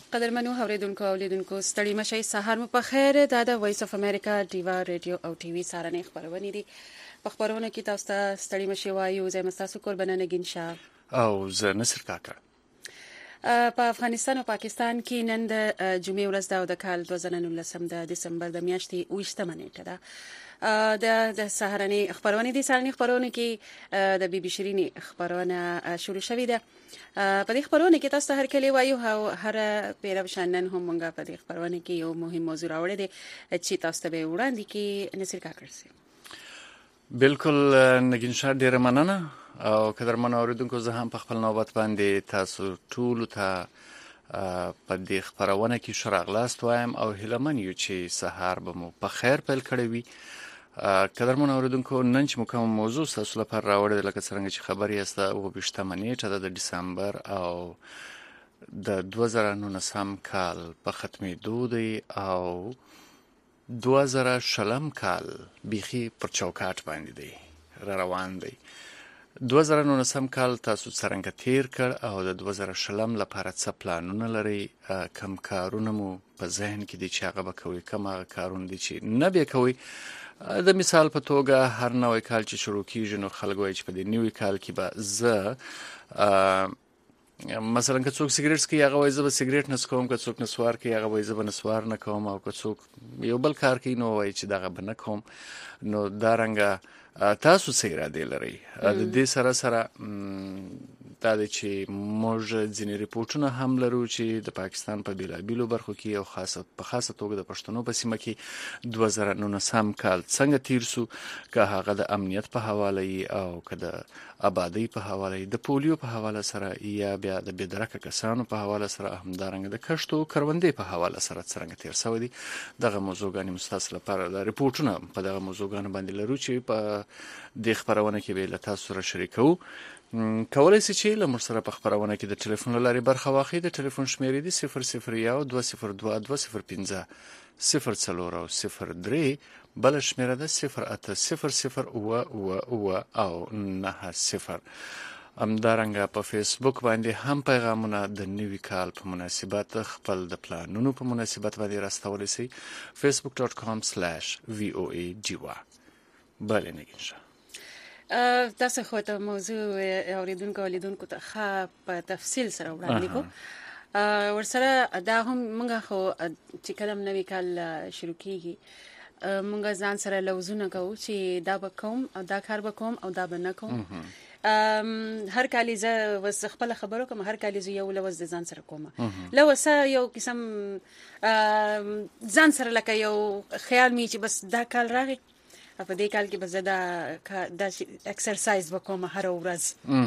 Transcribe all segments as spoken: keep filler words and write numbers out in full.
قدرمنو اوریدونکو او لیدونکو ستړي مشئ سهار مو په خیر. دا د وایس اف امریکا ډیوا ریډیو او ټي وي سارنې خبرونه دي. په خبرونه کې تاسو ته ستړي مشئ وایو. زه مستاسو قربانه نگین شاه او زه نصر کاکا. په افغانستان او پاکستان کې نن د جمعې ورځ دا د کال دوه زره نولسم د دسمبر د میاشتې اوویشتمه نیټه ده. د د سهارنې خبرونه دي. سهارنې خبرونه کې د بي بي شيرینی خبرونه شروع شوې ده. په دې خبرونه کې تاسو هر کله وایو او هر پیرو شانن هم مونږه په دې خبرونه کې یو مهم موضوع راوړی دی چې تاسو ته وړاندې کې نصر کاکړ سي. بالکل نگین شاه ډیره مننه او قدرمن اوریدونکو زه هم په خپل نوبت باندې تاسو ټول ته په دې خبرونه کې شراغلاست وایم او هیلمن یو چې سهار به مو په خیر پیل کړی وي. قدرمن اوریدونکو نن چې کوم موضوع تاسو لپاره راوړل لکه څنګه چې خبري است او بشتمه نیټه د دسمبر او د دوه زره نولسم کال په ختمېدو دی او دوه زره شلم کال بيخي پر چوکاټ باندې دی را روان دی. دوه زره نولسم کال تاسو څنګه تیر کړ او د دوه زره شلم لپاره څه پلانونه لري؟ کم کارونه مو په ذهن کې دي چې هغه به کوي؟ کوم هغه کارونه دي چې نه به کوي؟ د مثال په توګه هر نوې کال چې شروع کیږي نو خلک وایي چې په دې نوې کال کې به زه مثلا که څوک سیګریټ څکي هغه وایي زه به سیګریټ نه څکوم، که څوک نسوار کوي هغه وایي زه به نسوار نه کوم، او که څوک یو بل کار کوي نو وایي چې دغه به نه کوم. نو دا رنګه تاسو څه اراده لرئ؟ د دې سره سره دا د چې موږ ځینې ریپورتونه هم لرو چې د پاکستان په بیلابیلو برخو کې او خاصه په خاصه توګه د پښتنو په سیمه کې دوه زره نولسم کال څنګه تیر سو، که هغه د امنیت په حواله او که د آبادی په حواله، د پولیو په حواله سره یا بیا د بېدرکه کسانو په حواله سره، همدارنګه د کښت او کروندې په حواله سره څنګه تیر شوی دي. دغه موضوعګانې مستاسو لپاره د ریپورتونه په دغه موضوعګانو باندې لرو چې په د خبرونه کې به له تاسو سره شریکو. کولای شئ چې له موږ سره په خبرونه کې د ټلیفون لارې برخه واخلئ. د ټلیفون شمیرې دي صفر صفر یو دوه صفر دوه دوه صفر پنځه صفر څلور او صفر درې، بل شمیره ده صفر اته صفر صفر اوه اوه اوه او نه صفر. همدارنګه په فیسبوک باندې هم پیغامونه د نوي کال په مناسبت خپل د پلانونو په مناسبت باندې راستولی شئ. فیسبوک ډاټ کام سلاش وی او ای ډیوا. بله نگین شاه تاسو خو ته موضوع اوریدونکو ولیدونکو ته ښه په تفصیل سره وړاندې کو. ورسره دا هم موږ خو چې کلم نوي کال شروع کیږي موږ ځان سره لوزونه کوو چې دا به کوم او دا کار به کوم او دا به نه کوم. هر کال زه وس خپل خبرو کوم، هر کال زه یو لوز د ځان سره کوم. لوسه یو قسم ځان سره لکه یو خیال می چې بس دا کال راغی په دې کال کې به زه دا د ایکسرسایز وکوم هر ورځ.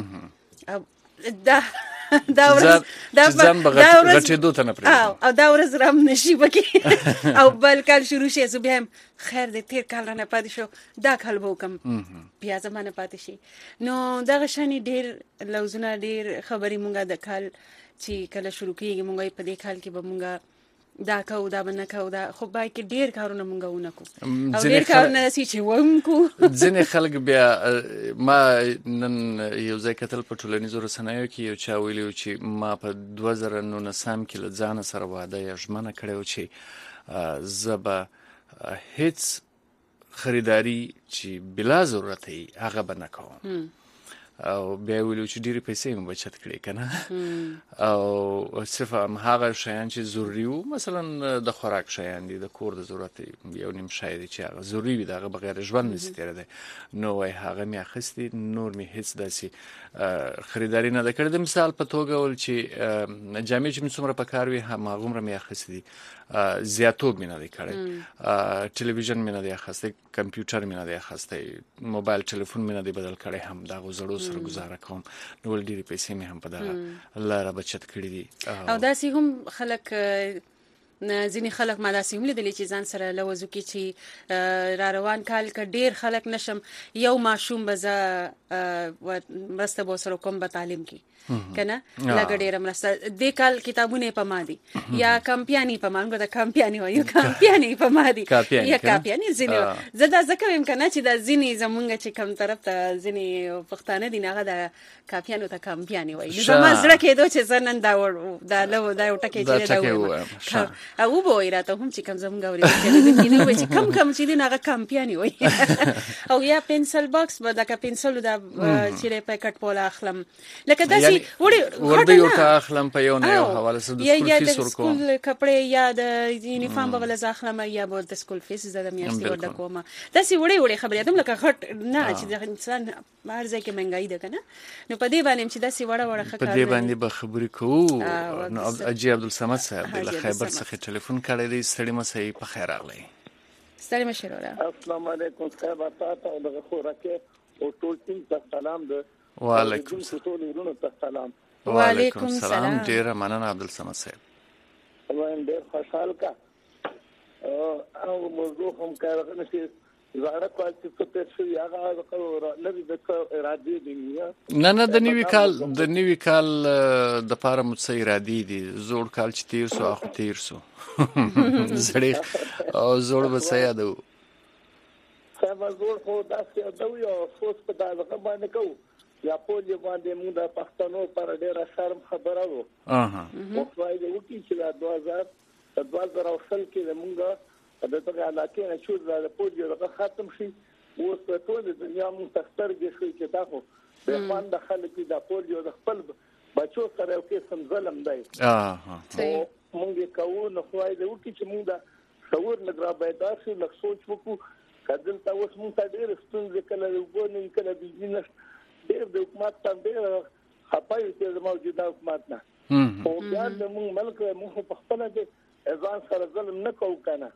دا دا ورځ دا غټېدو ته نه پرېږدم او دا ورځ رام نشي پکې او بل کال شروع شي زه بیا هم خیر د تیر کال نه پاتې شو دا کال به وکم بیا زمانه پاتې شي. نو دغه شانې ډېر لوزونه ډېر خبرې مونږه د کال چې کله شروع کېږي مونږ په دې کال کې به مونږ دا کو دا بنه کو دا خو باید کې ډیر کارونه مونږ ونکو او ډیر کارونه سي چې وونکو. ځینې خلک بیا ما نن یو ځای کتل په ټولنیزو رسنیو کې یو چا ویلي چې ما په دوه زره نولسم کې له ځانه سره وعده یا ژمنه کړې وه چې زه به هیڅ خریداري چې بلا ضرورت وي هغه به نه کوم. او بیا ویلو چې ډېرې پیسې مې بچت کړې که نه او صرف هغه شیان چې ضروري وو، مثلا د خوراک شیان دي، د کور د ضرورت یو نیم شی دی چې هغه ضروري وي، د هغه بغیر ژوند نشي تېرېدی. نو وایي هغه مې اخیستي، نور مې هېڅ داسې خریداري نه ده کړې. د مثال په توګه ول چې جامې چې مې څومره په کار وي هماغومره مې اخیستې دي. زیاتوب مې نه دی کړی، ټلویزیون مې نه دی اخیستی، کمپیوټر مې نه دی اخیستی، موبایل ټلیفون مې نه دی بدل کړی، هم دغو زړو سره ګزاره کوم. نو ول ډېرې پیسې مې هم په دغه لاره بچت کړي دي. او داسې هم خلک ځینې خلک ما داسې هم لیدلي چې ځان سره لوځو کې چې را روان کال که ډیر خلک نشم یو ماشوم به زه مرسته به سره کوم به تعلیم کې کنه لګ ډیر مرسته د کال کتابونه په ما دي یا کمپیانی په ما د کمپیانی وایو کمپیانی په ما دي یا کمپیانی ځینې زه دا ځکه ویم کنه چې دا ځینې زمونږ چې کوم طرف ته ځینې پښتانه دي هغه د کمپیانو ته کمپیانی وایي زما زړه کېدو چې زه نن دا دا له دا ټکی چې دا وایم او به وایي راته هم چې کوم زمونږ اورېدونکي دي وایي چې کم کم چې دي هغه کمپیانی وایي او یا پنسل باکس به دغه پنسل دا چې پیکټ پوله اخلم لکه داسې وړي ورته یو ته اخلم په یو نه یو حواله سره د سکول فیس ورکوم سکول کپڑے یا د یونیفارم به ولز اخلم یا به د سکول فیس زده میاشتې ورته کوم داسې وړي وړي خبرې ادم لکه غټ نه چې د انسان هر ځای کې مهنګای ده کنه نو په دې باندې چې داسې وړه وړه خبرې په دې باندې به خبرې کوو نو اجي عبدالصمد صاحب د خیبر څخه ټلیفون کړی دی ستړي مسئ په خیر راغلی ستړي مشه وروره السلام علیکم خیبر تاسو او د خورکه او ټول ټیم ته سلام ده وعلیکم السلام وعلیکم السلام ډیر مننه عبدالصمد صاحب وایم ډیر خوشحال کا او موضوع هم کارغه نشي زړه کال چې څه پېښ شي هغه نوی د ارادي دی نه نه د نیوي کال د نیوي کال د پاره مو څه ارادي دي زوړ کال چې تیر سو اخو تیر سو زړه او زوړ به څه یادو سبا زوړ خو داسې دا یو افسوس په دغه باندې کوو یا په دې باندې موږ د پښتنو پر ډیره شرم خبره وو اها او فائدې وکړي چې د دوه هزار دوه هزار شل کې موږ د دغه علاقې نه شو د پوجي دغه ختم شي اوس په ټول دنیا موږ تختر کې شو چې تاسو په باندې خلک د پوجي د خپل بچو سره یو قسم ظلم دی اها موږ کوو نو فائدې وکړي چې موږ د شعور نګرا پیدا شي لږ سوچ وکړو کله تاسو موږ ته ډېر ستونزې کله وګورئ کله بجنس ډېر د حکومت ته ډېر خپای چې د موجوده حکومت نه او بیا د موږ ملک موږ په خپل کې ځان سره ظلم نه کوو کنه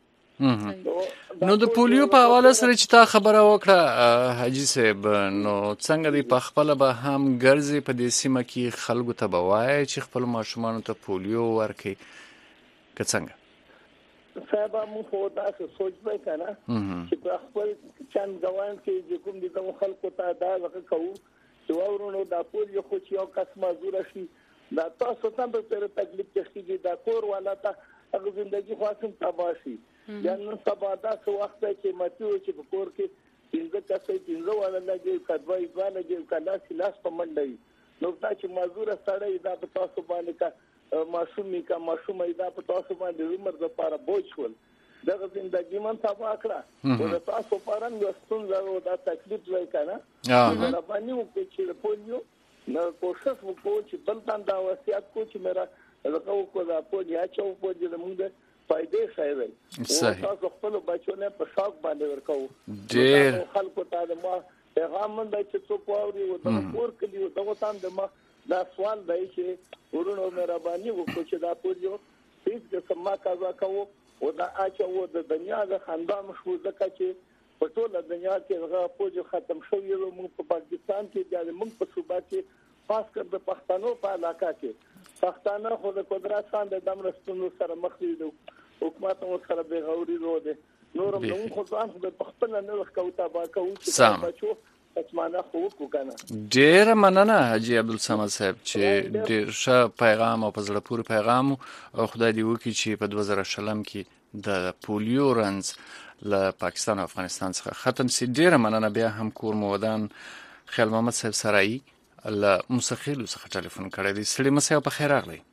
نو د پولیو په حواله سره چې تا خبره وکړه حاجی صاحب نو څنګه دی په خپل به هم ګرځي په دې سیمه کې خلکو ته بوای چې خپل ماشومان ته پولیو ورکړي که څنګه صاحب مو خو تاسو سوچ وکړه چې په خپل چند ګوان کې چې کوم دي د خلکو ته دا وکړو چې ورونو د پولیو خو چې یو کس معذور شي دا تاسو څنګه په تکلیف کې کیږي دا کور والا ته هغه ژوندۍ خاصم تباشي یا نن سبا دا څو وخت چې ماتو چې په کور کې څنګه تاسو څنګه ولا لګي کډوای ځان لګي کله چې لاس په منډي نو دا چې معذور سره دا په تاسو باندې کا معصومي کا معصومه دا په تاسو باندې عمر د لپاره بوج ول دغه ژوندۍ من تابع کړه او تاسو پران د ستونزه او د تکلیف وای کنه دا باندې وکړي چې پولیو نو کوشش وکړو چې بلتان دا وصیت کو چې میرا هغه کو دا پولیو چې او پولیو د موږ فائدې شایوي صحیح تاسو خپل بچو نه په شاک باندې ورکو ډېر خلکو ته ما پیغام مند چې څوک واوري او د کور کلی او دغه تام د ما دا سوال دی چې ورونو مهرباني وکړو چې دا پولیو هیڅ د سما کاوه کوو او دا اچو د دنیا د خاندان شو ځکه چې په ټوله دنیا کې هغه پولیو ختم شوی او موږ په پاکستان کې د موږ په صوبه کې خاص کر د پښتنو په علاقہ کې پښتانه خو د قدرت څخه د دمرستونو سره مخ دي حکومت مو سره به غوري رو دي نور نو خو ځان د خپل نه وکاوتا با کوي چې بچو اتمانه خو کو کنه ډیر مننه حاجی عبدالصمد صاحب چې ډیر ښه پیغام او په زړه پورې پیغام او خدای دې وکړي چې په دوه زره شلم کې د پولیو رنز له پاکستان او افغانستان څخه ختم سي ډیر مننه بیا هم کور مودان خیال محمد صاحب سرایی له مسخیلو څخه ټلیفون کړی دی سړي مسیو په خیر راغلی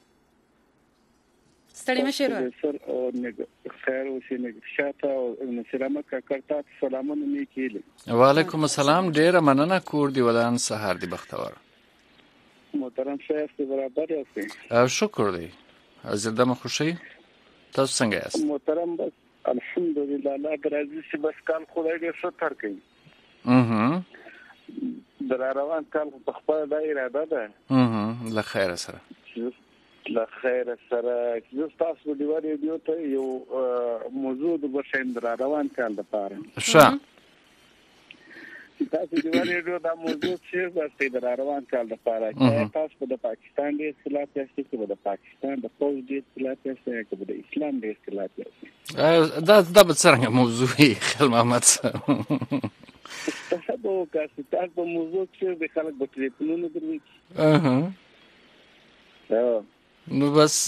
ستړي مشه ورو سر او نګ خیر اوسې نګ شاته او سلام کاکرتا سلامونه مې کېل وعلیکم السلام ډیر مننه کور دی ودان سحر دی بختور محترم شیخ دی برابر یاست او شکر دی زړه مو خوشي تاسو څنګه یاست محترم بس الحمدلله الله درازي چې بس کال خدای دې ستر کوي اها در روان کال په خپل د اراده ده اها له خیر سره له خیر سره چې تاسو د وری دیو ته یو موضوع د بشین در روان کال د پاره ښه تاسو د ورېډو د موضوع چې د د روان کال لپاره چې تاسو د پاکستان د اصلاحات یاستئ چې د پاکستان د فوج د اصلاحات یاستئ چې د اسلام د اصلاحات یاستئ دا دا به څنګه موضوع خل محمد تاسو به تاسو تاسو موضوع چې د خلک په ټلیفونونو دروي اها نو بس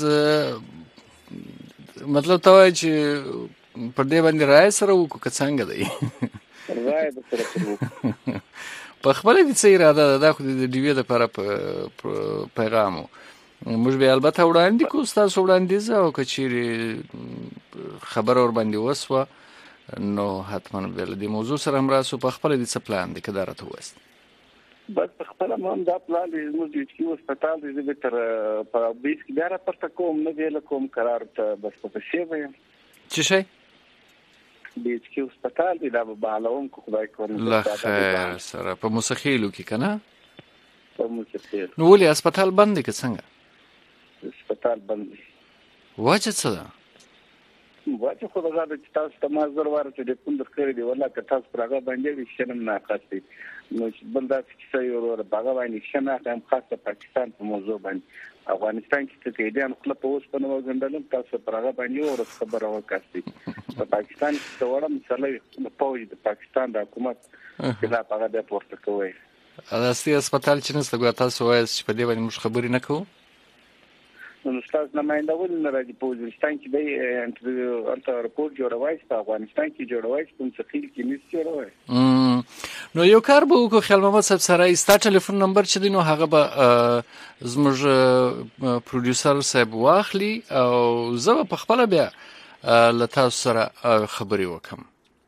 مطلب ته وایي چې پر دې باندې رائے سره وکړو که څنګه دی راځي د سره کوو په خپل دې څه اراده ده خو د ډیوی لپاره پیغام موږ به البته وړاندې کوو تاسو وړاندیز او کچېری خبر اور باندې وسوه نو حتما به د موضوع سره هم راسو په خپل دې څه پلان دی کدار ته وست بس په خپل هم دا پلان دی موږ د کیو هسپتال دې تر په بیس کې بیا راپورته کوم نه دی کوم قرار ته بس په څه وي څه شي د کیو هسپتال دی دا به علاوه کو خدای کوي لا خیر سره په مسخیلو کې کنه په مسخیل نو ولې هسپتال بند دی که څنګه هسپتال بند دی واجه څه ده واجه خو دا چې تاسو ته مازور ورته د کوم ذکر دی ولا که تاسو پرغه باندې شنم نه خاصي نو بل دا چې یو ور باغ باندې شنه هم خاصه پاکستان په موضوع باندې افغانستان کې چې دې ان خپل په اوس په نو غندلم تاسو پرغه باندې ور خبره وکړئ په پاکستان کې دا وړم مثلا په پوج د پاکستان د حکومت چې دا هغه د پورته کوي دا سی هسپتال چې نست غوا تاسو وایي چې په دې باندې موږ خبرې نه کوو نو تاسو نه مینده ول نه راځي په افغانستان کې به انټرو انټر رپورټ جوړوي په افغانستان کې جوړوي کوم څه خیل کې نس جوړوي نو یو کار به وکړو خیال محمد صاحب سره ستا ټلیفون نمبر چې دی نو هغه به زموږ پروډوسر صاحب واخلي او زه په خپل بیا له تاسو سره خبرې وکم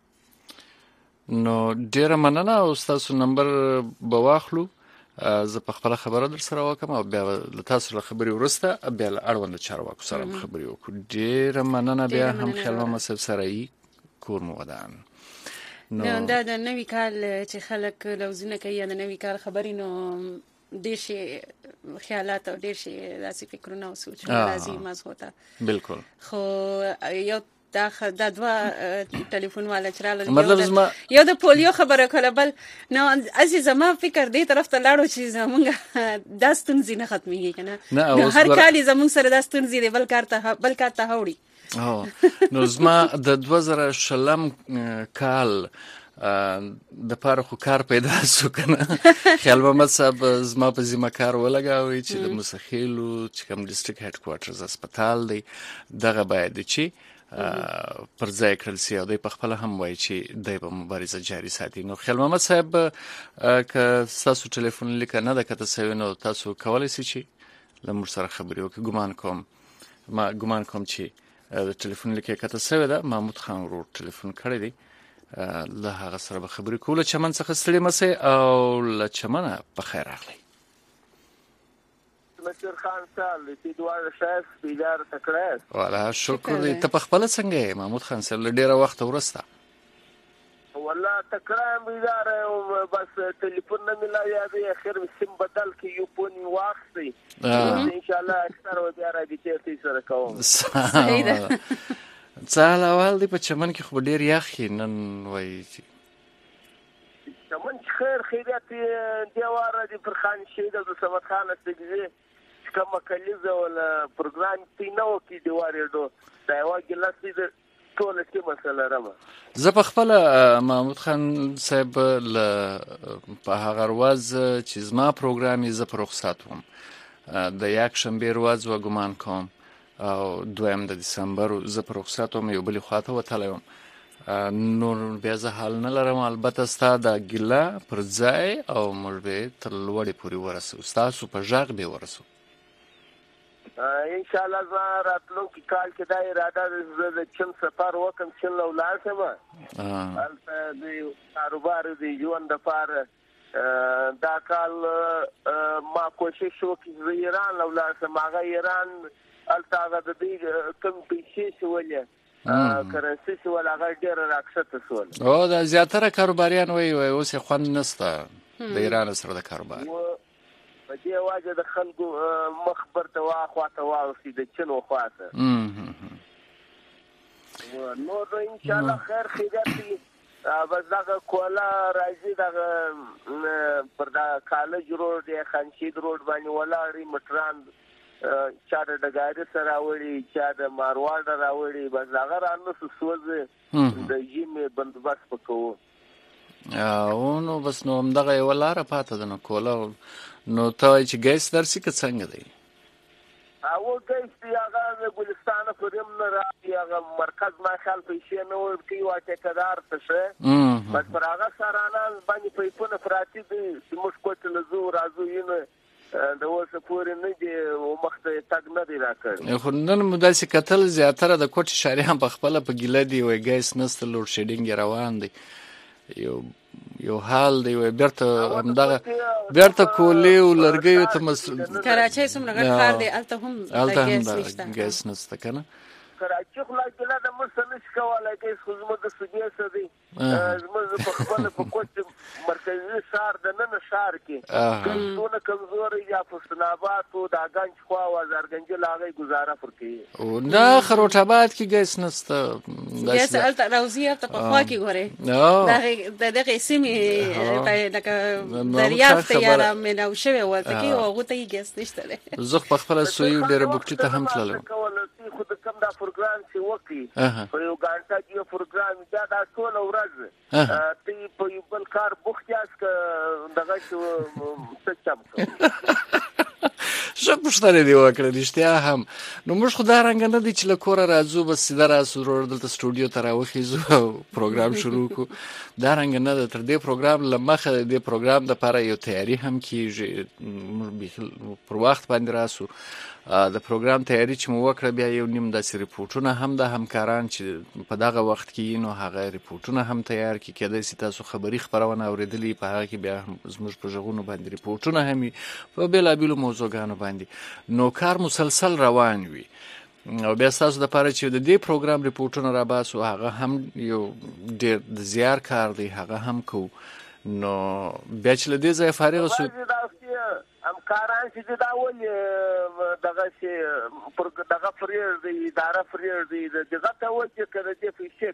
نو ډیره مننه او تاسو نمبر به واخلو زه په خپل خبره در سره وکم او بیا له تاسو له خبرې ورسته بیا له اړوند چارواکو سره خبرې وکړو ډیره مننه بیا هم خیال محمد صاحب سره یې کور مو ودان نو دا د نوی کال چې خلک لوزونه کوي یا د نوی کال خبرې نو ډېر شي خیالات او ډېر شي داسې فکرونه او سوچونه راځي مازغو ته بالکل خو یو دا دا دوا ټلیفون والا چراله مطلب زما یو د پولیو خبره کوله بل نو عزیز ما فکر دې طرف ته لاړو چې زمونږ دا ستونزې نه ختميږي کنه نو هر کال زمونږ سره دا ستونزې دی بل کار ته بل کار ته هوړي او نو زما د دوه زره شلم کال د پاره خو کار پیدا شو کنه خیال محمد صاحب زما په ذمہ کار ولګاوي چې د مسخیلو چې کوم ډیسټریکټ هډ کوارټرز هسپتال دی دغه باید چې پر ځای کړل سی او د په خپل هم وایي چې د په مبارزه جاري ساتي نو خیال محمد صاحب ک تاسو ټلیفون لیکه نه د کته سوي نو تاسو کولای شئ چې لمر سره خبرې وکړئ ګمان کوم ما ګمان کوم چې د ټلیفون لیکه کته سوي ده محمود خان ورو ټلیفون کړی دی له هغه سره به خبرې کوله چمن څخه ستړي مسه او له چمنه په خیر راغلی مشر خان صاحب چې دوه شاف بیدار تکړه والا شکر دې ته په خپل څنګه محمود خان صاحب ډیره وخت ورسته والله تکړه بیدار او بس ټلیفون نه ملایي دی اخر سیم بدل کې یو پونی واخلي ان شاء الله اکثر و بیا راځي چې سره کوم صحیح ده څال اول دی په چمن کې خو ډیر یخ نن وایي چمن خیر خیرات دیواره دی پر خان شهید عبد الصمد خان استګزي کومه کلیزه ولا پروګرام تی نو کې دیواره دو دا یو ګلاسي د ټول کې مسله راما زه په خپل محمود خان صاحب ل په هغه ورځ چې زما پروګرام یې زه پر رخصت وم د یک شنبه ورځ و ګمان کوم او دویم د دسمبر زه پر رخصت وم یو بل خواته وتلم نور بیا زه حال نه لرم البته ستا د ګیلا پر ځای او موږ به تر لوړې پورې ورسو ستاسو په ژغ به ورسو ان شاء الله زه راتلو کې کال کې دا اراده د چم سفر وکم چې لو لازم البته د کاروبار دی ژوند د پاره دا کال ما کوشش وکړ ایران لو لازم هغه ایران البته د دې کم پیسې سوالې کرنسي سوال هغه ډیر راکښته سوال او دا زیاتره کاروباریان وای وای اوس خوند نسته د ایران سره د کاروبار په دې واجه د خلکو مخبر ته واخواته واوسي د چنو خواته نو نو ان شاء الله خیر خیرات بس دا کولا راځي دا پر دا کالج روډ یا خانشید روډ باندې ولاړی مټران چا د ډګاری سره راوړي چا د مارواډ راوړي بس هغه رانو سوځ د جیم بندوبست وکړو او نو بس نو همدغه یو لاره پاته ده نو کولا نو ته چې ګیس درسي که څنګه دی او ګیس دی هغه ګلستان فریم نه راځي هغه مرکز ما خیال پیسې نه ورکوي واټه کدار ته شه بس پر هغه سره نه باندې پیپونه پراتی دي چې موږ کوټ له زو راځو یې د اوسه پورې نه دی او مخته تګ نه دی راکړي خو نن مو داسې کتل زیاتره د کوټ شاریان په خپله په ګیله دی وایي ګیس نسته لوډ شیډینګ روان دی یو یو حال دی وای بیرته همدغه بیرته کولې او لرګیو ته مس کراچۍ څومره غټ ښار دی هلته هم د ګیس نشته کنه کراچۍ خو لا ګله د مرسته نشي کولی ګیس خو زموږ د سودیې څه دی زموږ په خپله په کوټ مرکزي ښار د نن ښار کې دونه کمزوري یا حسن آباد او د اګنج خوا او هزارګنج له هغې ګزاره پر کوي او نه خروټ آباد کې ګیس نشته ګیس هلته روزي هلته په خوا کې ګورې د دغې سیمې لکه دریاب ته یا را میناو شوی ورته کې او هغو ته یې ګیس نشته دی زه خو پخپله سویو ډېره بوکچي ته هم تللی خو د کوم دا پروګرام چې وکړي په یو ګانټه کې یو پروګرام بیا دا ټوله ورځ ته په یو بل کار بوخت یاست که دغه څه چم ښه پوښتنې دې وکړه رښتیا هم نو موږ خو دا رنګه نه دی چې له کوره راځو بس سیده راسو دلته سټوډیو ته راوخیځو او پروګرام شروع کړو دا رنګه نه ده تر دې پروګرام له مخه د دې پروګرام دپاره یو تیاري هم کېږي موږ پر وخت باندې راسو د پروګرام تیاری چې مو وکړه بیا یو نیم داسې ریپورټونه هم د همکاران چې په دغه وخت کې نو هغه ریپورټونه هم تیار کړي کېدای شي تاسو خبري خپرونه اورېدلي په هغه کې بیا هم زموږ په غږونو باندې ریپورټونه هم وي په بېلابېلو موضوعګانو باندې نو کار مسلسل روان وي او بیا ستاسو دپاره چې د دې پروګرام ریپورټونه راباسو هغه هم یو ډېر د زیار کار دی هغه هم کوو نو بیا چې له دې ځایه فارغ شو همکاران چې دا ولې دغه چې دغه فریر دی اداره فریر دی دغه ته وایي چې که د دې پیسې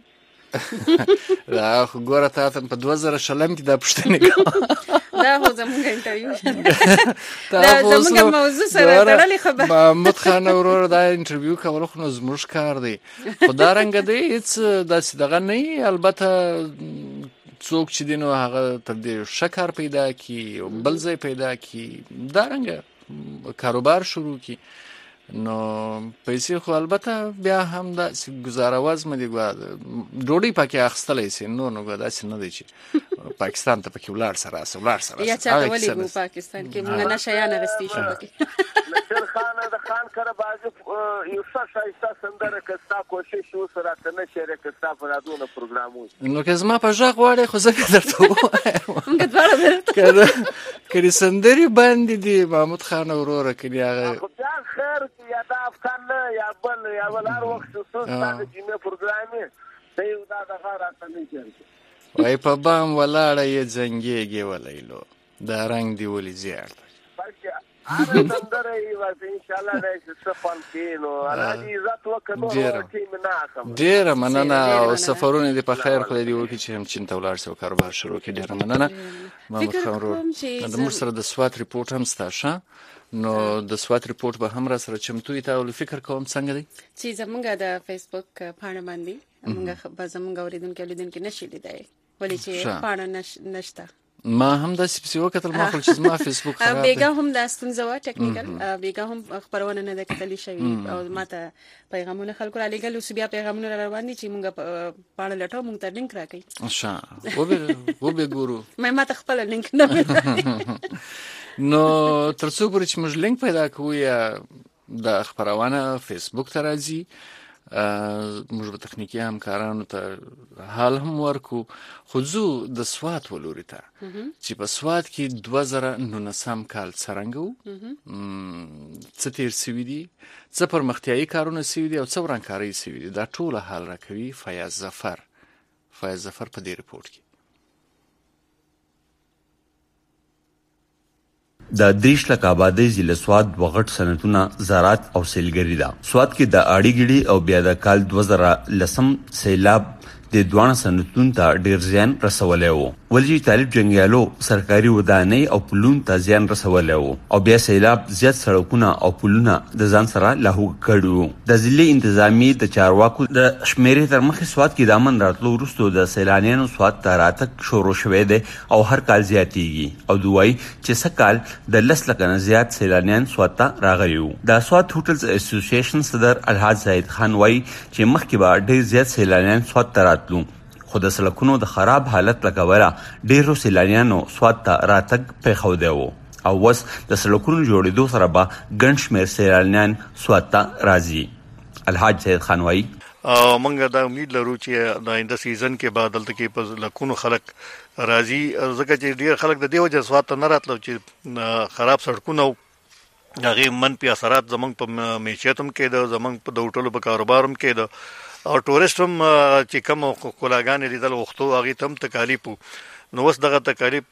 کوي دا خو ګوره تا ته په دوه زره شلم کې دا پوښتنې کوم دا خو زموږ انټرویو دا زموږ موضوع سره تړلې خبره محمد خان وروره دا انټرویو کول خو نو زموږ کار دی خو دا رنګه دی هېڅ داسې دغه نه وي البته څوک چې دی نو هغه تر دې ښه کار پیدا کړي او بل ځای پیدا کړي دا رنګه کاروبار شروع کړي نو پیسې خو البته بیا هم داسې ګزاره وزمه دي ډوډۍ پکې اخیستلی شي نو نو داسې نه دی چې پاکستان ته پکې ولاړ سه راسه ولاړ سه راسه یا چاته ولېږو پاکستان کې موږ نه شیان اخیستي شو پکې نصر خان د خان کره بعضې یو ښه ښایسته سندره که ستا کوشش اوس راته نه شعر که ستا په رادونه پروګرام اوس نو که زما په غږ غواړې خو زه بیا درته ووایم موږ دواړه درته که د سندرې باندې دي محمود خان وروره که دي هغه خو بیا خیر یا دا افغان نه یا بل یا بل هر وخت خصوص ستا د جمعې پروګرام یې ته یو دا دغه راته نه کوي وایي په بام ولاړه یې زنګېږې ولیلو دا رنګ دې ولې زیړ هغه سندره یې بس انشاءالله داسې څه خوند کوي نو الله دې عزت وکړه نور ټیم نه اخلم ډېره مننه او سفرونه دې په خیر خدای دې وکړي چې هم چین ته ولاړ شي او کاروبار شروع کړي ډېره مننه محمود خان ورور د موږ سره د سوات ریپورټ هم ستا ښه نو د سوات ریپورټ به هم را سره چمتو وي تا فکر کوم څنګه دی چې زموږ د فیسبوک پاڼه باندې موږ به زموږ اورېدونکي اولیدونکي نشي لیدلی ولې چې پاڼه نشته ما هم داسې پسې وکتل ما خو چې زما فیسبوک خراب دی بیګا هم دا ستونزه وه ټکنیکل بیګا هم خپرونه نه ده کتلی شوي او ما ته پیغامونه خلکو رالیږل اوس بیا پیغامونه را روان دي چې موږ پاڼه لټوو موږ ته لینک راکوي ښه وبې ګورو ما ما ته خپله لینک نه نو تر څو پورې چې موږ لینک پیدا کوو یا د خپرونه فیسبوک ته راځي موږ به تخنیکي همکارانو ته حال هم ورکو خو ځو د سوات ولوري ته چې په سوات کې دوه زره نولسم کال څرنګه و څه تېر سوي دي څه پرمختیایي کارونه سوي دي او څه ورانکارۍ سوي دي دا ټوله حال راکوي فیاض ظفر فیاض ظفر په دې ریپورټ کې د دریش لک آبادی ضلع سوات وغټ صنعتونه زراعت او سیلګری ده. سوات کې د اړیګړي او بیا د کال دوه زره لسم سیلاب د دوه سنتونو ته ډیر زیان رسولی و. ولجی طالب جنگیالو سرکاري ودانۍ او پلون ته زیان رسولی و او بیا سیلاب زیات سړکونه او پلونه د ځان سره لاهو کړي وو. د ضلعي انتظامی د چارواکو د شمیرې تر مخې سوات کې د امن راتلو وروسته د سیلانیانو سوات ته راتګ شروع شوی دی او هر کال زیاتیږي او دوی وایي چې سږ د لس لکه نه زیات سیلانیان سوات ته راغلي وو. د سوات هوټلز اسوسییشن صدر الحاج زاهد خان وایي چې مخکې به ډېر زیات سیلانیان سوات ته راتلو خو د سړکونو د خراب حالت له کبله ډېرو سیلانیانو سوات ته راتګ پرېښودی و او اوس د سړکونو جوړېدو سره به ګڼ شمېر سیلانیان سوات ته راځي. الحاج زاهد خان وایي موږ دا امید لرو چې د آینده سیزن کې به دلته کې په لکونو خلک راځي ځکه چې ډېر خلک د دې وجه سوات ته نه راتلو چې خراب سړکونه او هغې منفي اثرات زموږ په معیشت هم کېده، زموږ په د هوټلو په کاروبار هم کېده او ټورسټ هم چې کوم ښکلاګانې لیدل غوښتو هغې ته هم تکالیف وو. نو اوس دغه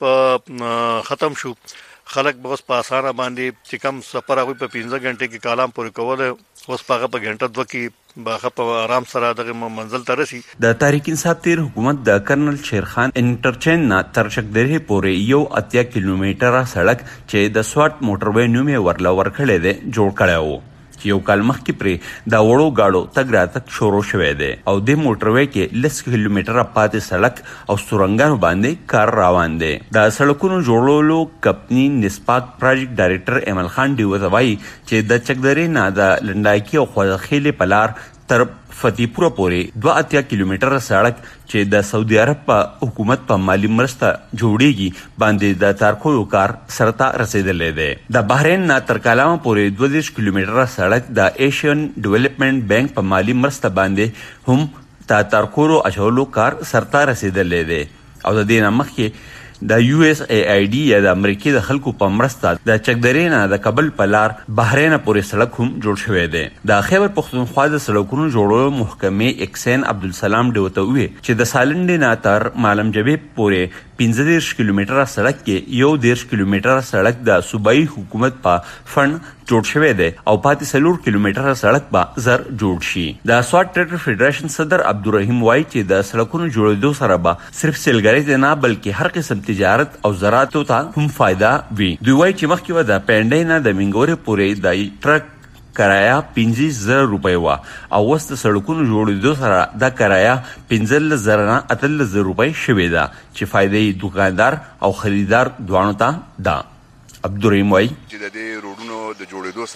تکالیف ختم شو. خلک به اوس په اسانه باندې چې کم سفر هغوی په پنځه غنټې کې کالام پورې کولی اوس په هغه په غنټه دوه کې به هغه په آرام سره دغه منزل ته رسي. د تحریک انصاف تیر حکومت د کرنل شیرخان انټرچینج نه تر چکدرې پورې یو اتیا کیلومتره سړک چې د سوات موټروي نوم یې ورله ورکړی دی جوړ کړی و چې یو کال مخکې پرې د وړو گاډو تګ راتګ شروع شوی دی او د موټروي کې لس کیلومتره پاتې سړک او سورنګانو باندې کار روان دی. د سړکونو جوړولو کمپني نسپاک پروجیکټ ډایرکټر ایمل خان ډیو وایي چې د چکدرې نه د لنډاکي او خوځخیلې په لار تر فتیپوره پورې دوه اتیا کیلومتره سړک چې د سعودي عرب په حکومت په مالی مرسته جوړیږي باندې د تارکویو کار سرته رسیدلی دی. د بحرین نه تر کالامه پورې دوه دېرش کیلومتره سړک د ایشین ډیولپمنټ بانک په مالی مرسته باندې هم د تارکویو اچولو کار سرته رسیدلی دی او د دې نه مخکې د یو ایس ای آی ډي یا د امریکې د خلکو په مرسته د چکدرې نه د کابل په لار بحرین پورې سړک هم جوړ شوی دی. د خیبر پښتونخوا د سړکونو جوړولو محکمې اکسین عبدالسلام ډیو ته وویل چې د سالنډې نه تر معلم جبې پورې پنځه دېرش کیلومتره سړک کې یو دېرش کیلومتره سړک د صوبایي حکومت په فنډ جوړ شوی دی او پاتې څلور کیلومتره سړک به زر جوړ شي. د سوات ټریډر فیډریشن صدر عبدالرحیم وایي چې د سړکونو جوړېدو سره به صرف سیلګرۍ ته نه بلکې هر قسم تجارت او زراعتو ته هم فایده وي. دوی وایي چې مخکې به د پینډۍ نه د منګورې پورې د ټرک کرایه پنځه زره روپۍ وه او اوس د سړکونو جوړېدو سره دا کرایه پنځلس زره نه اتلس زره روپۍ شوې ده چې فایده یې دوکاندار او خریدار دواړو ته ده. عبدالرحیم وایي چې د دې روډونو د جوړېدو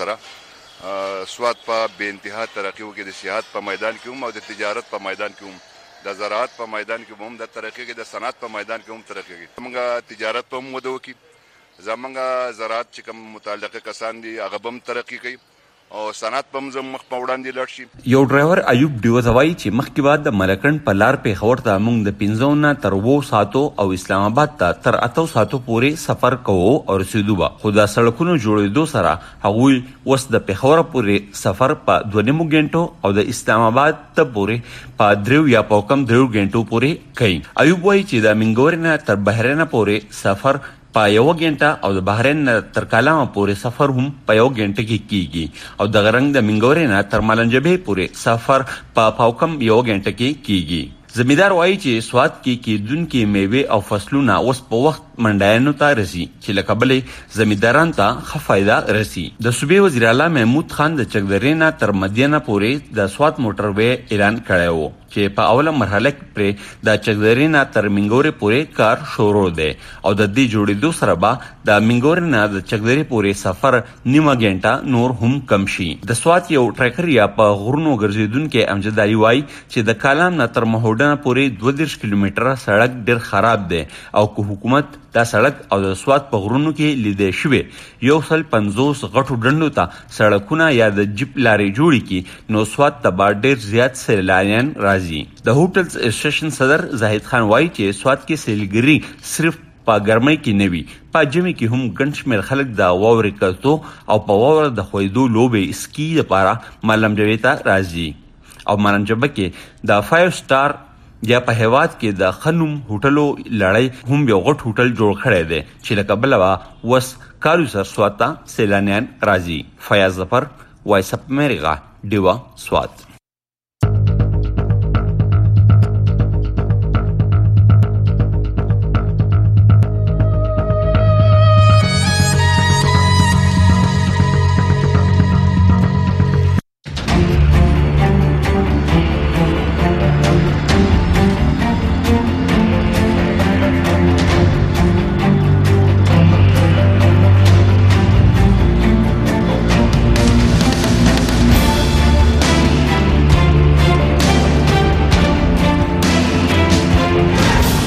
سره سوات په بې انتها ترقي وکړي، د سیاحت په میدان کې هم او د تجارت په میدان کې هم، د زراعت په میدان کې هم د ترقي کې، د صنعت په میدان کې هم ترقي کوي. زموږ تجارت په هم وده وکړي، زموږ زراعت چې کوم متعلقه کسان دي هغه به هم ترقي کوي او صنعت په هم مخ په وړاندې لاړ شي. یو ډرایور ایوب ډیو وایي چې مخکې بعد د ملکنډ په لار پېښور ته موږ د پنځو نه تر اوو ساعتو او اسلام آباد ته تر اتو ساعتو پورې سفر کوو او رسېدو به، خو د سړکونو جوړېدو سره هغوی اوس د پېښور پورې سفر په دوه نیمو ګنټو او د اسلام آباد ته پورې په دریو یا په کم دریو ګنټو پورې کوي. ایوب وایي چې د منګورې نه تر بحرین پورې سفر په یو غنټه او د بحرین تر کالامه پورې سفر هم په یو غنټه کې کیږي او د غرنګ د منګورې نه تر ملنجبې پورې سفر په پاوکم یو غنټه کې کیږي. زمیدار وایي چې سوات کې کېدونکي میوې او فصلونه اوس په وخت منډیانو ته رسي چې له کبله زمیداران ته ښه فایده رسي. د صوبې وزیر اعلی محمود خان د چکدرې نه تر مدینه پورې د سوات موټروي اعلان کړی و چې په اوله مرحله کې پرې د چکدرې نه تر منګورې پورې کار شروع دی او د دې جوړېدو سره به د منګورې نه د چکدرې پورې سفر نیمه غنټه نور هم کم شي. د سوات یو ټریکر یا په غرونو ګرځېدونکی امجد علي وایي چې د کالام نه تر مهوډه پورې دوه دېرش کیلومتره سړک ډېر خراب دی او که حکومت دا سړک او د سوات په غرونو کې لیدې شوې یو سل پنځوس غټو ډنډو ته سړکونه یا د جیپ لارې جوړې کړي نو سوات ته به ډېر زیات سیلانیان راځي. د هوټلز اسوسییشن صدر زاهد خان وایي چې سوات کې سیلګري صرف په ګرمۍ کې نه وي، په ژمي کې هم ګڼ شمېر خلک د واورې کتو او په واوره د ښویېدو لوبې سکي لپاره معلم جبې ته راځي او معلم جبه کې د فایو سټار یا په هیواد کې د خنوم هوټلو لړۍ هم یو غټ هوټل جوړ کړی دی چې له کبله به اوس کالو سر سوات ته سیلانیان راځي. فیاض ظفر، وایس اپ امریکا، ډیوا، سوات.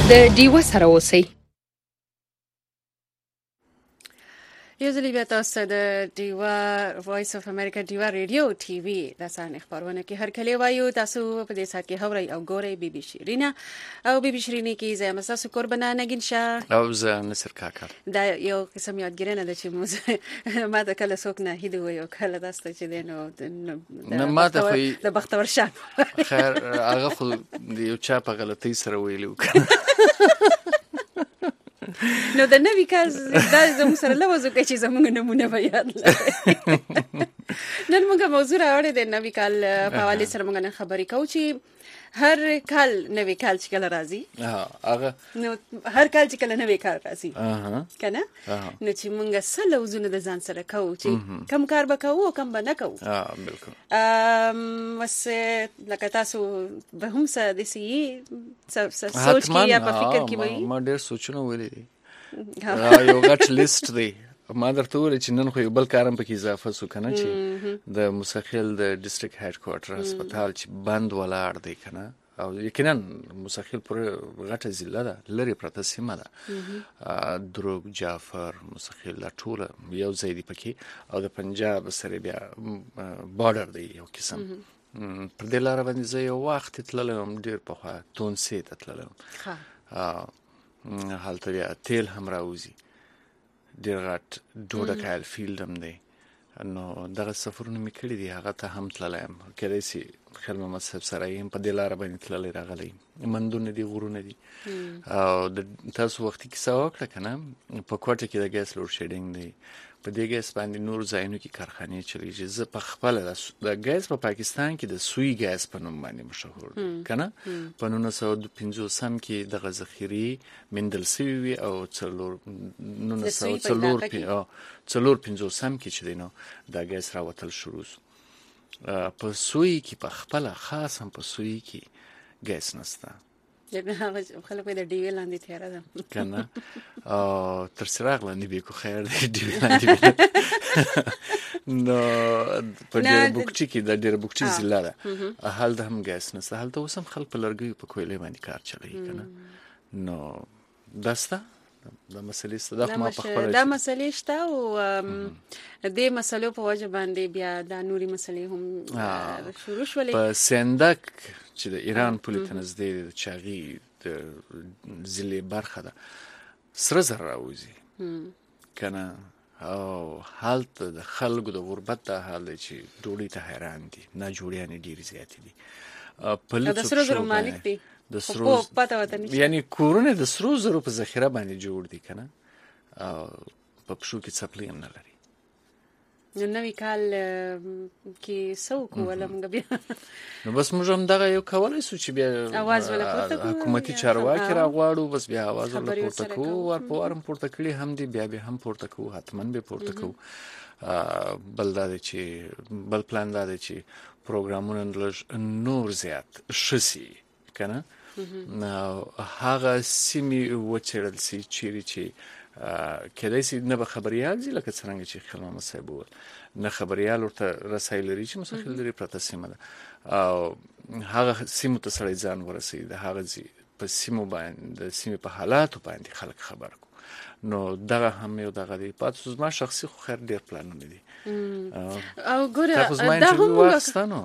د ډیوه سره اوسئ. یو ځل بیا تاسو د ډیوا وایس اف امریکا ډیوا ریډیو ټي وي د سان خبرونه کې هر کله وایو تاسو په دې سات کې هوري او ګوري بي بي شيرینا او بي بي شيرینی کې زما تاسو قربانا نگین شاه او زه نصر کاکر دا یو قسم یادګرنه ده چې موږ ما د کله څوک نه هیدو یو کله داسته چې دینو نه ما ته خو د بختور شاه خیر هغه خو یو چا په غلطي سره ویلو نو د نوی کال دا زموږ سره لوځو کې چې زموږ نمونه به یاد لري. نن موږ موضوع راوړی د نوی کال په حواله سره موږ نن خبرې کوو چې هر کال نوی کال چې کله راځي هغه نو هر کال چې کله نوی کال راځي کنه نو چې موږ سره وزونه د ځان سره کوو چې کم کار به کوو کم به نه کوو. اه بالکل ام بس لکه تاسو به هم څه د سی سوچ کې یا په فکر کې وي. ما ډېر سوچونه ویلي دي یو غټ لیست دی. ما درته وویل چې نن خو یو بل کارم پکې اضافه سو کنه چې د مسخیل د ډیسټریکټ هډ کوارټر هسپتال چې بند ولاړ دی کنه او یقینا مسخیل پر غټه ضلع ده لري پرته سیمه ده دروغ جعفر مسخیل ټول یو ځای دی پکې او د پنجاب سره بیا بارډر دی یو قسم پر دې لار باندې زه یو وخت تللم ډیر په خوا تونسي ته تللم حالته بیا تیل هم راوځي ډیر غټ ډوډه کال فیلډ هم دی نو دغه سفرونه مې کړي دي هغه ته هم تللی یم کېدای شي خیر محمد صاحب سره یم په دې لاره باندې تللی راغلی مندونه دي غرونه دي او د تاسو وختي کیسه وکړه که نه په کوټه کې د ګیس لوډ شیډینګ دی په دې ګیس باندې نور ځایونو کې کارخانې چلیږي زه په خپله د ګیس په پاکستان کې د سوی ګیس په نوم باندې مشهور دی که نه په نولس سوه پنځوسم کې دغه ذخیرې موندل سوي وي او څلور نولس سوه څلور څلور پنځوسم کې چې دی نو دا ګیس راوتل شروع سو په سوی کې په خپله خاص هم په سوی کې ګیس نسته خلک د ډیوی لاندې تیاره ده کنه او تر څراغ لاندې به کو خیر دی ډیوی لاندې نو په ډیر بوکچي کې د ډیر بوکچي ضلع ده حال د هم ګیس نسته حالته اوس هم خلک په لرګیو په کویلې باندې کار چلوي کنه نو داسته دا مسلې ست دا ما په خپل دا مسلې شته او دې مسلو په وجه باندې بیا دا نوري مسلې هم شروع شولې په سندک چې د ایران پولیټ نزدې د چاغي د ضلع برخه ده سره زر راوځي کنه او حالت د خلکو د غربت د حال چې ډوډۍ ته حیران دي نه جوړیان ډیر زیات دي په د سره زر مالک دي د سرو یعنی کورونه د سرو زرو په ذخیره باندې جوړ دي کنه او په پښو کې څپلې هم نه لري. نو نوی کال کې سو کوله موږ بیا نو بس موږ هم دغه یو کولای سو چې بیا اواز ولا پورته کوو حکومتي چارواکي راغواړو بس بیا اواز ولا پورته کوو ور په ورم پورته کړی هم دی بیا به هم پورته کوو حتمن به پورته کوو بل دا چې بل پلان دا چې پروګرامونه نور زیات شسي کنه نو هغه سیمې وچړل سي چیرې چې کله سي نه به خبريال دي لکه څنګه چې خلک مصیب وو نه خبريال ورته رسایل لري چې مسخل لري پرته سیمه ده او هغه سیمه ته سړی ځان ورسي د هغه زی په سیمه باندې د سیمه په حالاتو باندې خلک خبر کو نو دغه هم یو دغه دی پاتې زما شخصي خو خیر ډیر پلانونه دي او ګوره دا هم واستانو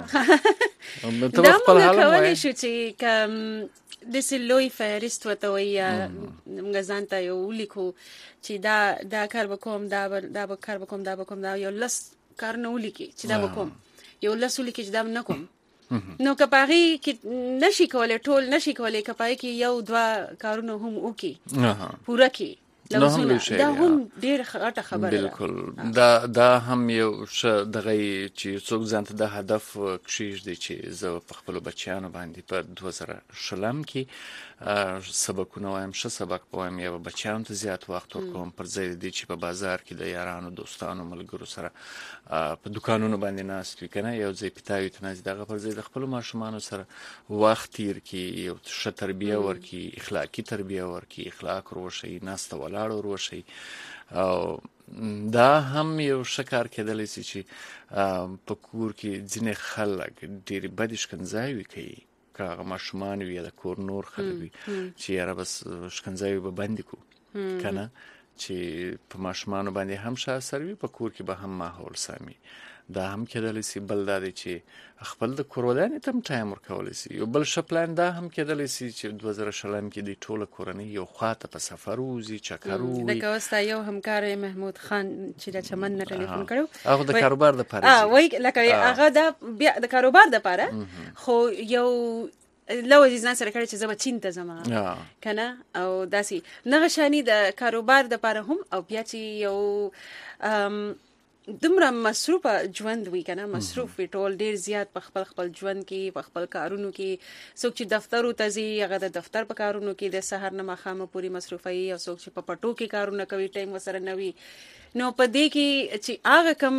دا موږ کولای شو چې کوم د سلوي فهرست وته وي موږ ځان ته یو لیکو چې دا دا کار وکوم دا دا کار وکوم دا وکوم دا یو لس کار نه ولیکي چې دا وکوم یو لس ولیکي چې دا نه کوم نو کپاغي کې نشي کولای ټول نشي کولای کپای کې یو دوا کارونه هم وکي پورا کې دا هم ډیر غټه خبره ده بالکل دا دا هم یو څه دغه چې څوک ځانته د هدف کشیش دي چې زه په خپل بچیانو باندې په دوه زره شلم کې سبقونه وایم ش سبق وایم یا بچیانو ته زیات وخت ورکوم پر ځای دي چې په بازار کې د یارانو دوستانو ملګرو سره په دکانونو باندې ناست وي کنه یو ځای پتاوي ته ناست دغه پر ځای د خپل ماشومان سره وخت تیر کې یو ښه تربیه ورکي اخلاقی تربیه ورکي اخلاق روشي ناست ولا لاړو روشي او دا هم یو شکار کېدلی سي چې په کور کې ځینې خلک ډېر بد شکنځاوي کوي که ماشومان وي د کور نور خلک وي چې یاره بس شکنځاوي به بندې کړو که نه چې په ماشومانو باندې هم ښه اثر وي، په کور کې به هم ماحول سامي. دا هم کېدلی سي. بل دا دی چې خپل د کور ودانې ته هم ټایم ورکولی سي. یو بل ښه پلان دا هم کېدلی سي چې دوه زره شلم کې د ټوله کورنۍ یو خواته په سفر ووځي، چکر ووي. لکه اوس دا یو همکار محمود خان چې د چمن نه ټلیفون کړو، هغه د کاروبار دپاره ځي. وایي لکه هغه د کاروبار دپاره، خو یو لو ځان سره کړی چې زه به چین ته ځم که نه، او داسې نغه شاني د کاروبار دپاره هم، او بیا چې یو دومره مصروفه ژوند وي که نه، مصروف وي ټول ډېر زیات په خپل خپل ژوند کې، په خپل کارونو کې. څوک چې دفترو ته ځي هغه د دفتر په کارونو کې د سهار نه ماښامه پورې مصروفه وي، او څوک چې په پټو کې کارونه کوي ټایم ورسره نه وي. نو په دې کې چې هغه کم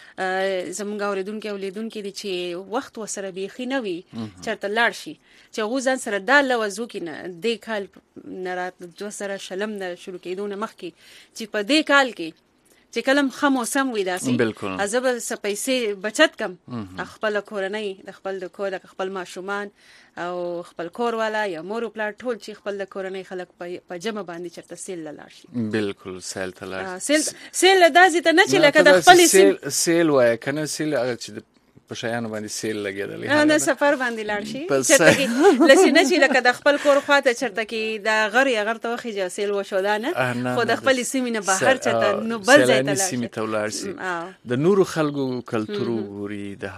زموږ اورېدونکي او لیدونکي دي چې وخت ورسره بیخي نه وي چېرته لاړ شي، چې هغوی ځان سره دا لوز وکړي نه دې کال نه را دوه زره شلم نه شروع کېدو نه مخکې، چې په دې کال کې چې کلم ښه موسم وي داسې زه به څه پیسې بچت کم، خپله کورنۍ د خپل د کور د خپل ماشومان او خپل کور والا یا مور او پلار ټول چې خپل د کورنۍ خلک په جمع باندې چېرته سیل له لاړ شي. بلکل سیل ته لاړ شي. سیل داسې ته نه چې لکه د خپلې سیل وایه که نه، سیل هغه چې په شیانو باندې سیل لګېدلی، نه سفر باندې لاړ شي چېرته کې لسې نه چې لکه د خپل کور خواته چېرته کې د غر یا غر ته وخېږي سیل وشو دا نه، خو د خپلې سیمې نه بهر چېرته نو بل ځای ته سیمې ته ولاړ شي، د نورو خلکو کلتور وګوري، د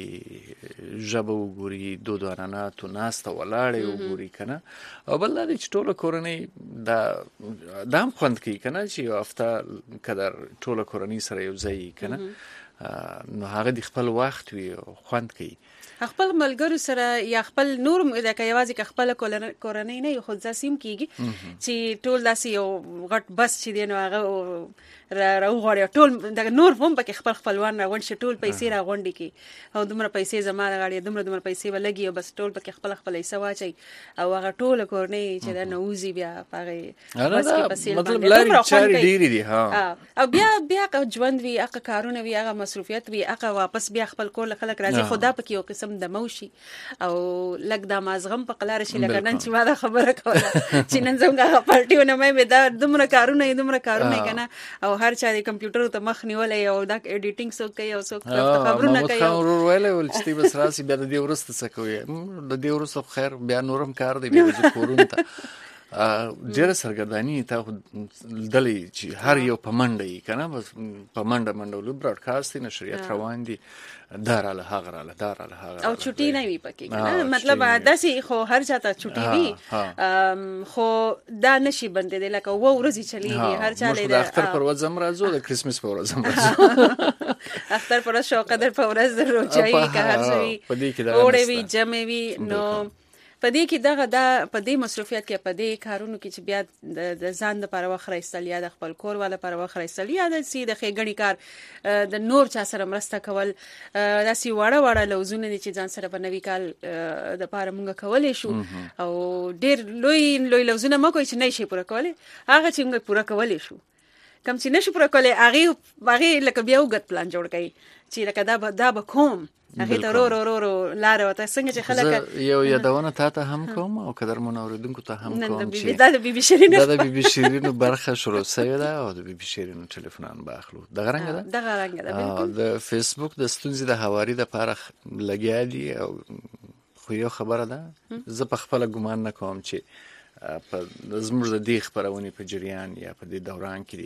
هغوی ژبه وګوري، دود و عنعناتو ناسته ولاړې وګوري که نه. او بل دا دی چې ټوله کورنۍ دا دا هم خوند کوي که نه، چې یو هفته که در ټوله کورنۍ سره یو ځای وي که نه، نو هغه د خپل وخت وي او خوند کوي. خپل ملګرو سره یا خپل نور لکه یوازې که خپله کورنۍ نه یو، خو داسې هم کېږي چې ټول داسې یو غټ بس چې دی نو هغه راوغواړي، ټول دغه نور هم پکې خپل خپلوان راغونډ شي، ټول پیسې راغونډې کړي، او دومره پیسې زما د غاړې دومره دومره پیسې به لګي، او بس ټول پکې خپل خپل حصه واچوي، او هغه ټوله کورنۍ چې ده نه وځي بیا په هغې بس کې په سیل باندې دومره خوند کوي. او بیا بیا هغه ژوند وي، هغه کارونه وي، هغه مصروفیت وي، هغه واپس بیا خپل کور له خلک راځي، خو دا پکې یو قسم دمو شي او لږ دا مازغم په قلاره شي، لکه نن چې ما دا خبره کوله چې نن زموږ هغه پارټیونه مې دا دومره کارونه یې دومره کارونه یې که نه، او هر چا د کمپیوټرو ته مخ نیولی، او دا ایډیټینګ څوک کوي او څوک خبرونه کوي. محمود خان ورور ویلی ول چې تی بس راسي بیا د دې وروسته څه کوي، د دې وروسته خو خیر بیا نور هم کار دی، بیا ځو کورونو ته ډېره سرګرداني تا خو لیدلی چې هر یو په منډه یي که نه، بس په منډه منډه ولو براډکاسټ دی، نشریات روان دي، دا راله هغه راله دا راله هغه، او چوټي نه وي پکې که نه، مطلب داسې خو هر چا ته چوټي وي، خو دا نشي بندېدی، لکه اووه ورځې چلیږي هر چا د اختر پر ورځ هم راځو، د کرسمس په ورځ هم راځو، اختر پر ورځ شو قدر په ورځ د روجایي که هر څه وي، اوړې وي جمع وي. نو په دې کې دغه دا په دې مصروفیت کې په دې کارونو کې چې بیا د ځان دپاره وخت راایستل یا د خپل کور والا لپاره وخت راایستل یا داسې د ښېګڼې کار د نور چا سره مرسته کول، داسې واړه واړه لوزونه دي چې ځان سره په نوي کال دپاره مونږ کولی شو، او ډېر لوی لوی لوزونه مه کوئ چې نه یې شي پوره کولی، هغه چې مونږ پوره کولی شو، کم چې نه شو پوره کولی هغې هغې لکه بیا اوږد پلان جوړ کړئ چې لکه دا به دا به کوم هغې ته رو رو رو رو لاره ورته څنګه چې خلک. زه یو یادونه تا ته هم کوم او قدرمنو اورېدونکو ته هم کوم چې دا د بي بي شیرینو دا د بي بي شیرینو برخه شروع شوې ده، او د بي بي شیرینو ټلیفونان به اخلو. دغه رنګه ده دغه رنګه ده بالکل. د فیسبوک د ستونزې د هواري دپاره لګیا دي، او خو یو خبره ده زه په خپله ګمان نه کوم چې په زموږ د دې خپرونې په جریان یا په دې دوران کې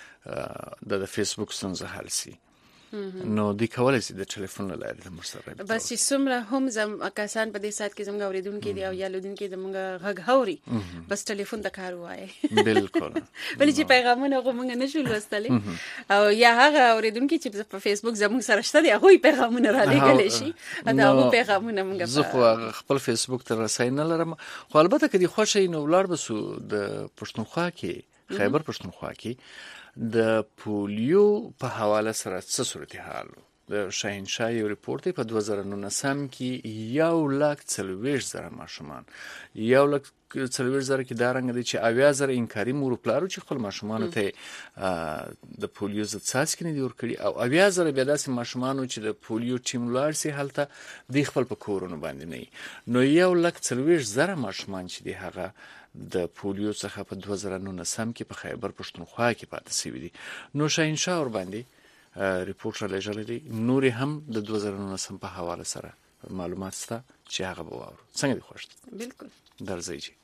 دي د فیسبوک ستونزه حل سي، نو دوی کولی شي د ټلیفون له لارې د موږ سره رابطه بس چې څومره هم زم کسان په دې ساعت کې زموږ اورېدونکي دي او یا لیدونکي زموږ غږ اوري، بس ټلیفون ته کار ووایي. بالکل. ولې چې پیغامونه خو موږ نه شو لوستلی، او یا هغه اورېدونکي چې په فیسبوک زموږ سره شته دي هغوی پیغامونه رالېږلی شي، د هغو پیغامونه موږ زه خو خپل فیسبوک ته رسۍ نه لرم، خو البته که دې خوښه وي نو ولاړ به سو د پښتونخوا کې، خیبر پښتونخوا کې د پولیو په حواله سره څه صورتحال د شاهنشاه یو ریپورت دی په دوه زره نولسم کې یو لک څلوېښت زره ماشومان یو لک څلوېښت زره کې دا رنګ دی چې اویا زره انکاري مور و پلارو چې خپل ماشومانو ته د پولیو ضد څاڅکي نه دي ورکړي او اویا زره بیا داسې ماشومانو چې د پولیو ټیم ولاړ سي هلته دوی خپل په کورونو باندې نه وي. نو یو لک څلوېښت زره ماشومان چې دي هغه د پولیو څخه په دوه زره نولسم کې په خیبر پښتونخوا کې پاتې شوي دي. نو شاهنشاه ورباندې ریپورت را لېږلی دی. نورې هم د دوه زره نولسم په حواله سره معلومات شته چې هغه به واورو. څنګه دې خوښ دی؟ بالکل درځئ چې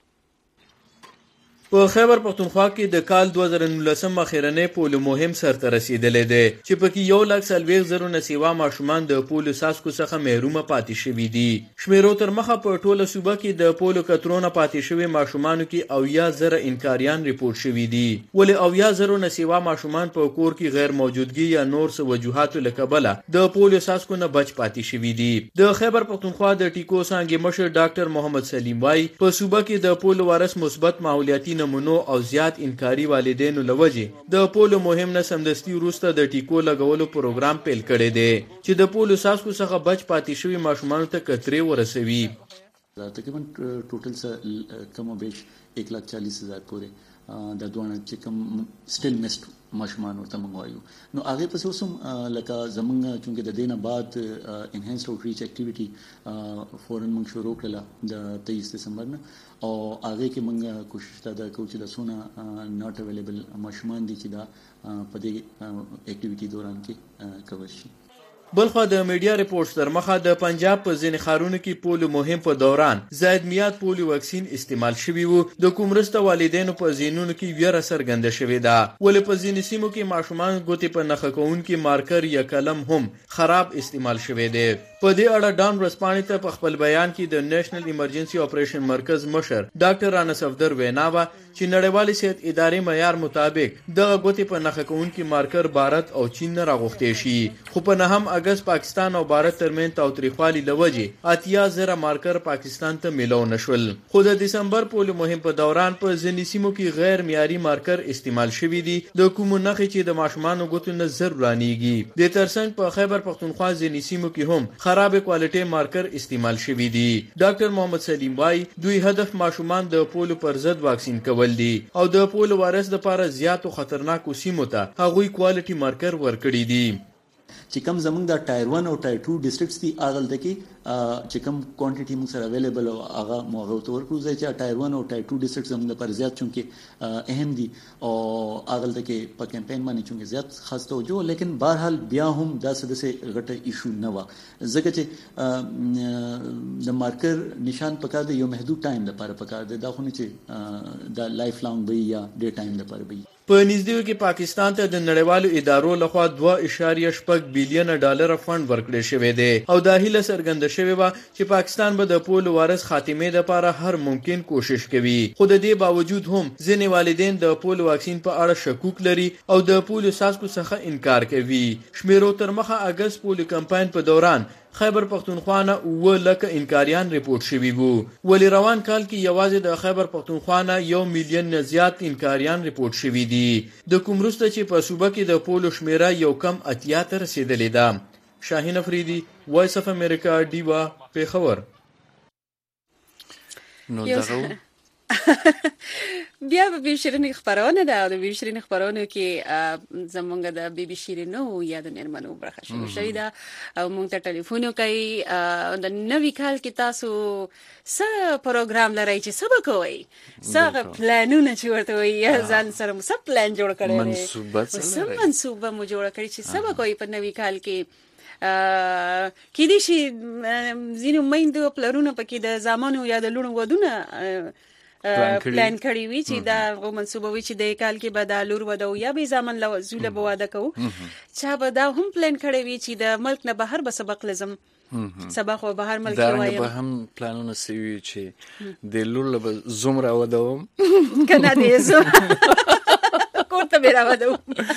په خیبر پښتونخوا کې د کال دوه زره نولسم اخیرنۍ پولیو مهم سرته رسیدلی دی چې پکې یو لک څلوېښت زرو نه سیوا ماشومان د پولیو څاڅکو څخه محرومه پاتې شوي دي. شمیرو تر مخه په ټوله صوبه کې د پولیو کترو نه پاتې شوي ماشومانو کې اویا زره انکاریان ریپورټ شوي دي. ولې اویا زرو نه سیوا ماشومان په کور کې غیر موجودګي یا نور څه وجوهاتو له کبله د پولیو څاڅکو نه بچ پاتې شوي دي. د خیبر پښتونخوا د ټیکو څانګې مشر ډاکټر محمد سلیم وایي په صوبه کې د پولیو وارث مثبت ماحولیاتي نمونو او زیات انکاري والدینو لوجې د پولیو مهم نه سمدستي وروسته د ټیکو لګولو پروګرام پیل کړی دی چې د پولیو څاڅکو څخه بچ پاتې شوي ماشومانو ته کترې ورسوي. تقریبا ټوټل څه کم او بیش ایک لاکھ چالیس هزار پورې د دوه چې کوم سټیل میسټ ماشومان ورته موږ وایو. نو هغه پس اوس هم لکه زمونږ چونکه د دینه بعد انهانسډ اوټریچ اکټیویټي فورن موږ شروع کړله د تیئیس دسمبر نه او هغه کې موږ کوشش دا کوو چې د سونه ناٹ اویلیبل ماشومان دي چې دا په دې اکټیویټي دوران کې کور شي. بلخوا د میډیا ریپورټس تر مخه د پنجاب په ځینې ښارونو کې پولیو مهم په دوران زاید میاد پولیو واکسین استعمال شوی وو. د کوم مرسته والدینو په ذهنونو کې ویره څرګنده شوې ده. ولې په ځینې سیمو کې ماشومان ګوتې په نښه کوونکي مارکر یا قلم هم خراب استعمال شوی دی. په دې اړه ډان ورځپاڼې ته په خپل بیان کې د نېشنل ایمرجنسي اپریشن مرکز مشر ډاکټر رانا صفدر وینا وه چې نړیوالې صحت ادارې معیار مطابق دغه ګوتې په نښه کوونکي مارکر بھارت او چین نه راغوښتې شي. خو په نهم اګست پاکستان او بھارت ترمن تاوتریخوالي لوجې اتیا زره مارکر پاکستان ته میلو نشول. خو د دسمبر پولیو مهم په دوران په ځینې سیمو کې غیر معیاري مارکر استعمال شوي دي د کومو نښې چې د ماشومانو ګوتو نه زر رانیږي. د ترڅنګ په خیبر پښتونخوا ځینې سیمو کې هم خراب کوالټي مارکر استعمال شوي دي. ډاکټر محمد سلیم وایي دوی هدف ماشومان د پولیو پر ضد واکسین کول دي او د پولیو وایرس لپاره زیاتو خطرناکو سیمو ته هغوی کوالټي مارکر ورکړي دي. چې کوم زمونږ د ټایر ون او ټایر ټو ډسټرکټس دي هغه دلته کې چې کوم کوانټیټي موږ سره اویلیبل او هغه مو هغه ته ورکړو چې ټایر ون او ټایر ټو ډسټرکټس زموږ لپاره زیات چونکې اهم دي او هغه دلته کې په کمپاین باندې چونکې زیات خاص توجه لیکن بهرحال بیا هم دا څه داسې غټه ایشو نه وه ځکه چې د مارکر نشان پکار دی یو محدود ټایم لپاره پکار دی دا خو نه چې دا لایف لانګ وي یا ډیر ټایم لپاره وي. په نږدې کې پاکستان ته د نړیوالو ادارو لخوا دوه اعشاریه شپږ بیلیون ډالر فند ورکړل شوی دی او دا هیله څرګنده شوې وه چې پاکستان به د پولیو وایرس خاتمې لپاره هر ممکن کوشش کوي. خو د دې باوجود هم ځینې والدین د پولیو واکسین په اړه شکوک لري او د پولیو څاڅکو څخه انکار کوي. شمیرو تر مخه اګست پولیو کمپاین په دوران خیبر پښتونخوا نه اووه لکه انکاریان ریپورټ شوي وو. ولې روان کال کې یوازې د خیبر پښتونخوا نه یو میلیون نه زیات انکاریان ریپورټ شوي دي. د کوم وروسته چې په صوبه کې د پولیو شمیره یو کم اتیا ته رسېدلې ده. شاهین افریدي وایس اف امریکا ډیوا پیښور. نو دغه بیا به بی شیرین خبرونه ده د بی شیرین خبرونه کې زمونږ د بی بی شیرینو یا د نرمنو برخه شروع شوې ده او موږ ته ټلیفون کوي د نوي کال کې تاسو څه پروګرام لرئ چې څه به کوئ څه پلانونه چې ورته وایي ځان سره مو څه پلان جوړ کړی دی څه منصوبه مو جوړه کړې چې څه به کوئ په نوي کال کې کې دي چې ځینې میندو پلرونه پکې د زامنو یا د لوڼو ودونه پلان کړی وي چې دا غو منصوبه وي چې د کال کې به د لور وده یا به زامن له زوله به واده کوو چا به دا هم پلان کړی وي چې د ملک نه بهر به سبق لازم سبق و بهر ملک وایم دا به هم پلانونه سوي چې د لور له زوم را ودوم کنه دې زوم کوته به را ودوم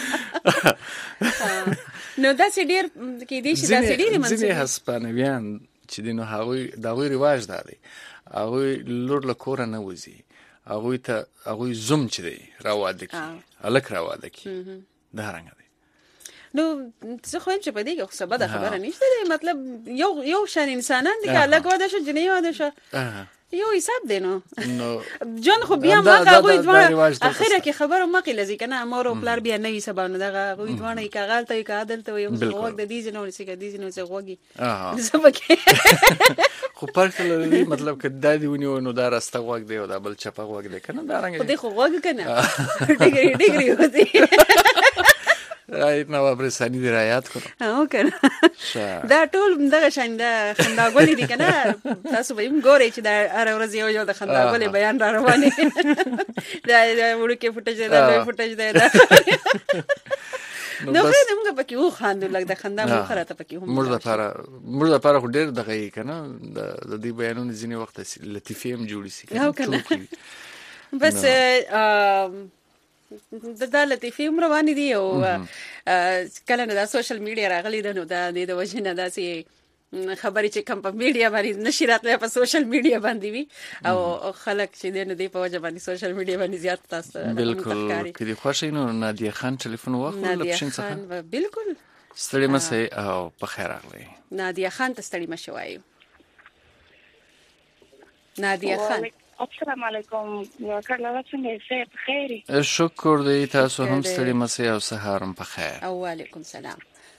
نو دا چې ډیر کې دي چې دا چې ډیر منصوبه ځینې هسپانویان چې دینو هغوی دا غوي رواج دی هغوی لور له کوره نه وځي هغوی ته هغوی زوم چې دی را واده کړي هلک را واده کړي دا رنګه دی. نو زه خو هم چې په دې کې خو څه بده خبره نشته دی مطلب یو یو شان انسانان دي که لږ واده شو جنۍ واده شو یو حساب دی نو جون خو بیا ما هغوی دواړه اخره کې خبره مخکې لځي که نه مور او پلار بیا نه وي سبا نو دغه هغوی دواړه یې که هغلته وي که هدلته وي غوږ د دې ځای نه ونیسي که دې ځای نه ونیسي غوږ یې زه پکې خو فرق لري مطلب که دا دې ونیو نو دا راسته غوږ دی او دا بل چپه غوږ دی که نه دارنګه خو دې خو غوږ که نه ډګري ډګري وځي رایت نواب رسانی دی رایات کنو او کنه دا ټول دغه شان د خنداګولې دي کنه تاسو به هم ګورئ چې دا هر ورځ یو یو د خنداګولې بیان را روان دي دا وړوکی فوټیج دی دا لوی فوټیج دی دا نو خو موږ پکې و خاندو لږ د خندا مو خراته پکې هم موږ لپاره موږ لپاره خو ډېر دغه یې کنه د دې بیانونو ځینې وخت لطیفې هم جوړې سي کنه بس د دا لطیفې هم روانې دي او کله نه دا سوشل میډیا راغلی ده نو دا د دې د وجې نه داسې خبرې چې کم په میډیا باندې نشي راتلی په سوشل میډیا باندې وي او خلک چې دی نو دی په وجه باندې سوشل میډیا باندې زیات تاسو بالکل که دې خوښ وي نو نادیه خان ټلیفون واخلو له پښین څخه بالکل ستړي مه سئ او په خیر راغلی نادیه خان ته ستړي مه شئ وایو نادیه خان السلام علیکم کار لاله څنګه یې په خیر شکر دی تاسو هم ستړي مه سئ او سهار هم په خیر او وعلیکم سلام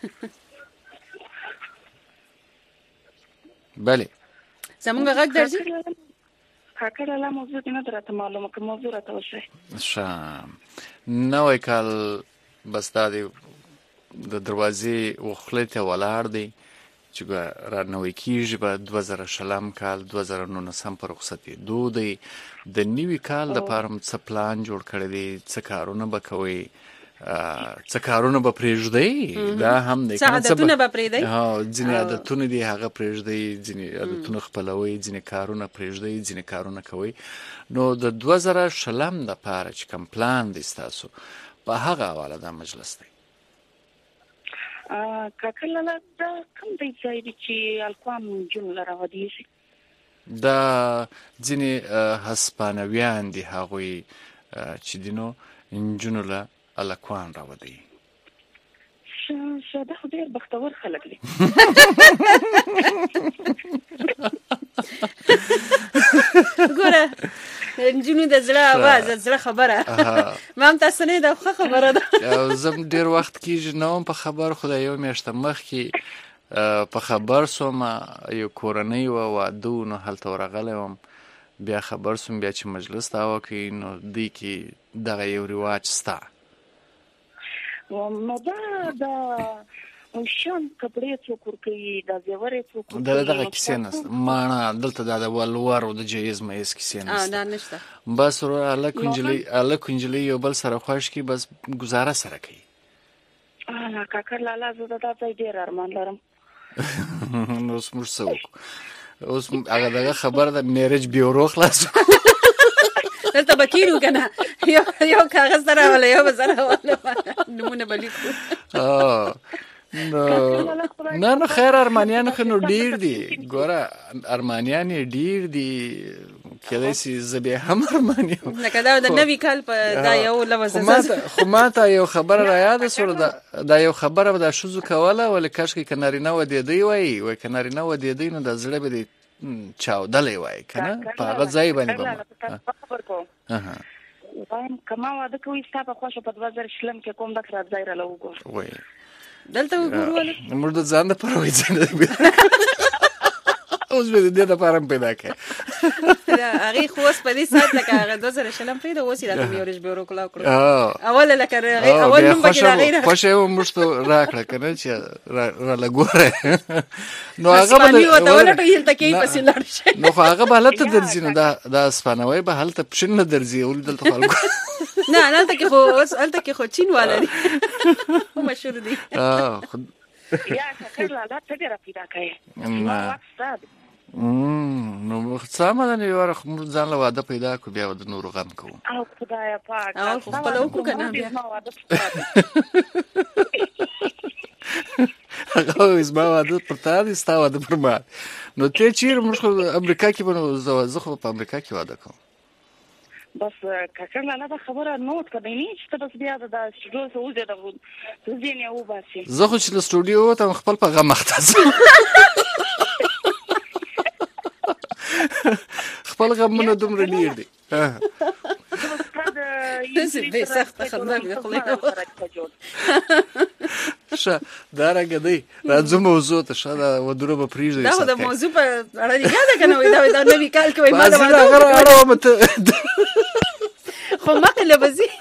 بله زمونږ غږ درځي کاکا لاله موضوع دې نه درته معلومه که موضوع راته وښایي ښه نوی کال بس دا دی د دروازې وخولې ته ولاړ دی چې را نوی کېږي به دوه زره شلم کال دوه زره نولسم په رخصتېدو دی د نوي کال دپاره هم څه پلان جوړ کړی دی څه کارونه به کوئ څه کارونه به پرېږدئ دا هم دی څه عادتونه به پرېږدئ ځینې عادتونه دي هغه پرېږدئ ځینې عادتونه خپلوئ ځینې کارونه پرېږدئ ځینې کارونه کوئ نو د دوه زره شلم دپاره چې کوم پلان دی ستاسو په هغه حواله دا مجلس دی کاکا لاله دا کوم دی ځای دی چې الکوان نجونو له راودېږي دا ځینې هسپانویان دي هغوی چې دي نو نجونو له الکوان راودي ښه دا خو ډېر بختور خلک دي ګوره نجونو د زړه اواز د زړه خبره ما هم تاسو نه دا ښه خبره ده زه ډېر وخت کېږي نه وم په خبر خو د یو میاشته مخکې په خبر سوم یو کورنۍ وه واده و نو هلته ورغلی وم بیا خبر سوم بیا چې مجلس ته وکړي نو دوی کې دغه یو رواج سته نو دا د شان کپړې څوک ورکوي دا زیورې څوک ورکوي دا دغه کیسې نشته ماڼه دلته دا د ولور او د جهیز مهیز کیسې نشته دا نشته بس هلک نجلۍ هلک نجلۍ یو بل سره خوښ کړي بس ګزاره سره کوي کاکا لاله زه د دا ځای ډېر ارمان لرم نو اوس موږ څه وکړو اوس هغه دغه خبره د میریج بیورو خلاص دلته به کینو که نه یو کاغذ ته راوله یو به زه راوله نومونه به لیکو نه نه خیر ارمانیان خو نو ډېر دي ګوره ارمانیان یې ډېر دي کېدای شي زه بیا هم ارمان یم لکه دا د نوي کال په دا یو لوظه خو ما ته یو خبره رایاده شوله دا یو خبره به دا ښځو کوله ولې کاشکې که نارینه ودېدی وایي وایي که نارینه ودېدی نو دا زړه به دې چاودلی وایي که نه په هغه ځای باندې به وایم که ما واده کوي ستا په خوښه په دوه زره شلم کې کوم دک راځئ راله وګوره وایي دلته وګورو ولې موږ د ځان دپاره وایي ځای نه اوس به د دې دپاره هم پیدا کړې هغې خو اوس په دې ساعت لکه هغه دوه زره شلم پرېږده اوس یې راته میورج بیورو کلاو کړو اوله لکه اول نوم پکې د هغې خوښه یې موږ ته راکړه که نه چې راله ګوره نو هغه به ورته ولټوي هلته کې یې پسې لاړ شي نو خو هغه به هلته درځي نو دا اسپانوی به هلته پښین نه درځي ولې دلته خو نه هلته کې خو اوس هلته کې خو چین والا دي خو مشهور دي یا کاکا لاله ته ډېره پیدا کوې ما وخت ستا دی نو څه عمله نه یواره خو موږ ځان له واده پیدا کړو بیا به د نورو غم کوو او خدایه پاک او خو خپله وکړو که نه بیا هغه وایي زما واده پر تا دی ستا واده پر ما نو ته چیرې موږ خو امریکا کې به نو زه خو په امریکا کې واده کوم بس کاکړه نه دا خبره نوٹ کړئ نه چې بس بیا د سټوډیو څخه وځي د ځینې او باسي زه خو چې له سټوډیو ته خپل په غم مختص خپل غمونه دومره ډیر دي داسې بې سخته خندا مې د خولې نه ښه دا رنګه دی راځو موضوع ته ښه دا ودونه به پرېږدئ دا خو د موضوع په اړه نګاه ده که نه وایي دا وایي دا نوي کال کې وایي ما د واده اړوم ته خو مخکې له به ځي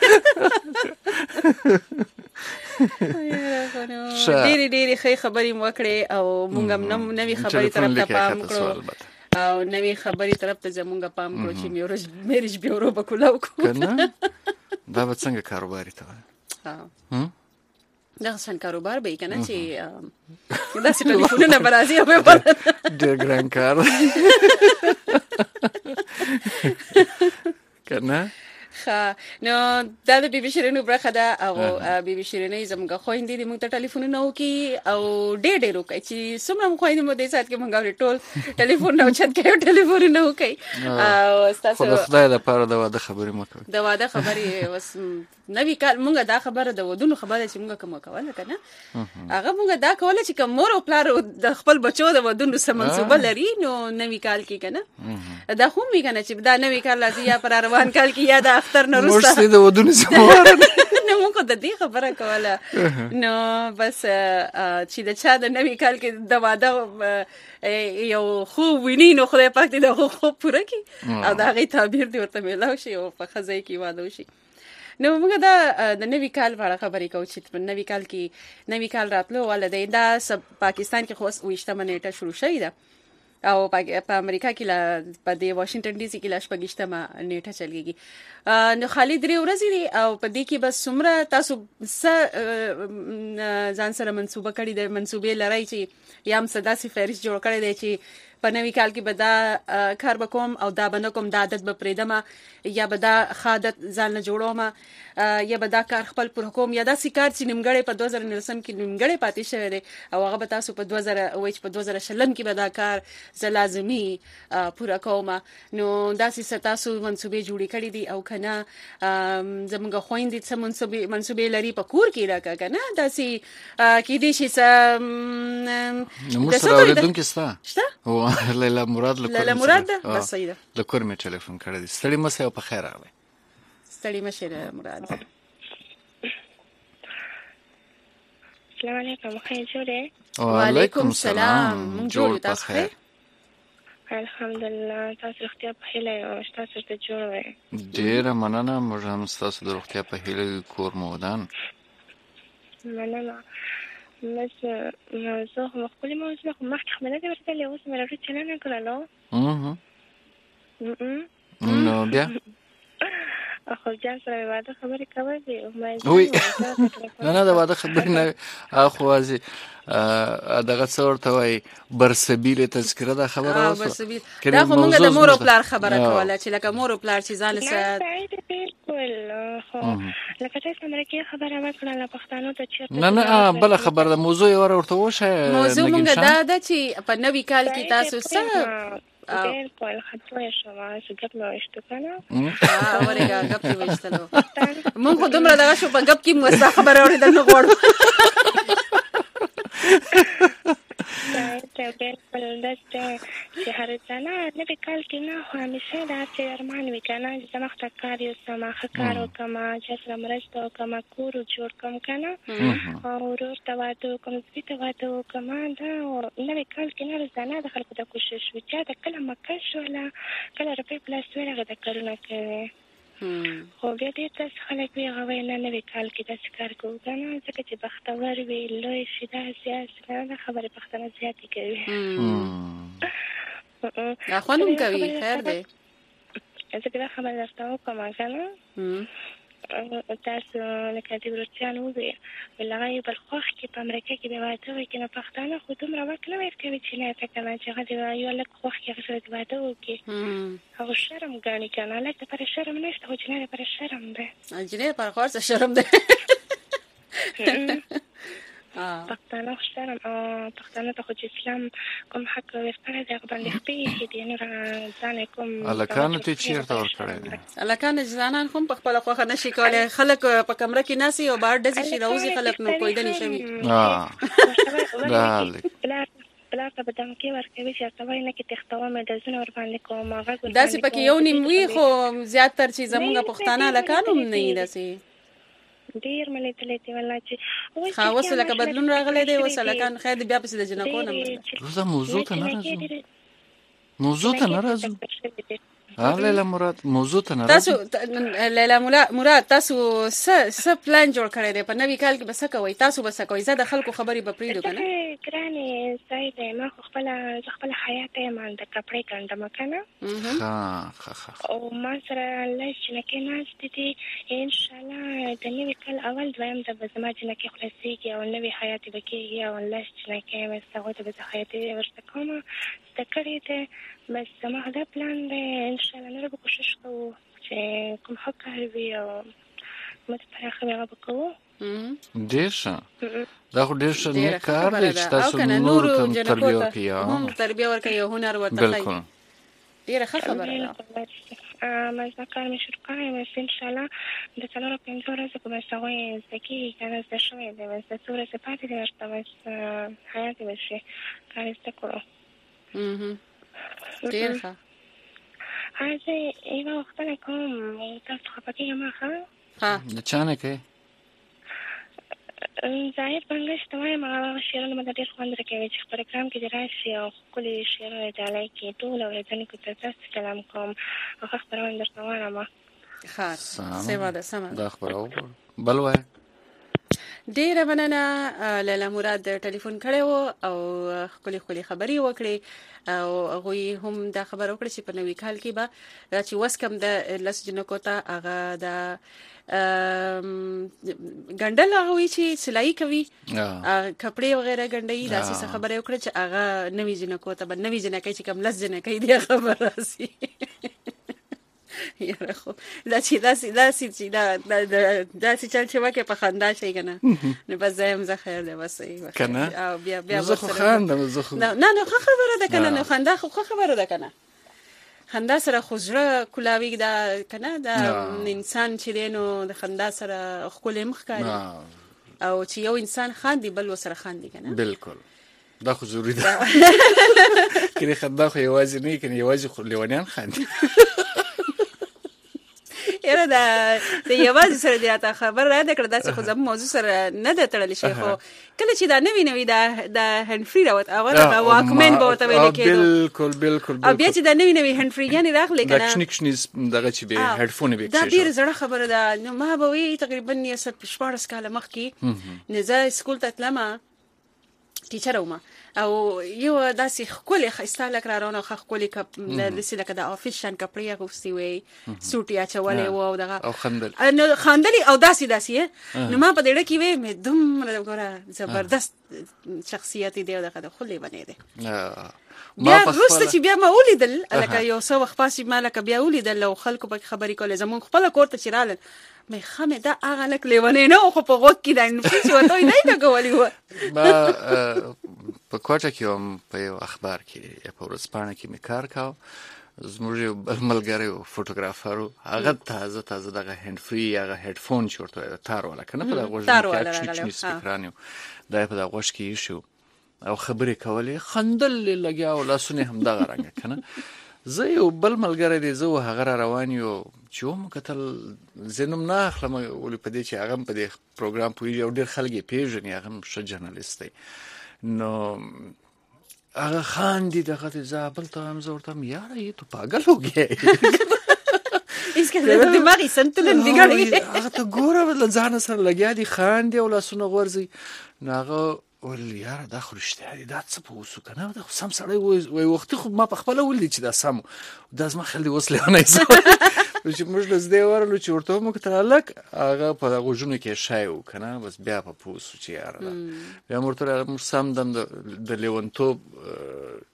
ډېرې ډېرې ښې خبرې مو وکړې او موږ هم نوې خبرې طرف ته پام کړو او نوې خبرې طرف ته زمونږ پام کړو چې میریج بیورو به کولاو کړو که نه دا به څنګه کاروباري ته وایي دغه شان کاروبار به یې که نه چې داسې ټلیفونونه به راځي او به ډېر ګران کار که نه نو دا د بیبي شیرینو برخه ده او بیبي شیرینۍ زموږ خویندې دي موږ ته ټلیفونونه وکړي او ډېر ډېر وکړي چې څومره مو خویندې مو دې ساعت کې موږ اورې ټول ټلیفونونه اوچت کوي او ټلیفونونه وکړي او ستاسو خو د خدای دپاره د واده خبرې مه کوئ د واده خبرې اوس نوي کال موږ دا خبره د ودونو خبره چې موږ کومه کوله که نه هغه موږ دا کوله چې که مور او پلار د خپل بچو د ودونو څه منصوبه لري نو نوي کال کې که نه دا خو وي که نه چې دا نوي کال راځي یا پر روان کال کې یا د اختر نه وروسته موږ د ودونو څخه نو موږ د دې خبره کوله نو بس چې د چا د نوي کال کې د واده یو خوب ویني نو خدای پاک دې د خوب پوره کړي او د هغې تعبیر دې ورته میلاو شي او په ښه ځای کې واده وشي نو موږ دا د نوي کال په اړه خبرې کوو چې په نوي کال کې نوي کال راتلو والا دی دا پاکستان کې خو اوس اوویشتمه نیټه شروع شوې ده او په امریکا کې لا په دې واشنگټن ډي سي کې لا شپږیشتمه نیټه چلیږي نو خالي درې ورځې دي او په دې کې بس څومره تاسو څه ځان سره منصوبه کړي د منصوبې لرئ چې یا هم څه داسې فهرست جوړ کړی دی چې په نوي کال کې به دا کار به کوم او دا به نه کوم دا عادت به پرېږدم یا به دا ښه عادت ځان له جوړوم یا به دا کار خپل پوره کوم یا داسې کار چې نیمګړی په دوه زره نولسم کې نیمګړی پاتې شوی دی او هغه به تاسو په دوه زره وایي چې په دوه زره شلم کې به دا کار زه لازمي پوره کوم نو داسې څه تاسو منصوبې جوړې کړي دي او که نه زموږ خویندې څه منصوبې منصوبې لري په کور کې راکړه که نه داسې کیدای شي څه موږ سره اورېدونکي شته شته لیلا مراد له لیلا مراد ده بس صحیح ده له کور مې ټلیفون کړی دی ستړي مه شئ او په خیر راغلی ستړي مه شئ مراد السلام علیکم خیر جوړې وعلیکم السلام مونږ جوړ یو تاسو خیر الحمدلله تاسو روغتیا په هیله یو تاسو ته جوړ وئ ډېره مننه موږ هم ستاسو د روغتیا په هیله کور مو ودان مننه بس زه خو خپلې موضوع خو مخکې خو مې نه دي ورتلې اوس مې راډیو چلنه کړله نو بیا خو جان سره مې واده خبرې کول دي نه نه د واده خبرې نه خو واځي دغه څه ورته وایي برسبیل تذکره دا خبره اوسه دا خو موږ د مور او پلار خبره کوله چې لکه مور او پلار چې ځان له بالکل خو لکه تاسو امریکایي خبره وکړه له پښتنو ته چیرته نه نه بل خبره د موضوع یې ورته وشه موضوع موږ دا ده چې په نوي کال کې تاسو څه بالکل خطوه شما چې ګپ مې وشته کنه اورېګه ګپ دې وشتلو موږ خو دومره دغه شو په ګپ کې مو څه خبره اورېدل نه غواړو ته بالکل داسې چې هر ځانه نوي کال کې نه خو همیشه داسې ارمان وي که نه چې زه مخته کار یوسم ښه کار وکړم چا سره مرسته وکړم کور جوړ کړم که نه او ورور ته واده وکړم زوی ته واده وکړم دا نوي کال کې نه روزانه د خلکو د کوشش وي چا د کله مکه شوله کله روپۍ پلاس ویل هغه د کارونه کوي خو بیا ډېر داسې خلک وي هغه وایي نه نوي کال کې داسې کار کوو که نه ځکه چې بختور وي لوی شي داسې هسې نه دا خبرې پښتانه زیاتې کوي خوند هم کوي خیر دی ځکه دا خبره درته وکړم که نه تاسو لکه دې ورورچیان وویل ویل هغه یو بل خوښ کې په امریکا کې د واده وکړي نو پښتانه خو دومره وخت نه ورکوي چې نه ته که نه چې هغه د یو هلک خوښ کې هغه سره د واده وکړي هغه شرم ګڼي که نه هلک دپاره شرم نشته خو جنۍ دپاره شرم دی جنۍ دپاره خو هر څه شرم دی پښتانه خوشترم او پښتانه ته خو چې اسلام کوم حق ورکړی دی هغه باندې خپې دي نور ځان کوم الکانو ته چیرته ورکړی دی الکان ځانان هم په خپل خوخه نشي کولای خلک په کمره کې ناسي او بار دزي شي راوځي خلک نو کوی دني شوی ها دا بلار ته بدم کې ورکوي چې تاسو نه کې تختوا مې د زنه ور باندې کوم هغه داسې پکې یو نیم وی خو زیات تر چې زمونږ پښتانه لکانو نه داسې ډیر ملي تلې دی والله چې خا وسه لکه بدلون راغلی دی وسه لکان خیر بیا په د جنکو نه روزه موضوع ته نه راځو موضوع ته نه راځو ها لیلا مراد موضوع ته نه تاسو لیلا مراد تاسو س س پلان جوړ کړی دی په نوی کال کې بس کوي تاسو بس کوي زه د خلکو خبري به پریدو کنه ګرانه سید ما خپل خپل حیات ما د کپړې کندم کنه ها ها او ما سره لږ نه کې ناس دي ان شاء الله د نوی کال اول دویم د بزما چې کې خلاصيږي او نوی حیات بکیږي او لږ نه کې مستغوت به حیات ورته کوم ستکړې ته بس ما دا پلان دی ان شاء الله نور به کوشش کوو چې کوم حق کوي او متفرخ به وکړو ډیر ښه دا خو ډیر ښه نه کار دی چې تاسو نور کوم تربیه ورکړئ هم تربیه ورکړئ او هنر ورته بالکل ډیره ښه خبره ده ما زه کار مې شروع کړی مې ان شاء الله د څلورو پنځو ورځو په مساوي زکی کنه زه شوې ده مې د څو ورځې پاتې دي ورته بس حیات به شي کار زده کړو ډیر ښه هغه ایوا وخت نه کوم تاسو خپګی ما ښه ها د چانه کې ظاهر بنګش ته ما شیرونه مده ډیر خوند راکوي چې پروګرام کې دراشي او کلی شیرونه ډالای کې ټول ورځې کې تاسو کلام کوم هغه خبرونه درته وایم ښه سیوا ده سم دا خبرو بل وای ډیره مننه لیلا مراد ټلیفون کړو او خپل خپل خبري وکړي او هغه هم دا خبر وکړي چې په نوې کال کې به چې وسکم د لس جنکو ته هغه د ګندل هغه چې سلای کوي کپڑے وغیرہ ګندې داسې خبره وکړي چې هغه نوې جنکو ته به نوې جنکې چې کوم لس جنکې دی خبر راسي یاره خو دا چې داسې داسې چې دا داسې چل چې وکه په خندا شي کنه نو بس زم زه خیر دی بس کنه او بیا بیا زه خو خاندم زه خو نه نه خو خبره ده کنه نه خندا خو خبره ده کنه خندا سره خوځره کولاوي دا کنه دا انسان چې دینو د خندا سره خپل مخ کوي او چې یو انسان خاندي بل وسره خاندي کنه بالکل دا خو ضروري ده کله خندا خو یوازې نه کنه یوازې خو لیوانیان خاندي یره دا د یوازې سره دی تا خبر را ده کړه دا چې خو زموږ موضوع سره نه ده تړل شي خو کله چې دا نوی نوی دا د هنفري راوت اوله به واکمن به وته ویل کېدو بالکل بالکل او بیا چې دا نوی نوی هنفري یعنی راغلی کنه دا کنیکشنز دغه چې به هډفون به دا ډیر زړه خبره ده نو ما به وی تقریبا یې شپږ کاله مخکې نه زه سکول ته تلم ټیچر ومه او یو داسې خولي خسته لک رارونه خولي کپ د سلکه د افیشن کپړې غوستي وي سوټیا چولې و او دغه او خندل نو خندلي او داسې داسې نو ما په دې کې وې مې دوم غوړه زبردست شخصیت دی دغه د خولي باندې دی ما په روسته چې بیا ما ولیدل لکه یو څو وخت پاسې ما لکه بیا ولیدل لو خلکو په خبرې کولې زمون خپل کوړه چیرال مې خمه دا هغه لک لیونه نه خو په غوږ کې دا نفس وته نه دا کولی و ما په کوټه کې هم په یو اخبار کې په ورځپاڼه کې مې کار کاوه زموږ یو بل ملګری و فوټوګرافر هغه تازه تازه دغه هندفري هغه هډفون چورته تار ولا کنه په دغه غوږ کې چچنی سپیکرانیو دا په دغه غوږ کې شو او خبرې کولې خندل لګیا او لاسونه هم دغه رنګ کنه زه یو بل ملګری دی زه هغه روان یو چې مو کتل زنم نه اخلم ولې په دې چې هغه په دې پروګرام پوي او ډېر خلک پیژني هغه ښه جرنالست دی نو هغه خاندي دغه زابل ته هم زورته یاره یې تو پاگل हो गया اس کې د دماغي سنتلن بګړي هغه ته ګوره ځان سره لګیا دي خاندي او لاسونه غورځي ناغه ول یاره دا خو رښتیا دي دا څه په وسو کنه دا سم سړی وای وخت خو ما په خپل ولې چې دا سم دا زما خل دی وسله نه ایسو چې موږ له دې ورلو چې ورته مو کتل لک هغه په غوجونو کې شایو کنه بس بیا په پوسو چې یاره بیا مرته موږ سم دم د لیونتوب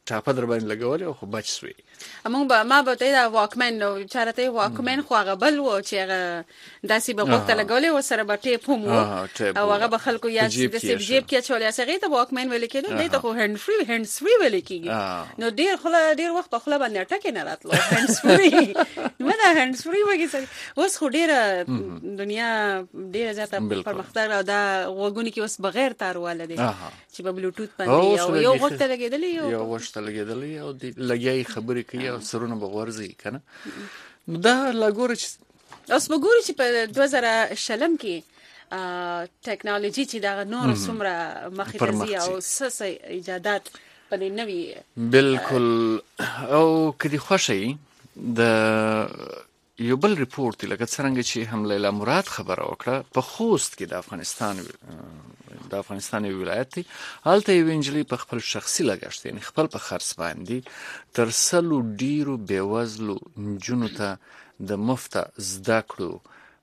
ټاپه در باندې لګولې او خو بچ سوی. موږ به ما به ته دا واکمن نو چارته واکمن خو هغه بل و چې هغه داسې به وخت لګولې و سره به ټیپ هم او هغه به خلکو یا د جیب کې چولې اسغه ته واکمن ویل کېده دته خو هند فری هند فری ویل کېږي نو ډیر خله ډیر وخت په خله باندې ټکه نه راتلو هند فری نو دا هند فری وږي اوس خو ډیر دنیا ډیر زیاته پرمختګ او دا وګونی کې اوس بغیر تار واله دي چې په بلوټوث باندې یو وخت لګیدلی یو وخت لګیدلی او لګیای خبرې کوي او سرونه بغورځي کنه نو دا لاګور چې اوس وګوري چې په دوه زره شلم کې ټیکنالوژي چې دا نور څومره مخې ته ځي او سس ایجادات په دې نوي بالکل او کدي خوشي د یو بل ریپورت لکه څنګه چې هم لیلا مراد خبره وکړه په خوست کې د افغانستان د افغانستان ولایت دی هلته یو انجلي په خپل شخصي لګښت یعنی خپل په خرڅ باندې تر سلو ډیرو بیوزلو نجونو ته د مفته زده کړو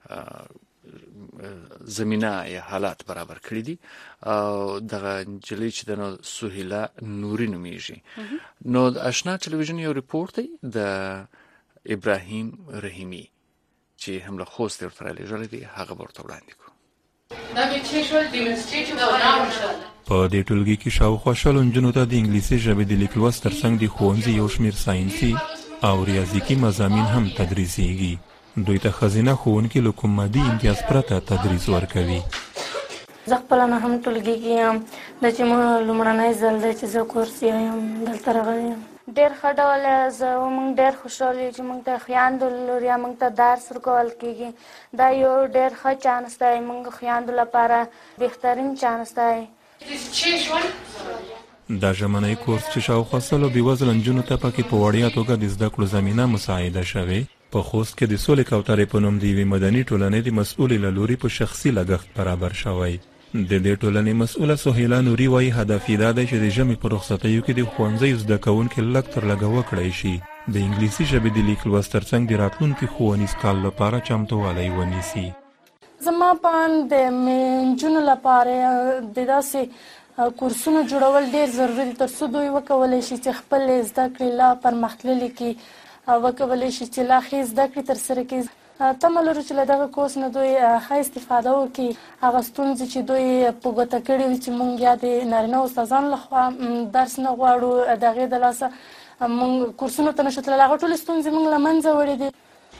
زمينه یا حالات برابر کړی دي او دغه انجلي چې د سهیلا نوري نومیږي نو آشنا ټلویزیون یو ریپورت دی د ابراهیم رحیمی چې هم له خوست ورته لېږل دي هغه ورته وړاندې کو په دې ټولګي کې شاوخوا شلو نجونو ته د انګلیسي ژبې د لیک لوست ترڅنګ د ښوونځي یو شمېر ساینسي او ریاضیکي مضامین هم تدریسیږي دوی ته ښځینه ښوونکي له کوم مادي امتیاز پرته تدریس ورکوي زه خپله نه هم ټولګي کې یم دا چې موږ لومړنی ځل دی چې زه کورس یم دلته راغلی یم ډېر ښه ډول زه موږ ډېر خوشحال یو چې موږ ته خویندو لوریا موږ ته درس ورکول کېږي دا یو ډېر ښه چانس دی موږ خویندو لپاره بهترین چانس دی دا ژمنی کورس چې شاوخوا سلو بېوزله نجونو ته پکې په وړیا توګه د زده کړو زمینه مساعده شوې په خوست کې د سولې کوترې په نوم د یوې مدني ټولنې د مسؤلې له لوري په شخصي لګښت برابر شوی د دې ټولنې مسؤله سهیلا نوري وایي هدف یې دا دی چې د ژمي په رخصتیو کې د ښوونځیو زده کوونکي لږ تر لږه وکړی شي د انګلیسي ژبې د لیک لوست ترڅنګ د راتلونکي ښوونیز کال لپاره چمتووالی ونیسي زما په اند د نجونو لپاره د داسې کورسونو جوړول ډېر ضروري دي تر څو دوی وکولی شي چې خپل زده کړې لا پرمختللي کړي وکولی شي چې لا ښې زده کړې ترسره کړي تمه لرو چې له دغه کورس نه دوی ښه استفاده وکړي هغه ستونزې چې دوی په ګوته کړې وي چې موږ یا د نارینه استادانو لخوا درس نه غواړو د هغې د لاسه موږ کورسونو ته نشو تللی هغه ټولې ستونزې موږ له منځه وړې دي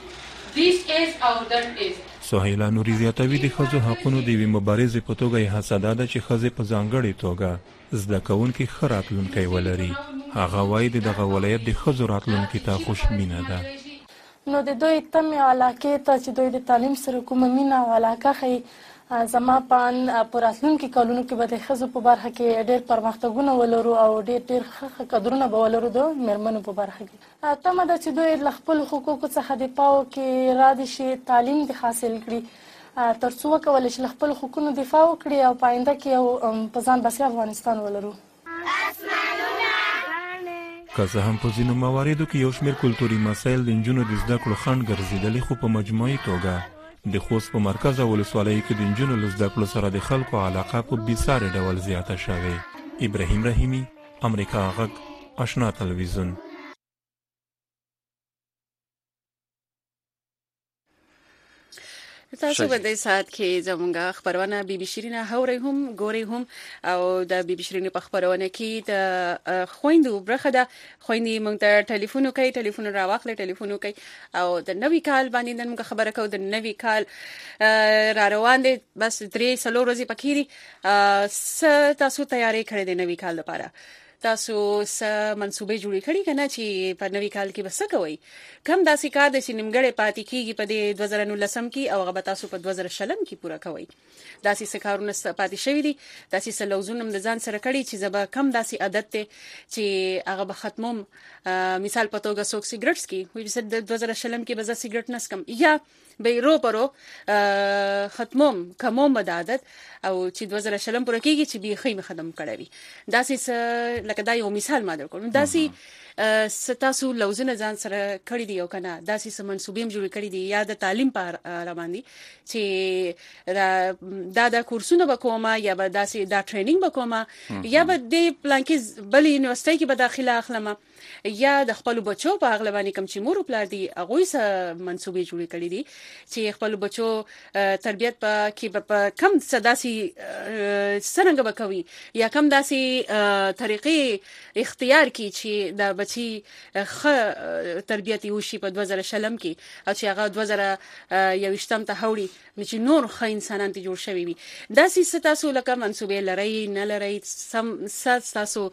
سهیلا نوري زیاتوي د ښځو حقونو د یوې مبارزې په توګه یې هڅه دا ده چې ښځې په ځانګړې توګه زده کوونکي ښه راتلونکی ولري هغه وایي د دغه ولایت د ښځو راتلونکي ته خوشبینه ده نو د دوی تمې او علاقې ته چې دوی د تعلیم سره کومه مینه او علاقه ښیي زما په اند په راتلونکي کلونو کې به د ښځو په برخه کې ډېر پرمختګونه ولرو او ډېر ډېر ښه قدرونه به ولرو د مېرمنو په برخه کې تمه ده چې دوی له خپلو حقوقو څخه دفاع وکړي را دې شي تعلیم دې حاصل کړي تر څو وکولی شي له خپلو حقوقو دفاع وکړي او په آینده کې یو په ځان بسیا افغانستان ولرو که څه هم په ځینو مواردو کې یو شمېر کلتوري مسایل د نجونو د زده کړو خنډ ګرځېدلي خو په مجموعي توګه د خوست په مرکز او ولسوالیو کې د نجونو له زده کړو سره د خلکو علاقه په بېساري ډول زیاته شوې ابراهیم رحیمي امریکا غږ آشنا تلویزیون تاسو په دې ساعت کې زموږ خبرونه بي بي شيرینه هوري هم ګوري هم او د بي بي شيرینه په خبرونه کې د خويندو برخه ده خويندې موږ ته ټلیفون کوي ټلیفون راوخلې ټلیفون کوي او د نوي کال باندې موږ خبره کوو د نوي کال را روان دي بس درې سلو ورځې پکې دي تاسو تیاری کړې د نوي کال لپاره تاسو څه منسوبې جوړې کړې کنه چې په نوي کال کې بس کوي کم داسې کار د سینمګړې پاتې کیږي په دوه زره نولسم کې او هغه تاسو په دوه زره شلم کې پوره کوي داسې څه کارونه پاتې شوي دي داسې څه لوزونه د ځان سره کړی چې زبا کم داسې عادت ته چې هغه به ختموم مثال په توګه څوک سیګریټس کې وي چې د دوه زره شلم کې به زه سیګریټ نسکم یا به رو پرو ختموم کومم د عادت او چې دوه زره شلم پوره کیږي چې به خیم ختم کړی داسې لکه دا یو مثال ما درکوم داسې ستاسو لوزونه ځان سره کړی دی او کنه داسې سم منسوبې جوړ کړی دي یا د تعلیم پر را باندې چې دا د کورسونه وکوما یا به داسې دا ټریننګ وکوما یا به د پلان کې بل یونیورسيټي کې به داخله اخلم یا د خپل بچو په اغله باندې کوم چې مور پلار دي هغه سره منسوبې جوړې کړې دي چې خپل بچو تربيت په کې په کم صداسي څنګه وکوي یا کم داسي طریقې اختیار کی چې دا بچي خ تربيت وشي په دوه زره شلم کې او چې هغه دوه زره یوشتم ته هوړي چې نور خ انسانان ته جوړ شوی وي داسي ستاسو لکه منسوبې لري نه لري سم تاسو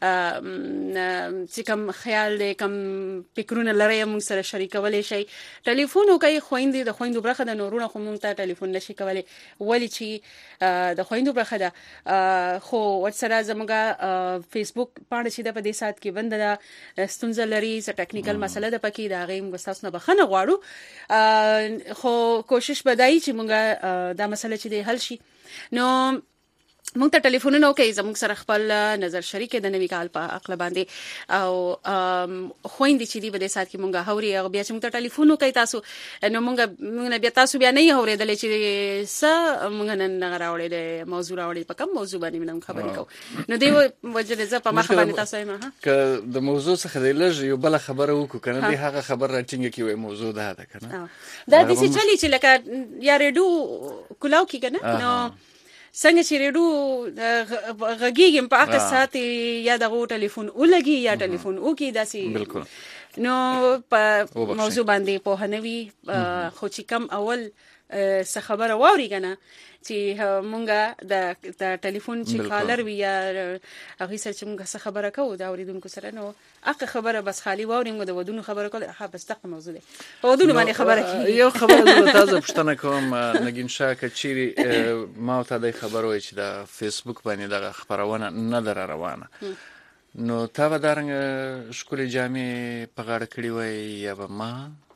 چې کوم خیال دې کوم فکرونه لري موږ سره شریکولای شي ټلیفون وکي خويندې د خويندو برخه د نورونه خو موږ ته ټلیفون نشي کولای ولی چې د خويندو برخه ده خو ورسره زموږه فیسبوک باندې چې د په دې سات کې بند ده ستونزه لري څه ټیکنیکل مسله ده پکې دا غي موږ تاسو نه بخنه غواړو خو کوشش بدایي چې موږ دا مسله چې د حل شي نو موږ ته ټلیفونونه وکړي زموږ سره خپل نظر شریک د نوي کال په عقل باندې او خويندې چې دی په دې سات کې موږ هوري او بیا چې موږ ته ټلیفون وکړي تاسو نو موږ موږ بیا تاسو بیا نه هوري دلې چې س موږ نن غراوړې د موضوع راوړې په کوم موضوع باندې موږ خبرې کوو نو دی وجه دې په مخ باندې تاسو یې ما ک د موضوع څخه د لږ یو بل خبره وکړو کنه دی هغه خبر راټینګ کی وي موضوع ده ده کنه دا د څه چلی چې لکه یا ریډو کلاو کې کنه نو څنګه چې ریډو غږیږم په هغه سات یا دغه ټلیفون ولګي یا ټلیفون وکي داسي بالکل نو په موضوع باندې په هنوي خو چې کم اول څه خبره ووري کنه چې مونږه د د ټلیفون چې کالر وی یا هغه سره چې مونږه څه خبره کوو دا اوریدونکو سره نو هغه خبره بس خالی ووري موږ د ودونو خبره کوله ها بس دغه موضوع ده په ودونو باندې خبره کوي یو خبره زه تاسو پښتنه کوم نګین شاه کچيري ما ته د خبرو چې د فیسبوک باندې دغه خبرونه نه در روانه نو تا به درنګ شکولې جامې په غاړه کړی وای یا به ما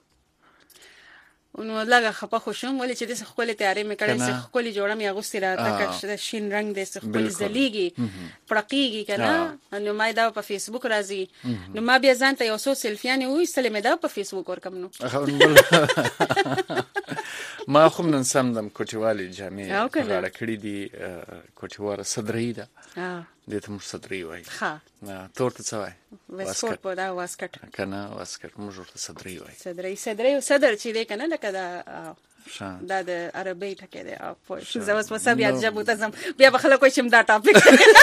نو لږه خپه خوشم ولې چې د خپل تیارې مې کړې چې خپل جوړم یا غوستي را تکړه شین رنگ د خپل زلیږي پړقېږي کنه نو ما دا په فیسبوک راځي نو ما بیا ځان ته یو څو سلفیانې وېستلې مې دا په فیسبوک ورکم نو ما خو نن سم دم کوټیوالي جامې غاړه کړې دي کوټیواره صدرې ده د ته مو صدرې وای ها تور ته څه وای واسکټ په دا واسکټ کنه واسکټ موږ ورته صدرې وای صدرې صدرې صدر چې دی کنه لکه دا دا د عربی ټکی دی او په زه اوس وسه بیا جبو ته زم بیا بخله کوم چې دا ټاپک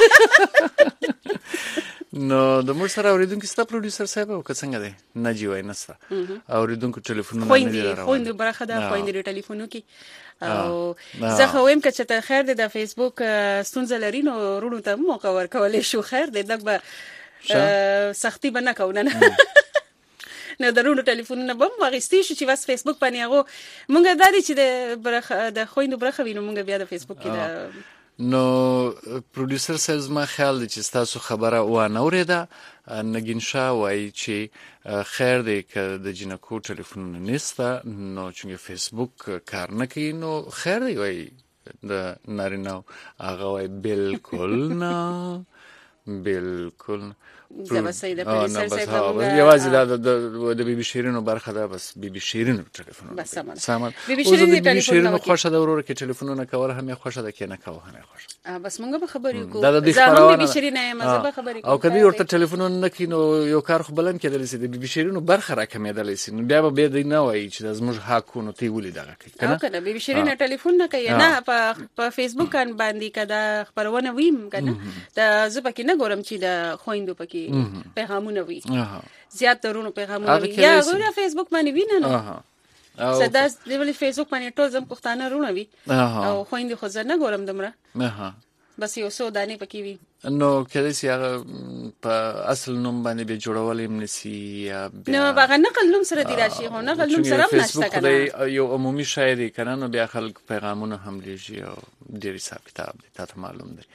نو د موږ سره اوریدونکو ستا پروډوسر صاحب او څنګه دی نجی وای نستا اوریدونکو ټلیفون نه دی راوړل خويندې برخه دا خويندې ټلیفونو کې او زه خو ویم چې ته خیر دې د فیسبوک ستونزه لري نو ورونو ته موقع ورکولې شو خیر دې دغه سختي بنه کوونه نو درونو ټلیفونونه بم واغستې شو چې واس فیسبوک باندې هغه مونږ د دې چې د برخه د خويندو برخه وینو مونږ بیا د فیسبوک کې نو پروډوسر صاحب ما خیال دی چې تاسو خبره و نه اوریده نګین شاه وای چې خیر دی ک د جنکو ټلیفون نسته نو چې فیسبوک کار نه کوي نو خیر دی وای د نارینه هغه وای بالکل نه بالکل زما سیده پروډوسر صاحب یوازې دا د بي بي شیرینو برخه ده بس بي بي شیرینو ټلیفون بس سامان بي بي شیرینو ټلیفون خوښه ده ورور کې ټلیفونونه کول هم خوښه ده کې نه کول هم خوښه بس مونږ به خبرې کوو دا د بي بي شیرینه مزه به خبرې کوو او کدی ورته ټلیفونونه نه کینو یو کار خو بلند کېدل سي د بي بي شیرینو برخه راکمېدل سي نو بیا به به نه وای چې د زموږ حقونو تی ولې دغه کوي کنه کنه بي بي شیرینه ټلیفون نه کوي نه په فیسبوک باندې کدا خبرونه ویم کنه دا زه پکې نه ګورم چې د خويندو پکې پیغامونه وي زیات ترونو پیغامونه وي یا غوړه فیسبوک باندې وینه نو صدا د فیسبوک باندې ټول زم پښتانه رونه وي او خويندې خو زه نه ګورم دمره بس یو څو دانې پکې وي نو کله چې هغه په اصل نوم باندې به جوړول هم نسی یا نو هغه نقل نوم سره دی راشي هو نقل نوم سره هم نشته کنه یو عمومي شاعري کنه نو بیا خلک پیغامونه هم لېږي او ډېر حساب کتاب دي تاسو معلوم دی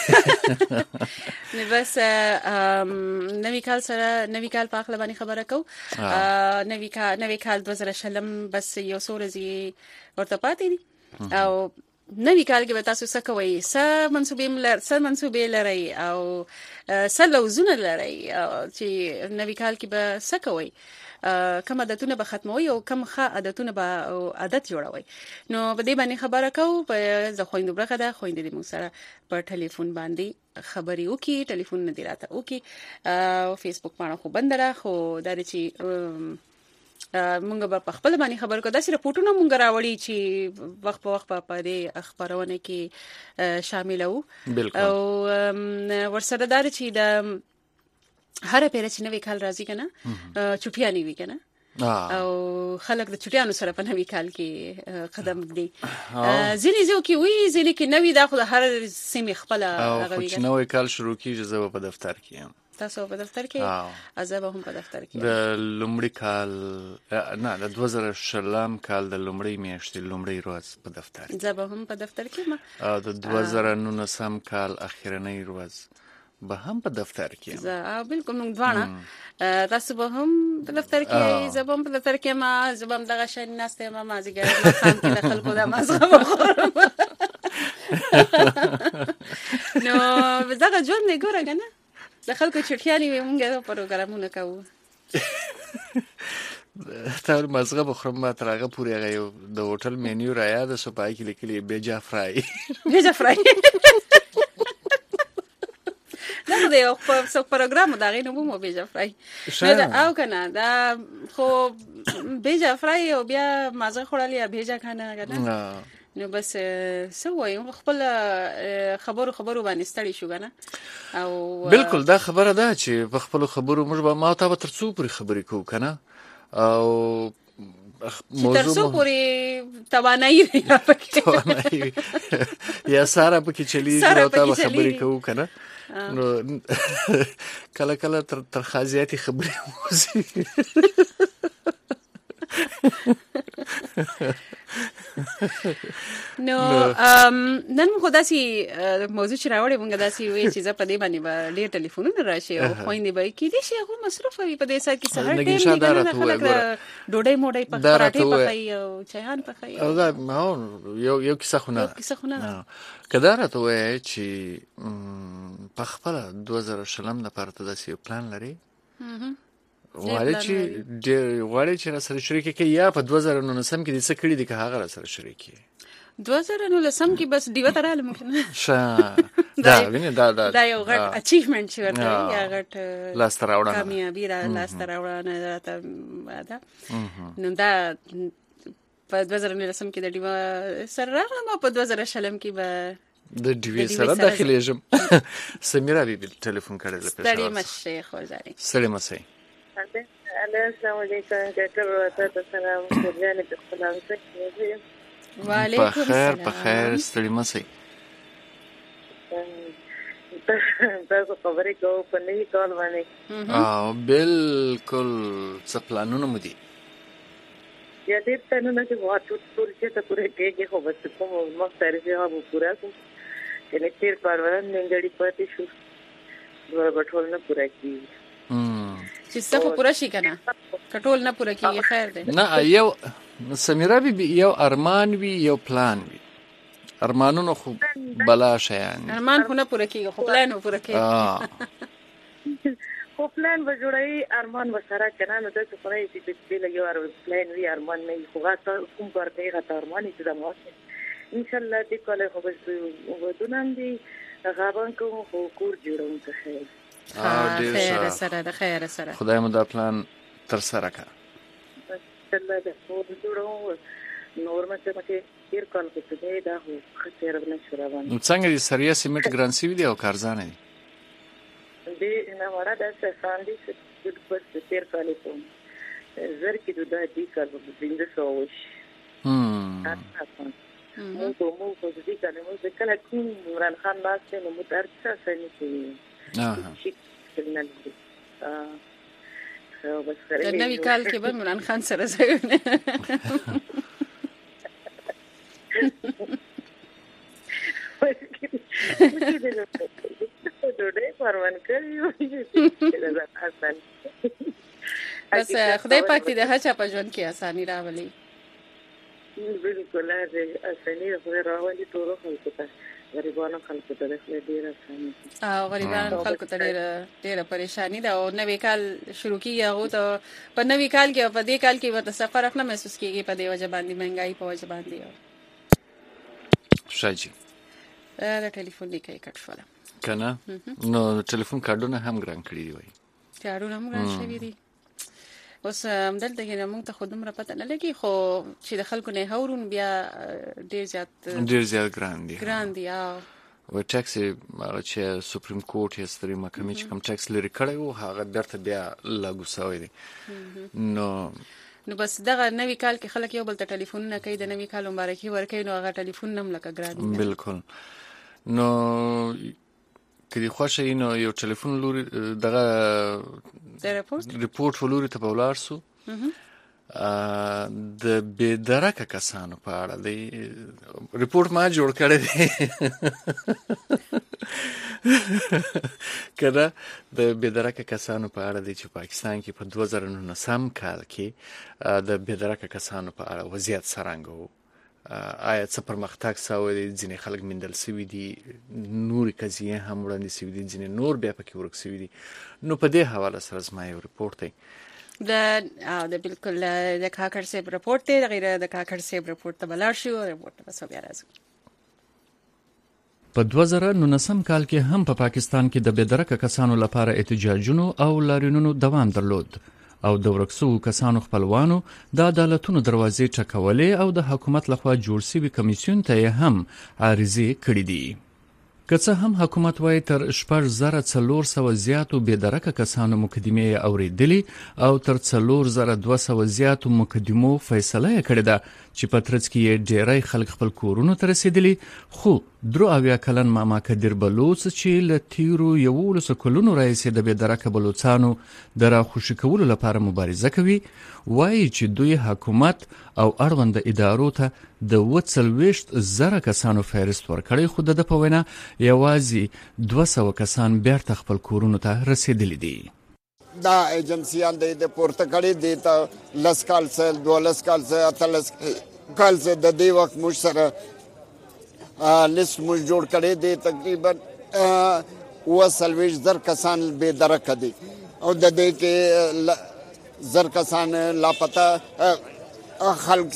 نو بس نوی کال سره نوی کال په خپل باندې خبره کو نوی کال نوی کال دوه زره شلم بس یو څو ورځې ورته پاتې دي او نوی کال کې به تاسو څه کوئ؟ څه منصوبې لر څه منصوبې لرئ او څه لوزونه لرئ چې نوی کال کې به څه کوئ؟ کوم عادتونه به ختموي او کوم ښه عادتونه به عادت جوړوي؟ نو په دې باندې خبره کوو. په زه خویندو برخه ده خویندې دې موږ سره په ټلیفون باندې خبرې وکړي، ټلیفون نه دی راته وکړي. فیسبوک باندې خو بند ده، خو دا چې مونږ به په خپل باندې خبر کو. داسې رپورټونه مونږ راوړي چې وخت په وخت په دې خبرونه کې شامل وو. او ورسره دا چې د هر پیره چې نوې کال راځي کنه چټیانی وی کنه او خلک د چټیانو سره په نوې کال کې قدم دی. ځینې ځو کې وی ځینې کې نوې دا خو هر سیمه خپل هغه وی. نوې کال شروع کیږي زه په دفتر کې یم. تاسو په دفتر کې؟ ازه به هم په دفتر کې. د لومړي کال نه د دوه زره شلم کال د لومړي میاشتې لومړي ورځ په دفتر کې. زه به هم په دفتر کې ما او د دوه زره نولسم کال اخیرنۍ ورځ به هم په دفتر کې. زه بالکل موږ دواړه تاسو به هم په دفتر کې، زه به هم په دفتر کې ما زه به هم دغه شین نسته ما ما زګر ما خام کې د خلکو د مازغه بخورم. نو زغه ژوند نه ګوره کنه د خلکو چټیانی وي مونږه پروګرامونه کوو. تر مازغه بخورم ما تر هغه پورې هغه یو د هوټل مینیو را یاد سو پای کې لیکلي بیجا فرای. بیجا فرای دا د یو څو پروګرام دا غینو مو بیجا فرای او کنه دا خو بیجا فرای او بیا مازغه خورل یا بیجا خانه کنه. نو بس څه وایو خپل خبرو خبرو باندې ستړي شو کنه. او بالکل دا خبره ده چې په خپل خبرو موږ به ما ته به ترڅو پوری خبرې کوو کنه او موضوع ترڅو پوری توانایي یا پکې یا سارا پکې چلی او ته به خبرې کوو کنه. نو کله کله تر تر خاصياتي خبرې موزي. نو نن خو داسې موضوع چې راوړې مونږ داسې وی چې زه په دې باندې به ډېر ټلیفونونه راشي او خویندې به کې دي شي هغه مصروف وي په دې سره کې سهار ټیم کې خلک ډوډۍ موډۍ په پراټې پخای او چایان پخای. او دا یو یو کیسه خو نه کیسه خو نه کدا راته وای چې په خپل دوه زره شلم لپاره داسې یو پلان لري وړي چې ډېر وړي چې سره شریک کې یا په دوه زره نولسم کې د څه کړي دي که هغه سره شریک کې دوه زره نولسم کې بس دیو تراله ممکن شه دا ویني دا دا دا یو غټ اچیومنت چې ورته یا غټ لاس تراوړنه کامیابی را لاس تراوړنه راته دا نو دا په دوه زره نولسم کې د دیو سره راغلم په دوه زره شلم کې به د دیو سره داخليږم. سمیرا بیبي ټلیفون کړل په ستړي مشه خو ځاري ستړي مشه. السلام علیکم ډاکټر ورته سلام ورجانه په سلام سره. وعلیکم السلام. په خیر ستړي مشه. تاسو خبرې کوو په نوي کال باندې. او بالکل څه پلانونه مو دي؟ یا دې پلانونه چې واټو ټول چې ته پوره کېږي خو بس کوم مختار چې هغه پورا کوم چې نه تیر پرون ننګړي پاتې شو دوه غټول نه پورا کیږي. چې څه خو پوره شي کنه کټول نه پوره کیږي. خیر دی. نه یو سمیرا بي یو ارمان وی یو پلان وی. ارمانونه خو بلا شیان ارمان خو نه پوره کیږي خو پلان نه پوره کیږي. خو پلان به جوړای ارمان وسره کنه نو ته خو نه چې دې لګي ور پلان وی ارمان نه خو غاټه کوم ورته غاټه ارمان چې دا مو ان شاء الله دې کله خو به ودونم دي غابن کوم خو کور جوړوم ته خیر. خیر سره د خیر سره خدای مو دا پلان تر سره کړ. الله دې کور جوړوم نور مته مته تیر کال کې ته دا خو خیر نه شروع. نو څنګه دې سریه سیمټ ګرانسی وی دی او کارزانه دي دې نه وړه د ساندي چې په تیر کال کې زر کې دوه دې کال په زنده سووش. هم مو په مو په دې کال مو د کله کوم عمران خان ناشته نو مترڅه سني کې اه د نوي کال کې به عمران خان سره ځایونه ډوډۍ پروان کوي. بس خدای پاک دې هر چا په ژوند کې اساني راولي. بالکل هغه اساني خو راوړي ټول خلکو ته غریبانو خلکو ته ډېر اساني او غریبانو خلکو ته ډېر ډېر پریشانی ده او نوې کال شروع کیږي هغه ته په نوې کال کې او په دې کال کې ورته سفر نه محسوس کیږي په دې وجه باندې مهنګای په وجه باندې شاجي دا ټلیفون لیکي کټ شو کنه نو ټلیفون کارډونه هم ګران کړی دی وای کارډونه هم ګران شوی دي اوس دلته کې موږ ته خودم را پته نه لګي خو چې د خلکو نه هورون بیا ډیر زیات ډیر زیات ګران دي ګران دي او و ټیکس هغه چې سپریم کورټ یې ستري محکمې چې کوم ټیکس لري کړی وو هغه درته بیا لاګو شوی دی نو نو بس دغه نوې کال کې خلک یو بل ته ټلیفون نه کوي د نوې کال مبارکي ورکوي نو هغه ټلیفون نم لکه ګران دي بالکل نو کدي خوښه نو یو ټلیفون لوري دغه د ریپورت ریپورت ولوري ته بولار سو د بېدرکه کسانو په اړه دی ریپورت ما جوړ کړی دی کله د بېدرکه کسانو په اړه دی چې پاکستان کې په دوه زره نولسم کال کې د بېدرکه کسانو په اړه وضعیت څرنګه و آیا څه پرمختګ شوی دی ځینې خلک میندل شوي دي نورې قضیې هم وړاندې شوي دي ځینې نور بیا پکې ورک شوي دي نو په دې حواله سره زما یو ریپورت دی د د بالکل د کاکړ صاحب رپورټ دی غیر د کاکړ صاحب رپورټ ته بلار شو رپورټ به سو بیا راځي په دوه زره نولسم کال کې هم په پا پاکستان کې د بېدرکه کسانو لپاره احتجاجونو او لاریونونو دوام درلود او د ورکسو کسانو خپلوانو د عدالتونو دروازې ټکولې او د حکومت لخوا جوړ شوی کمیسیون ته هم عارضې کړې دي که څه هم حکومت وایي تر شپږ زره څلور سوه زیاتو بېدرکه کسانو مقدمې یې اورېدلې او تر څلور زره دوه سوه زیاتو مقدمو فیصله یې کړې ده چې په ترڅ کې یې ډېری خلک خپل کورونو ته رسېدلي خو درو اویا کلن ماما کدیر بلوڅ چې له تیرو یولسو کلونو راهیسې د بېدرکه بلوڅانو د راخوشي کولو لپاره مبارزه کوي وایي چې دوی حکومت او اړونده ادارو ته د اووه څلوېښت زره کسانو فهرست ورکړی خو د ده په وینا یوازې دوه سوه کسان بیرته خپل کورونو ته رسېدلي دي دا ایجنسیان د پورته کړي دي ته لس کال څه دولس کال څه اتلس کال څه د دې وخت موږ سره لیست موږ جوړ کړی دی تقریبا اووه څلوېښت زر کسان بېدرکه دي او د دې کې زر کسان لاپته خلک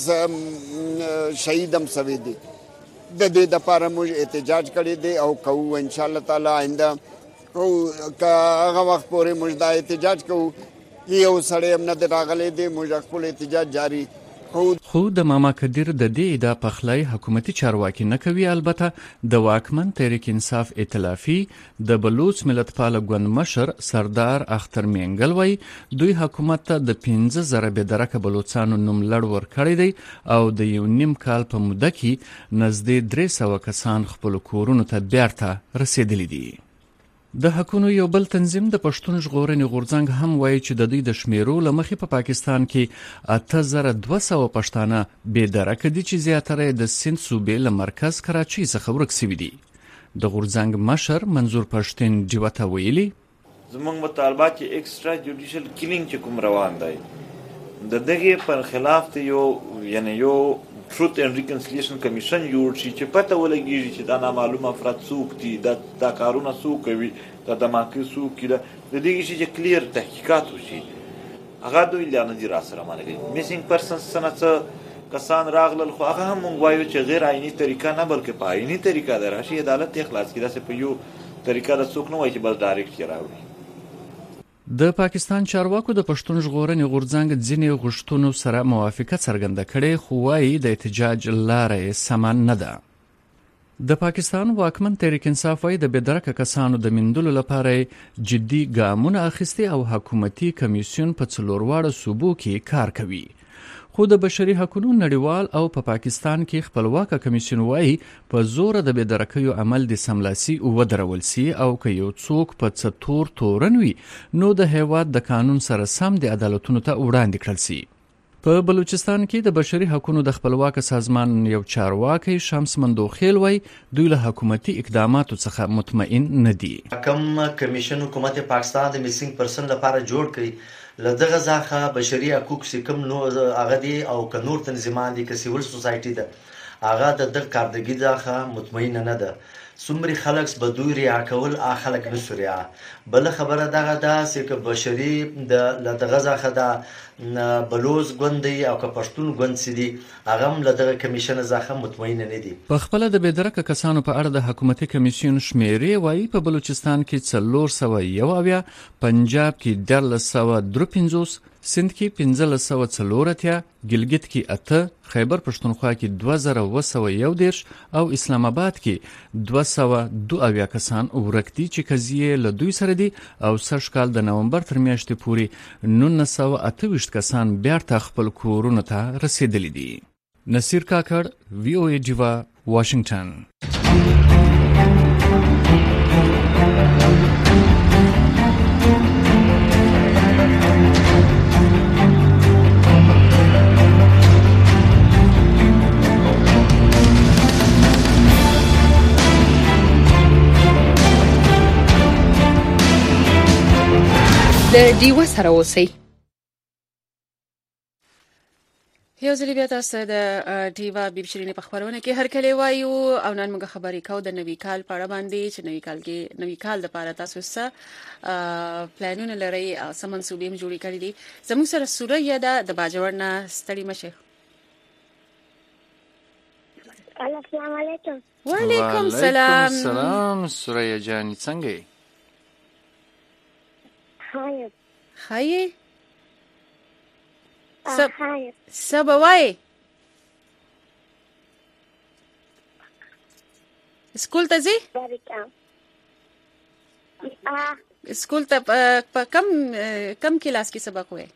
شهید هم شوي دي د دې دپاره موږ احتجاج کړی دی او کوو انشاءالله تعالی آینده او که هغه وخت پورې موږ دا احتجاج کوو یو سړی هم نه دی راغلی دی موږ خپل احتجاج جاري خو د ماما کدیر د دې ادعا پخلی حکومتي چارواکي نه کوي البته د واکمن تحریک انصاف ائتلافي د بلوچ ملتپاله ګوند مشر سردار اختر مینګل وایي دوی حکومت ته د پنځه زره بېدرکه بلوڅانو نوم لړ ورکړی دی او د یو نیم کال په موده کې نږدې درې سوه کسان خپلو کورونو ته بیرته رسېدلي دي د حقونو یو بل تنظیم د پښتون ژغورنې غورځنګ هم وایي چې د دوی د شمیرو له مخې په پاکستان کې اته زره دوه سوه پښتانه بېدرکه دي چې زیاتره یې د سند صوبې له مرکز کراچۍ څخه ورک سوي دي د غورځنګ مشر منظور پښتین ډیوه ته ویلي زموږ مطالبات چې ایکسټرا جوډیشل کیلینګ چې کوم روان دی د دغې پر خلاف ته یو یعنی یو ټروت اینډ ریکنسیلیشن کمیشن جوړ شي چې پته ولګېږي چې دا نامعلوم افراد څوک دي دا کارونه څوک کوي دا دماکې څوک دي د دې شي چې کلیر تحقیقات وشي هغه دوی لا نه دي راسره مانه کوي میسینګ پرسنز څنګه څه کسان راغلل خو هغه هم موږ وایو چې غیر عیني طریقه نه بلکې په عیني طریقه ده راشي عدالت اخلاص کړي داسې په یو طریقه د څوک نه وایي چې بس ډایرکټ یې راوړي د پاکستان چارواکو د پښتون ژغورنې غورځنګ ځینې غوښتنو سره موافقه څرګنده کړې خو وایي د احتجاج لاره یې سمه نه ده د پاکستان واکمن تحریک انصاف وایي د بېدرکه کسانو د میندلو لپاره جدي ګامونه اخیستي او حکومتي کمیسیون په څلور واړه صوبو کې کار کوي خو د بشري حقوقو نړیوال او په پا پاکستان کې خپلواکه کمیسیون وایي په زور د بېدرکیو عمل د سملاسي ودرول سي او که یو څوک په څه تور تورن وي نو د هیواد د قانون سره سم د عدالتونو ته وړاندې کړل سي په بلوچستان کې د بشري حقوقو د خپلواکه سازمان یو چارواکي شمس مندوخیل وایي دوی له حکومتي اقداماتو څخه مطمئن نه دي کوم کمیشن حکومت پاکستان د میسینګ پرسن لپاره جوړ کړي له دغه ځخه بشري حقوق چې کوم نو هغه دي او که نور تنظیمان دي که سیول سوسایټي ده هغه د دغه کاردګي ځخه مطمئن نه ده څومره خلک به دوی ریا کول ا خلک نشو ریا بل خبره دغه ده چې بشري د لدغه ځخه ده بلوز ګوندي او که پښتون ګوند سدي هغه لدغه کمیشن ځخه مطمئن نه دي. په خپل د بيدرکه کسانو په اړه د حکومتي کمیسیون شمیرې وایي په بلوچستان کې څلور سوه یو اویا، پنجاب کې دیارلس سوه درې پنځوس، سند کې پنځلس سوه څلور اتیا، ګلګت کې اته، خیبر پښتونخوا کې دوه زره اوه سوه یو دېرش او اسلام آباد کې دوه سوه دوه اویا کسان ورک دي چې قضیې له دوی سره دي او سږ کال د نومبر تر میاشتې پورې نولس سوه اته ویشت کسان بیرته خپل کورونو ته رسیدلي دي. نصیر کاکړ، وی او ای ډیوا، واشنگټن. د ډیوا سره اوسئ. یو ځل بیا تاسو د ډیوا بي شيرینې په خبرونه کې هر کله وایو او نن موږ خبرې کوو د نوي کال په اړه باندې چې نوي کال کې نوي کال د لپاره تاسو څه پلانونه لرئ او څه منصوبې هم جوړې کړې دي. زموږ سره سوریا ده د باجوړ نه ستړي مشه. السلام علیکم. وعلیکم السلام. سلام سوریا جان، څنګه یې؟ خیر. خیر. سب سب وای سکول ته ځي؟ سکول ته په کم کم کلاس کې سبق وای؟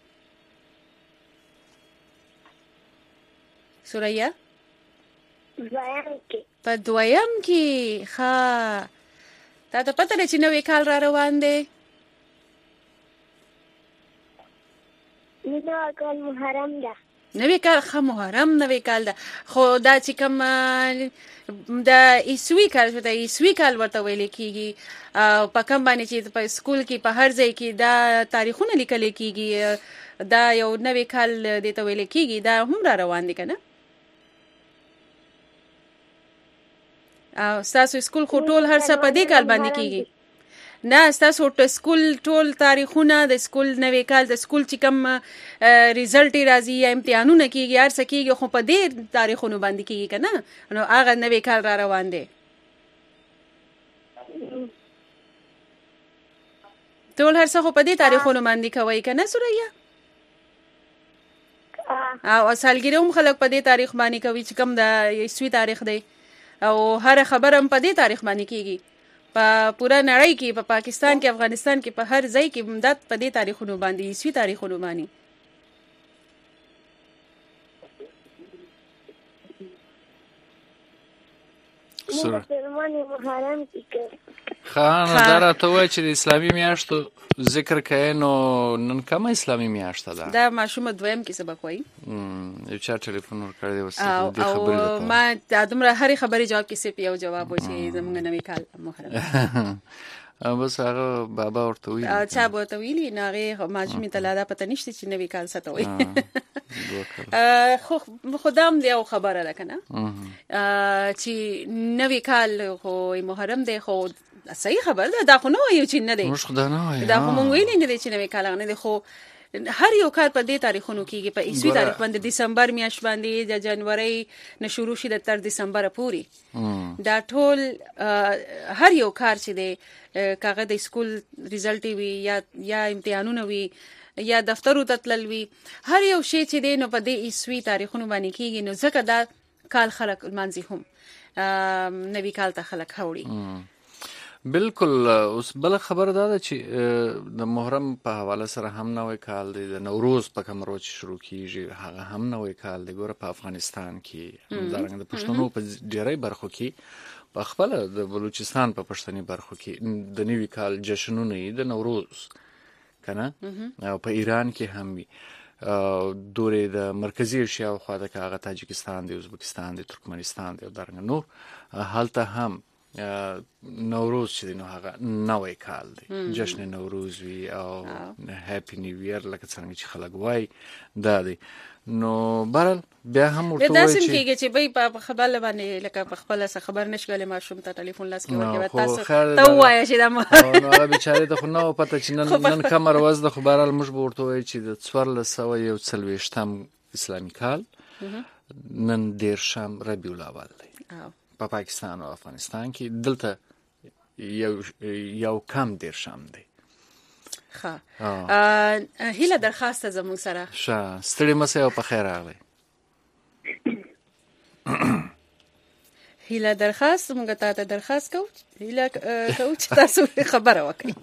سوریا دویم کې. په دویم کې. ښه، تا ته پته ده چې نوی کال را روان دی؟ نوی کال محرم ده. نوی کال ښه محرم نوی کال ده، خو دا چې کوم د عیسوي کال د عیسوي کال ورته ویل کېږي او په کوم باندې چې په سکول کې په هر ځای کې دا تاریخونه لیکل کېږي، دا یو نوی کال دې ته ویل کېږي، دا هم را روان دي که نه؟ او ستاسو سکول خو ټول هر څه په دې کال باندې کېږي؟ نه، ستاسو سکول ټول تاریخونه د سکول نوی کال د سکول چې کوم ریزلټ راځي یا امتحانونه کېږي هر څه کېږي خو په دې تاریخونو باندې کېږي که نه؟ نو هغه نوی کال را روان دی. ټول هر څه خو په دې تاریخونو باندې کوي که نه سوریا؟ او سالګرې هم خلک په دې تاریخ باندې کوي چې کوم د عیسوي تاریخ دی او هر خبره هم په دې تاریخ باندې کېږي. په پورا نړۍ کې، په پا پاکستان کې، افغانستان کې، په هر ځای کې مدد په دې تاریخونو باندې عیسوي تاریخونو باندې. خان دا راته وایي چې د اسلامي میاشتو ذکر کوي، نو نن کومه اسلامي میاشت ده؟ دا ماشومه دویم کې سبق وایي. یو چا ټلیفون ورکړی دی اوس د دې خبرې لپاره. او ما دا دومره هرې خبرې جواب کې صرف یو جواب و چې زموږ نوی کال محرم. بس هغه بابا ورته ویلي. چا به ورته ویلي؟ نو هغې ماشومې ته لا دا پته نشته چې نوی کال څه ته وایي. خو دا هم د یو خبره ده که نه چې نوی کال خو محرم دی، خو صحیح خبر ده، دا خو نه وایو چې نه دی، موږ خو دا نه وایو، دا خو مونږ ویلي نه دی چې نوی کال هغه نه دی، خو هر یو کال په دې تاریخونو کېږي. په عیسوي تاریخ باندې دسمبر میاشت باندې د جنورۍ نه شروع شي د تر دسمبره پورې دا ټول هر یو کار چې دی که هغه د سکول ریزلټ وي یا یا امتحانونه وي یا دفترو ته تلل وي، هر یو شی چې دی نو په دې عیسوي تاریخونو باندې کېږي. نو ځکه دا کال خلک لمانځي هم نوي کال ته خلک هوړي. بالکل. اوس بل خبر دا ده چې د محرم په حواله سره هم نوی کال دی، د نوروز په کوم ورځ شروع کیږي هغه هم نوی کال دی. ګوره په افغانستان کې همدارنګه د پښتنو په ډیری برخو کې، په خپله د بلوچستان په پښتني برخو کې د نوي کال جشنونه یې د نوروز که نه، او په ایران کې هم وي. دورې د مرکزي ایشیا خوا ده که هغه تاجکستان دی، ازبکستان دی، ترکمنستان دی او دارنګه نور، هلته هم نوروز چې دی نو هغه نوی کال دی جشن نوروز وي او هپی نیو ایر لکه څنګه چې خلک وایي دا دی نو بهرحال بیا هم ورته وایي داسې کېږي چې بی په خبره باندې لکه په خپله څه خبر نشي کولی ماشوم ته ټلیفون لاس کې ورکوي تاسو ته ووایه چې دا نو هغه بیچارې ته خو نه وه پته چې نن نن کمه ورځ ده خو بهرحال موږ به ورته وایو چې د څوارلس سوه یو څلوېښتم اسلامي کال نن دېرشم ربیع الاول دی په پاکستان او افغانستان کې دلته یو یو کم دېرشم دی ښه هیله درخواست زموږ سره ښه ستړي مه سئ او په خیر راغلی هیله درخواست موږ تاته درخواست کوو هیله کوو چې تاسو خبره وکړئ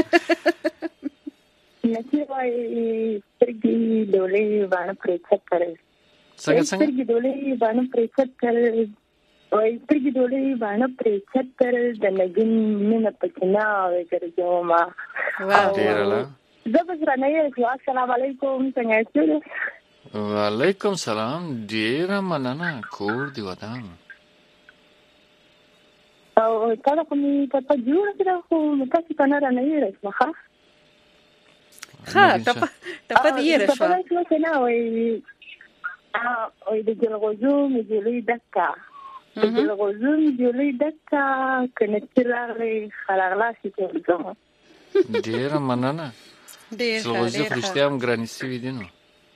نکي وایي سترګې ډولۍ باندې پرې چت کړل څنګه څنګه سترګې ډولۍ باندې پرې چت کړل وایي سترګې ډولۍ باندې پرې چت کړل د نګین مینه پکې نه وایي ګرځوما ډېره له زه به سره نه یم السلام علیکم څنګه یاست وعلیکم سلام ډېره مننه کور دې ودان او کله خو مې ټپه جوړه کړه خو تاسې په نه رانه یېره شوه ښه ښه ټپه ټپه دې یېره شوه ټپه شوه که نه وایي وایي د جلغوزو مجلۍ ډکه د جلغوزو مجلۍ ډکه که نڅي راغلی خراغلاسې ته ورځم ډېره مننه جلغوزي خو رښتیا هم ګرانې سوي دي نو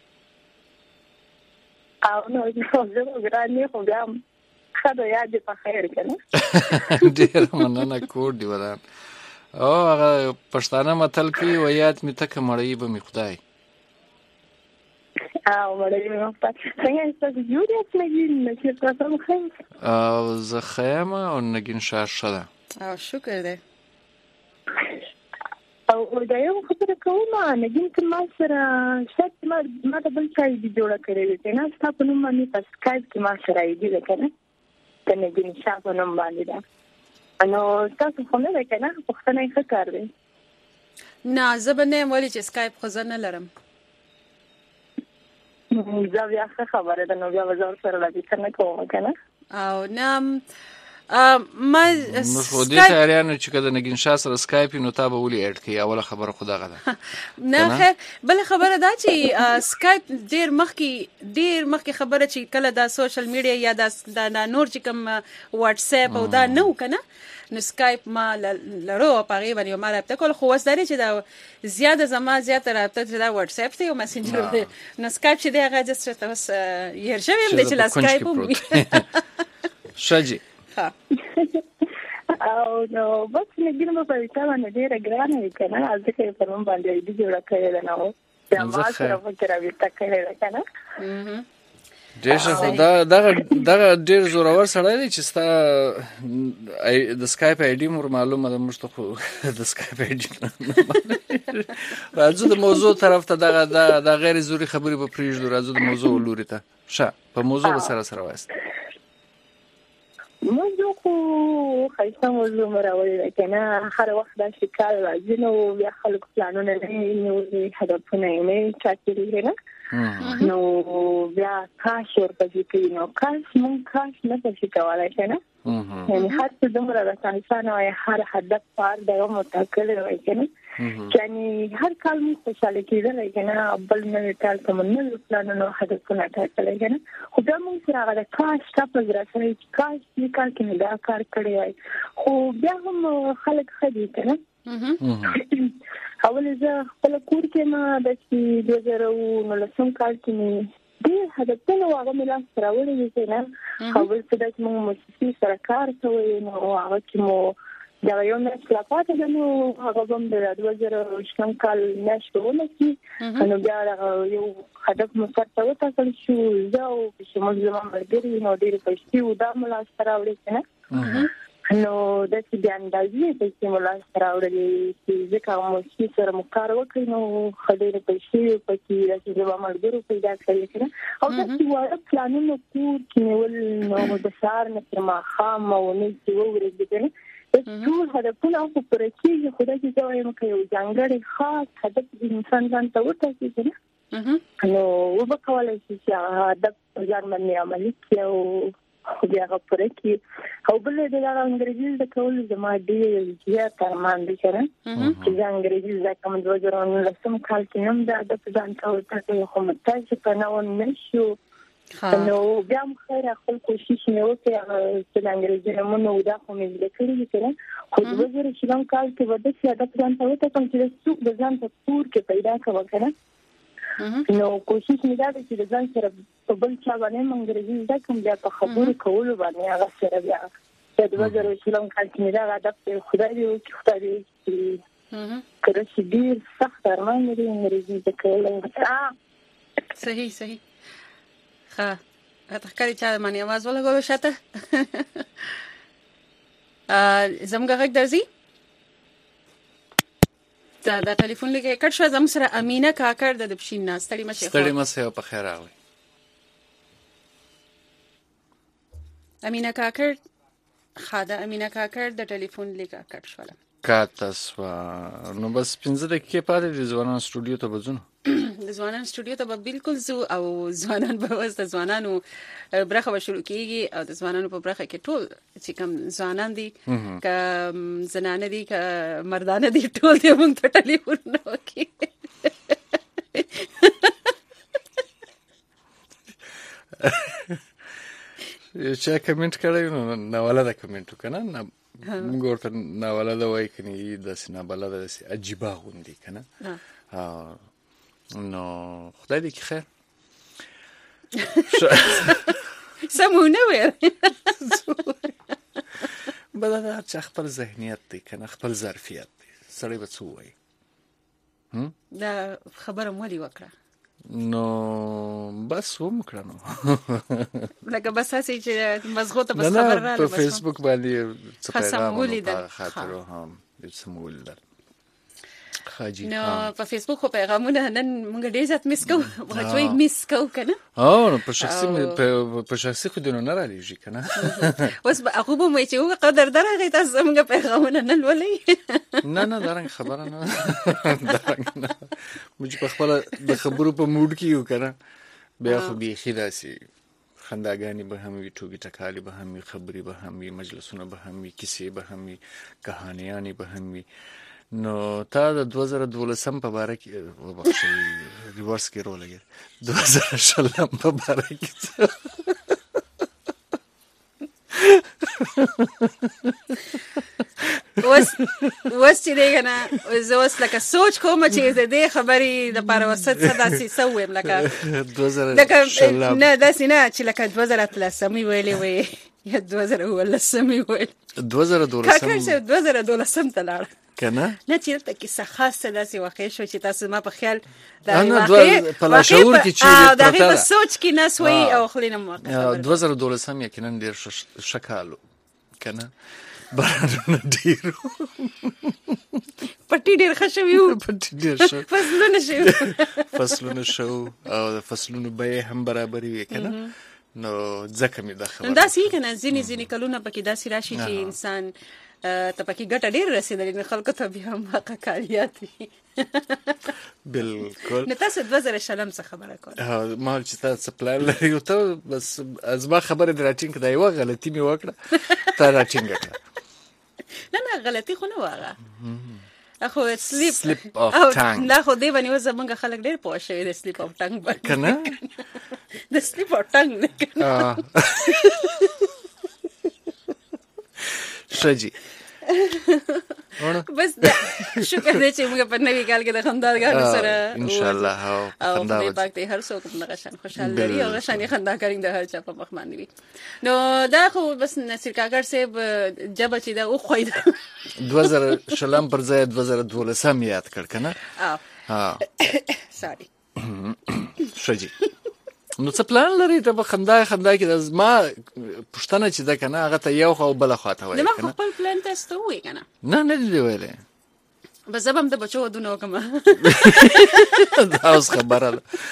او نو جلغوزي خو ګرانې خو بیا هم ښه ده یاد دې په خیر که نه ډېره مننه کور دې ودان او هغه پښتانه متل کوي ویات مې تکه مړی به مې خدای او مړی به مې خدای څنګه یې ستاسو جوړ یاست نګین چېرته تاسو ښه یاست او زه ښه یم او نګین ښار ښه ده او شکر دی او دا یو خبره کوم نګین ته ما سره شاید ما ما ته بل چا ایډي جوړه کړې وي که نه ستا په نوم باندې په سکایپ کې ما سره ایډي ده که نه د نګین شاه په نوم باندې ده نو تاسو خو نه ده که نه پوښتنه یې ښه کار دی نه زه به نه یم ولې چې سکایپ خو زه نه لرم زه بیا ښه خبره ده نو بیا به زه ورسره رابطه نه کوم که نه او نه ما موږ خو دې تیاریان چې که د نګین شاه سره سکایپ نو تا به ولې اډ کړي اوله خبره خو دغه ده نه خیر بله خبره دا چې سکایپ ډېر مخکې ډېر مخکې خبره چې کله دا سوشل میډیا یا دا نور چې کوم واټس اپ او دا نه و که نه نو سکایپ ما لرو او په هغې باندې ما رابطه کول خو اوس دا دی چې دا زیاته زما زیاته رابطه چې دا واټس اپ دی او مسنجر دی نو سکایپ چې دی هغه جست ورته اوس هېر شوی یم دی چې لا سکایپ هم وي ښه جي او نو بس نګین به په حساب باندې ډېره ګرانه وي که نه ځکه یې په نوم باندې ایډي جوړه کړې ده نو بیا ما سره پکې رابطه کړې ده که نه ډېر ښه خو دغه دغه ډېر زورور سړی دی چې ستا د سکایپ آیډي مو معلومه ده موږ ته خو د سکایپ آیډي راځو د موضوع طرف ته دغه د غیر زوري خبرې به پرېږدو راځو د موضوع لوري ته ښه په موضوع به سره سره وایست موضوع خو ښایسته موضوع مو راوړې ده که نه هر وخت داسې کال راځي نو بیا خلکو پلانونه نه وي نیولي هدفونه یې نه وي ټاکلي که نه نو بیا کاش ورپسې کوي نو کاش مونږ کاش نه پسې کولی که نه یعنې هر څه دومره راته اسانه وایي هر هدف په هر دغه مو ټاکلی وایي که نه یعنې هر کال مونږ خوشحاله کېدلی که نه بل نوي کال ته مو نوي پلانونه هدفونه ټاکلی که نه خو بیا مونږ سره هغه د کاش ټپ زړه سره چې کاش دې کال کې مې دا کار کړی وای خو بیا هم خلک ښه دي که نه اول زه خپله کور کې ما داسې دوه زره نولسم کال کې مې ډېر هدفونه و هغه مې لاسته راوړي دي که نه او بل څه دا چې مونږ موسیقي سره کار کوی نو هغه کې مو دغه یو میاشت لا پاته ده نو هغه به هم د دوه زره اوویشتم کال میاشت به ونسي نو بیا دغه یو هدف مو سرته وټاکل شو زه او بشمول زما ملګري نو ډېرې پیسې و دا مو لاسته راوړې که نه نو داسې بې اندازې پیسې مو لاسته راوړلې چې ځکه هغه موسیقي سره مو کار وکړئ نو ښه ډېرې پیسې پکې داسې زما ملګرو پیدا کړې که نه او داسې واړه پلانونه کور کې نیول نو د سهار نه تر ماښام او اونۍ چې وورېږي که نه ټول هدفونه خو پوره کېږي خو داسې زه وایم که یو ځانګړی خاص هدف انسان ځان ته وټاکي که نه نو وبه کولی شي چې هغه هدف په ځان باندې عملي کړي او خو بیا هغه پوره کړي او بل د هغه انګریزي زده کول زما ډېر زیات ارمان دی کنه چې زه انګریزي زده کوم دوه زره نولسم کال کې هم دا د ځان ته ورته خو متاسف په نو نشو نو بیا هم خیر خپل کوشش نه وکړ چې انګریزي نمونه ودا خو مې زده کړی کنه خو دوه زره شلم کال کې ودا چې دا ځان ته ورته کوم چې څوک د ځان ته پور کې پیدا کوي کنه نو کوشش مې دا چې د ځان سره په بل چا باندې انګریزي زده کوم بیا په خبرو کولو باندې هغه سره بیا د دوه زره شلم کال کې دا هدف ته خدای دې خدای دې کړه چې ډیر سخت ارمان لري انګریزي زده کول. صحیح صحیح ها اتخکاری چا باندې आवाज ولګولو شاته زموږ غږ درځي دا د ټلیفون لګي کټ شو زم سره امینه کاکر د بشین ناس ستړي مشه ستړي مشه په خیر راغلی امینه کاکر خاده امینه کاکر د ټلیفون لګا کټ شو کاتسوا نو بس پنځه دقیقې پاتې د ځوانان سټوډیو ته وځو د ځوانان سټوډیو ته به بالکل زو او ځوانان به وس د ځوانانو برخه به شروع کیږي او د ځوانانو په برخه کې ټول چې کوم ځوانان دي ک زنانه دي ک مردانه دي ټول دې موږ ته ټلیفون وکړي چې کمنټ کړی نو نواله دا کمنټ وکنه نه موږ ورته نواله دا وایي کني د سینا بل د عجيبه غوندي کنه نو خدای دې خیر سمونه وې بل دا چې خپل ذهنیت دی کنه خپل ظرفیت دی سړی به څه وایي دا خبره مولي وکړه نو بس وم کړنو لکه بس هسي چې مزغوطه بس خبر را په فیسبوک باندې څه پیغام ولیدل خاطر هم څه ولیدل خاجي نو په فیسبوک خو پیغامونه نن موږ ډېر زیات میس کوو غوښوي میس کوو کنه او نو په شخصي په شخصي خو دونه نه رالیږي کنه اوس هغه به مې چې وګ قدر درغه تاسو موږ پیغامونه نه ولې نه نه درنګ خبره نه درنګ نه موږ په خپل د خبرو په موډ کې یو کنه بیا خو به خلاصي خنداګانی به هم وي ټوګي ټکالي به هم وي خبري به هم وي مجلسونه به هم وي کیسې به هم وي کہانیانی به هم وي نو تا د دوه زره دولسم په باره کې وبخښئ ریورس کې رول لګي دوه زره شلم په باره کې وس وس چې دی کنه زه اوس لکه سوچ کوم چې دې خبرې د پاره وسط صدا سي سویم لکه دوه زره شلم نه دا سينه چې لکه دوه زره تلسمي ویلې وي یا دوه زره ولسمي ویل دوه زره دولسم کاکر شه دوه زره دولسم ته لاړ کنه نه چې ته کیسه خاصه داسې واقع شو چې تاسو ما په خیال دا واقع په لاشعور کې چې دا په سوچ کې نه سوي او خلینم واقع دوه زره دولسم یقینا ډیر شکالو کنه بارانونه ډیر پټي ډیر خشوي پټي ډیر شو فصلونه شو فصلونه شو او فصلونه به هم برابر وي کنه نو ځکه مې دا خبره دا سې کنه ځینې ځینې کلونه پکې داسې راشي چې انسان ته پکې ګټه ډېر رسېدلې نه خلکو ته بیا هم حق کاریات وي بالکل نو تاسو دوه زره شلم څه خبره کوئ ما چې تاسو پلان لري او ته بس از ما خبره دراتین کړه یو غلطي مې وکړه تا راټینګ کړه نه نه غلطي خو نه واره اخو سلیپ سلیپ اف ټانګ نه خو دی باندې زمونږ خلک ډېر پوه شوي د سلیپ اف ټانګ باندې کنه د سلیپ اف ټانګ نه کنه شجی بس شکر دې چې موږ په نوي کال کې د خنداګانو سره ان شاء الله او خندا پاک دې هر څوک په نغشن خوشاله لري او غشنې خندا کوي د هر چا په مخ باندې وي نو دا خو بس نصیر کاکر صاحب جب چې دا او خوید دوه زره شلم پر ځای دوه زره دولسم یاد کړ کنه ها سوري شجی نو څه پلان لري ته خندا خندا کې ما پښتنه چې دا کنه هغه ته یو خو بل خواته وای کنه نو خپل پلان تاسو وای کنه نه نه دی ویلې بس زبم د بچو دونو کوم دا اوس خبره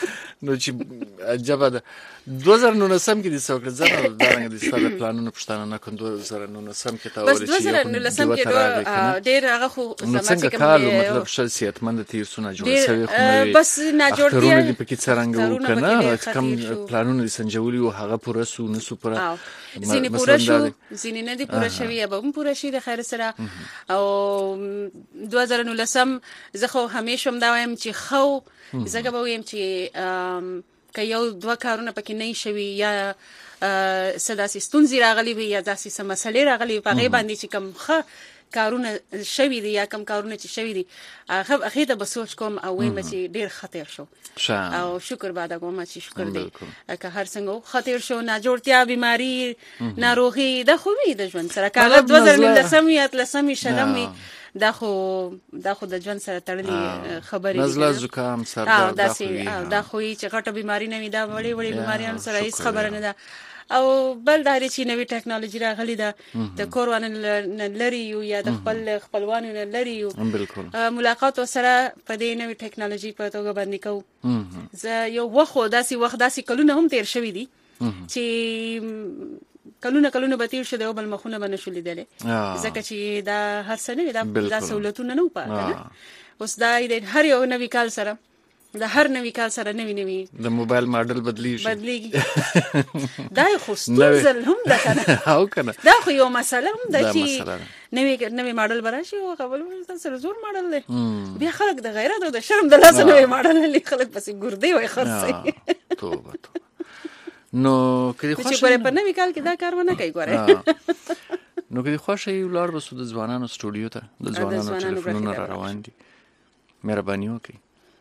نو چې عجبه ده دوه زره نولسم کې د څوک زره دارنګ د ستاره پلانونو پښتنه نه کوم دوه زره نولسم کې تا بس دوه زره نولسم کې ډېر هغه خو زما چې کوم مطلب شخصیت مند تیر سونه جوړ شوی خو بس نه جوړتیا د پکې څنګه وکنه کوم پلانونه سنجولي او هغه پوره سو نه سو پوره ځینې پوره شو ځینې نه دي پوره شوی یا به هم پوره شي د خیر سره او دوه زره نولسم زه خو همیشه هم دا وایم چې خو زه به وایم چې که یو دوه کارونه پکې نه شوي یا سداسي ستونزې راغلي وي یا داسې څه مسلې راغلي وي په هغې باندې چې کوم ښه کارونه شوي دي یا کوم کارونه چې شوي دي هغې ته به سوچ کوم او وایم چې ډېر ښه تېر شو او شکر به ادا کوم چې شکر دی که هر څنګه ښه تېر شو ناجوړتیا بیماري ناروغي دا خو وي د ژوند سره که هغه دوه زره نولسم وي اتلسم وي شلم وي دا خو دا خو د ژوند سره تړلې خبرې دي نزله زکام سردرد دا خو دا خو چې غټه بیماری نه وي دا وړې وړې بیماریانو سره هیڅ خبره نه ده او بل دا چې نوې ټیکنالوژي راغلي ده د کورونه لري یو یا د خپل خپلوانو نه لري یو ملاقات سره په دې نوې ټیکنالوژي په توګه باندې کوو زه یو وخت داسې وخت داسې کلونه هم تیر شوي دي چې کلونه کلونه به تیر شو د یو بل مخونه به نشو لیدلی ځکه چې دا هر څه نه وي دا سهولتونه نه وو پاته اوس دا هر یو نوي کال سره د هر نوي کال سره نوي نوي د موبایل ماډل بدلیږي بدلیږي دا خو ستونزه هم ده کنه او کنه دا خو یو مسله هم ده چې نوي نوي ماډل براشي او قبل سره زور ماډل دی بیا خلک د غیرت او د شرم د لاسه نوي ماډل لري خلک پسې ګردي وای خرڅي توبه نو کدي خوښ چې په نوي کال کې دا کار ونه کوي ګوره نو کدي خوښ یو لار بسو د ځوانانو سټوډیو ته د ځوانانو ټلیفونونه را روان دي مهرباني وکړئ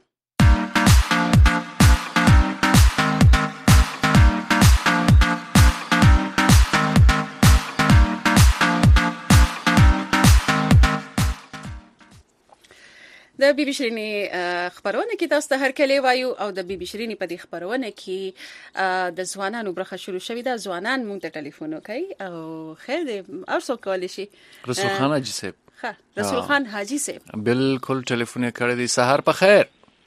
د بي بي شيريني خبرونه کې تاسو ته هر کله وایو او د بي بي شيريني په دې خبرونه کې د ځوانانو برخه شروع شوې ده ځوانان مونږ ته ټلیفون کوي او خیر دې ارسو کولای شي رسول خان حاجی صاحب ها رسول خان حاجی صاحب بالکل ټلیفون یې کړی دی سحر په خیر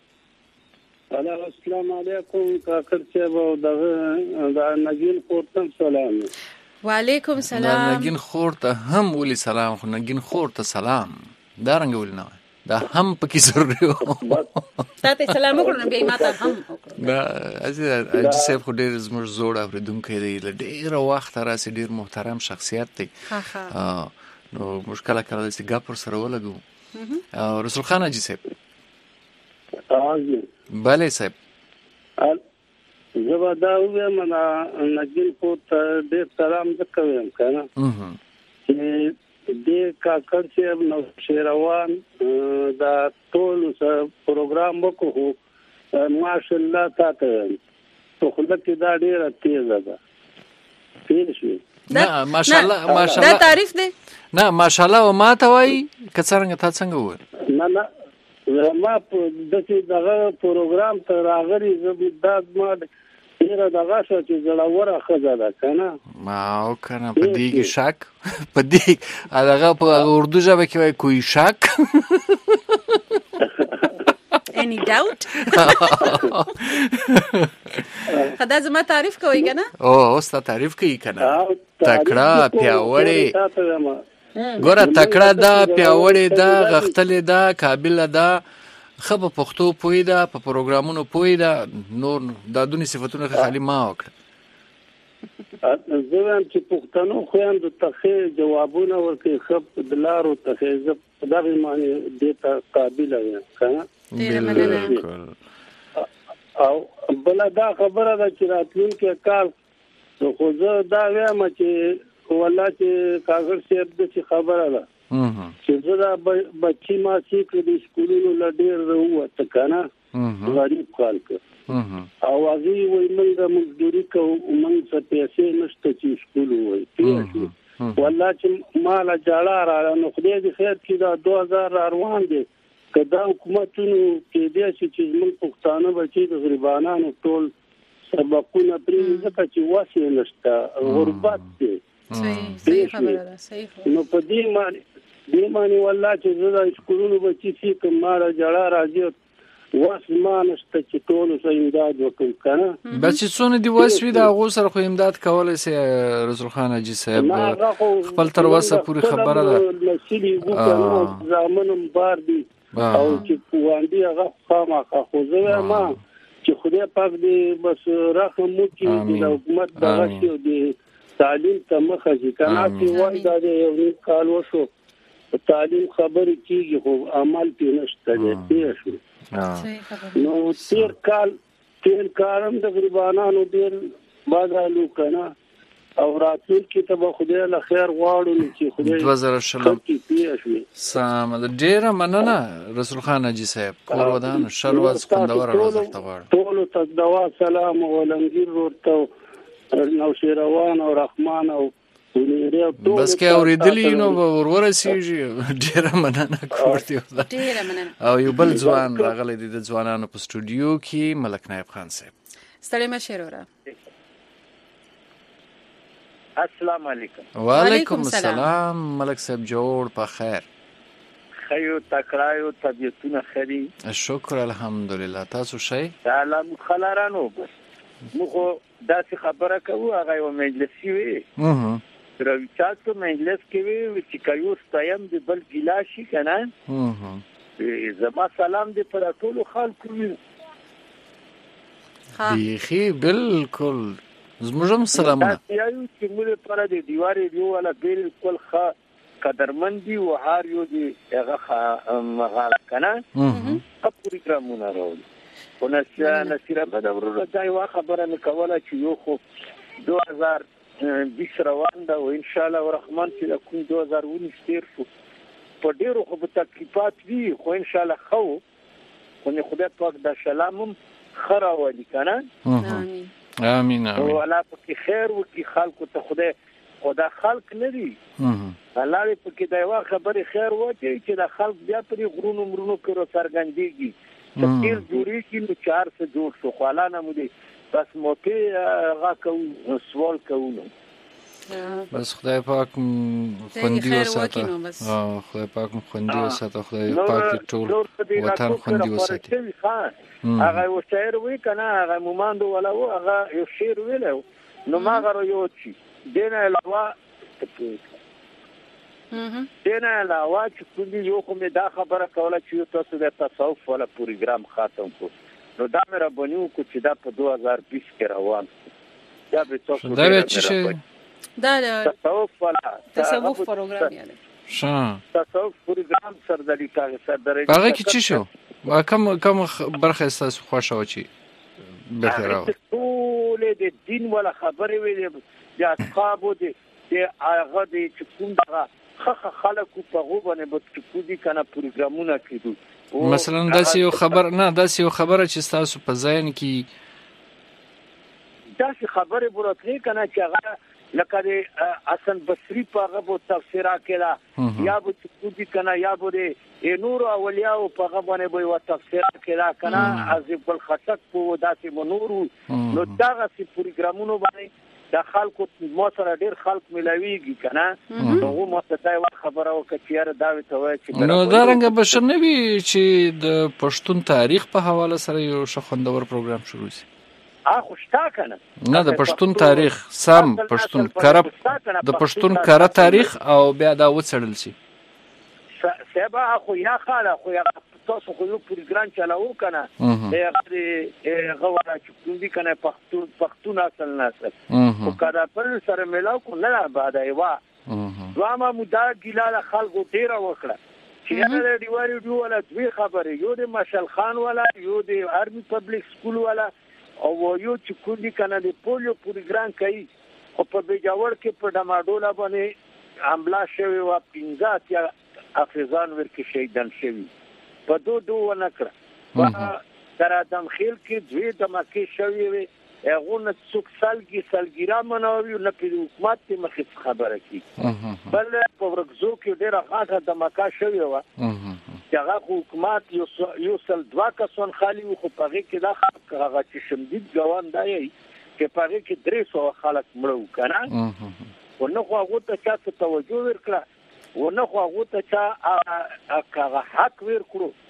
السلام علیکم کاکر صاحب او د نګین خورتم سلام وعلیکم سلام نګین خورته هم ولي سلام خو نګین خورته سلام دا رنګ ول نه دا هم پکې ضروري و تاسو سلام وکړو بیا ماته هم دا عزیز حاجی صاحب خو ډېر زموږ زوړ اوریدونکی دی ډېر وخت راځي ډېر محترم شخصیت دی نو مشکل کړل چې ګاپور سره ولګو او رسول خان حاجی صاحب بله صاحب زه دا وایم نه نګین کو ته ډېر سلام وکوم کنه چې د کاکر صاحب نو شیروان دا ټول سره پروګرام وکړو ماشاءالله تاسو ته خو دې دا ډیره تیز ده تیر شي نه ماشاءالله ماشاءالله دا تعریف دی نه ماشاءالله او ما ته وای کڅرنګ تاسو څنګه و نه نه ما په دغه دغه پروګرام ته راغلی زبداد ما ډیره دغه چې زړوره خزه ده کنه ما او کنه په دې کې شک په دې هغه په اردو ژبه کې وایي کوئی شک any doubt خدا زما تعریف کوي کنه او اوس ته تعریف کوي کنه تکړه پیاوړې ګوره تکړه دا پیاوړې دا غختلې دا قابل دا خبر پښتو پوي دا په پروګرامونو پوي دا نور دا دونی صفاتونه خالي ما وکړه زه هم چې پښتنو خو هم د تخې جوابونه ورکړي خپ دلارو تخې زه دا به معنی دته قابل یم کنه او بل دا خبره ده چې راتلونکي کال خو زه دا وایم چې والله چې کاغذ صاحب د خبره ده چې زه بچی ما چې د سکولونو لډیر وروته کنه غریب خلک او هغه وي موږ مزدوري کوو موږ څه پیسې نشته چې سکول وای والله چې مال جاړه را نو خدای دې خیر کړي دا دوه هزار روان دي کدا حکومتونو کې دې چې موږ پښتانه بچي د غریبانو ټول سبقونه پرې ځکه چې واسي نشته غربت دي صحیح خبره ده صحیح نو په دې معنی دې معنی والله چې زه د سکولونو بچی سي کومه جړه راځي واسمانشته چې ټول سه امداد وکړو کنه بس چې څونه دی وسوي دا غو سره خو امداد کولای سي رسول خان حاجی صاحب خپل تر وسه پوری خبره ده مسلی وکړو زامنم بار دي او چې پواندي هغه خامخا خو زه ما چې خدای پاک دې بس رحم وکړي د حکومت دغه شی دی تعلیم ته مخه چې کنه چې وای دا یو کال وشو تعلیم خبرې کیږي خو عمل پې نشته دی شو نو تیر کال تیر کارم د غریبانو ډیر بازارلو کنه او راتلونکي ته به خدای له خیر غواړو چې خدای دوه زره شلم سم ډیره مننه رسول خان حاجی صاحب کور ودان شرواز کندور روز ته غواړم ټول ته دوا سلام ولنګیر ورته نو شیروان او رحمان او بس کې اوریدلی نو ورور سیږي ډیره مننه کوړتي ډیره مننه او یو بل ځوان راغلی دی د ځوانانو په سټوډیو کې ملک نایب خان صاحب ستړي مشه وروره السلام علیکم وعلیکم السلام ملک صاحب جوړ په خیر خیو تکرایو طبیعتونه خري شکر الحمدلله تاسو شئ سلام خلارانو بس موږ داسې خبره کوو هغه یو مجلسي وي راوچاتو مجلس کې وي چې کایو ستایم د بل ګیلا شي کنه زما سلام دې پر ټول خلکو وي بیخي بالکل زموږم سلامونه یو چې موږ پر دې دیوارې دی ولا بالکل ښه قدرمندي او هر یو دی هغه مغال کنه خپل کرامونه راوړي ونسیا نصیر احمد ورور دا یو خبره نکوله چې یو خو دوه هزار بیس روان ده او ان شاء الله الرحمن چې کوم دوه هزار ونیس تیر شو په ډیرو خو په تکلیفات وی خو ان شاء الله خو خو خدای پاک د سلامم خره ولي کنه امين امين او الله پکې خیر وکي خلکو ته خدای خدا خلق نه دي الله دې پکې دا یو خبره خیر وکړي چې د خلک بیا پرې غرونو مرونو کړو سرګندېږي تیر جوړی کی نو چار سے جوړ شو خالانا مو دي بس موته هغه کو سوال کوو بس خدای پاک خوندي وساته اه خدای پاک خوندي وساته خدای پاک ټول وطن خوندي وساته هغه و شعر وی کنه هغه موماندو ولا هغه یو شعر ویلو نو ما غره یو چی دینه علاوه دینه علاوه چې کومي یو کوم دا خبره کوله چې تاسو د تصوف ولا پروګرام خاتم کو نو دا مې را بنیو کو چې دا په دوه هزار بیس کې روان دا به تاسو دا به چې دا تصوف ولا تصوف پروګرام یاله شاه تصوف پروګرام سرداری کاغه سرداری هغه کې چی شو کوم کوم برخه تاسو خوښه و چې بهتر راو ټول د دین ولا خبرې ویلې یا اصحابو دي هغه دي چې کوم دغه خخ خلکو په غوبنه بد کو دي کنه پروګرامونه کیدو مثلا داسې یو خبر نه داسې یو خبره چې تاسو په ځین کې داسې خبره براتلی کنه چې هغه لکه د حسن بصری په هغه تفسیر کړه یا به کو دي کنه یا به نور اولیاء په هغه باندې به و تفسیر کړه کنه عزیب الخطق په داسې منور نو دغه سي پروګرامونه باندې د خلکو مو سره ډیر خلک ملاويږي کنه هغه مو ته دا خبره وکړه چې یاره دا وته وای چې نو دا رنګ بشر نه وي چې د پښتون تاریخ په حواله سره یو شخوندور پروګرام شروع شي ا خوشتا کنه نه د پښتون تاریخ سم پښتون کړه د پښتون کړه تاریخ او بیا دا وڅړل شي سبا خو یا خاله خو یا تاسو خو یو پروګرام چلاو کنه هغه غوړه چې کوم دي کنه پښتون پښتون اصل نسل او کدا پر سره ملاو کو نه بعد ایوا واما مدا ګلاله خلکو ډیر وکړه چې هغه دیواري دی ولا دوی خبره یو د مشال خان ولا یو د ارمي پبلک سکول ولا او یو چې کوم دي کنه د پولیو پروګرام کوي او په بجاور کې په ډماډولا باندې حمله شوی و پنځه یا افغان ورکه شهیدان شوی په دو دو ونکړه تر ادم خیل کې دوی د مکه شوی وي هغه نه څوک سالګي سالګرا منوي نه په حکومت ته مخې خبره کی بل په ورغزو کې ډیره خاطر د مکه شوی و چې هغه حکومت یو یو سل دوا کسان خالی خو پغې کې دا هغه چې شمدید ګوان دی چې پغې کې درې سو خلک مړو کنه ونه خو هغه ته چې توجه ورکړه ونه خو هغه ته چې هغه حق ورکړو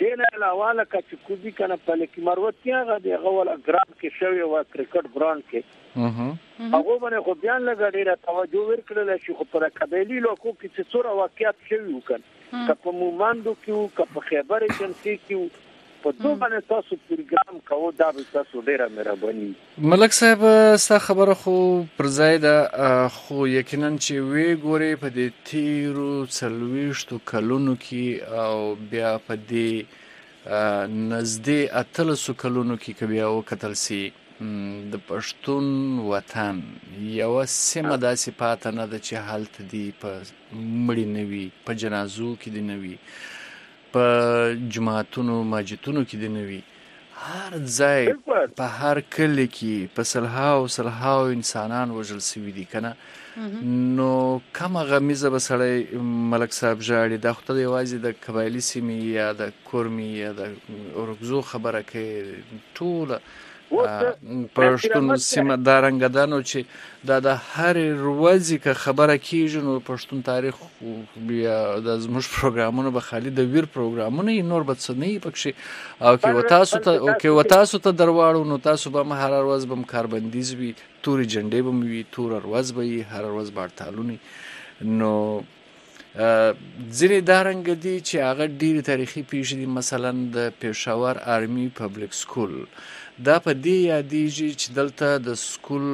دین علاوه لکه چې کوزي کنه په لکه مروتي هغه دی هغه ولا ګراند کې شوی و کرکټ ګراند کې هغه باندې خو بیان لګا ډیره توجه ورکړل شي خو پر قبایلی لوکو کې چې څوره واقعیت شوی وکړ کله مومندو کې کله خیبر ایجنسی کې په دوه باندې تاسو پروګرام کوو دا به تاسو ډیره مهرباني. ملک صاحب ستا خبره خو پر ځای ده، خو یقینا چې وی ګوري په دې تیرو څلوېښتو کلونو کې او بیا په دې نږدې اتلسو کلونو کې که بیا وکتل سي د پښتون وطن یوه سیمه داسې پاته نه ده چې هلته دي په مړي نه وي، په جنازو کې دي نه وي، په جماعتونو مسجدونو کې دي نه وي، هر ځای په هر کلي کې په سلهاو سلهاو انسانان وژل سوي دي که نه. نو کمه غمیزه به سړی ملک صاحب ژاړي، دا خو ته یوازې د قبایلي سیمې یا د کورمي یا د اورکزو خبره کوي، ټوله پښتون سیمه دا رنګه ده نو چې دا د هرې ورځې که خبره کېږي نو پښتون تاریخ بیا د زموږ پروګرامونه به خالي د ویر پروګرامونه یي، نور به څه نه یي پکښې. او که و تاسو ته که و تاسو ته درواړو نو تاسو به هم هره ورځ به هم کاربندیز وي، تورې جنډې به م وي، توره ورځ به وي، هره ورځ به هړتالونه. نو ځینې دا رنګه دي چې هغه ډېرې تاریخي پیښې دي، مثلا د پېښور آرمي پبلیک سکول دا په دې یادېږي چې دلته د سکول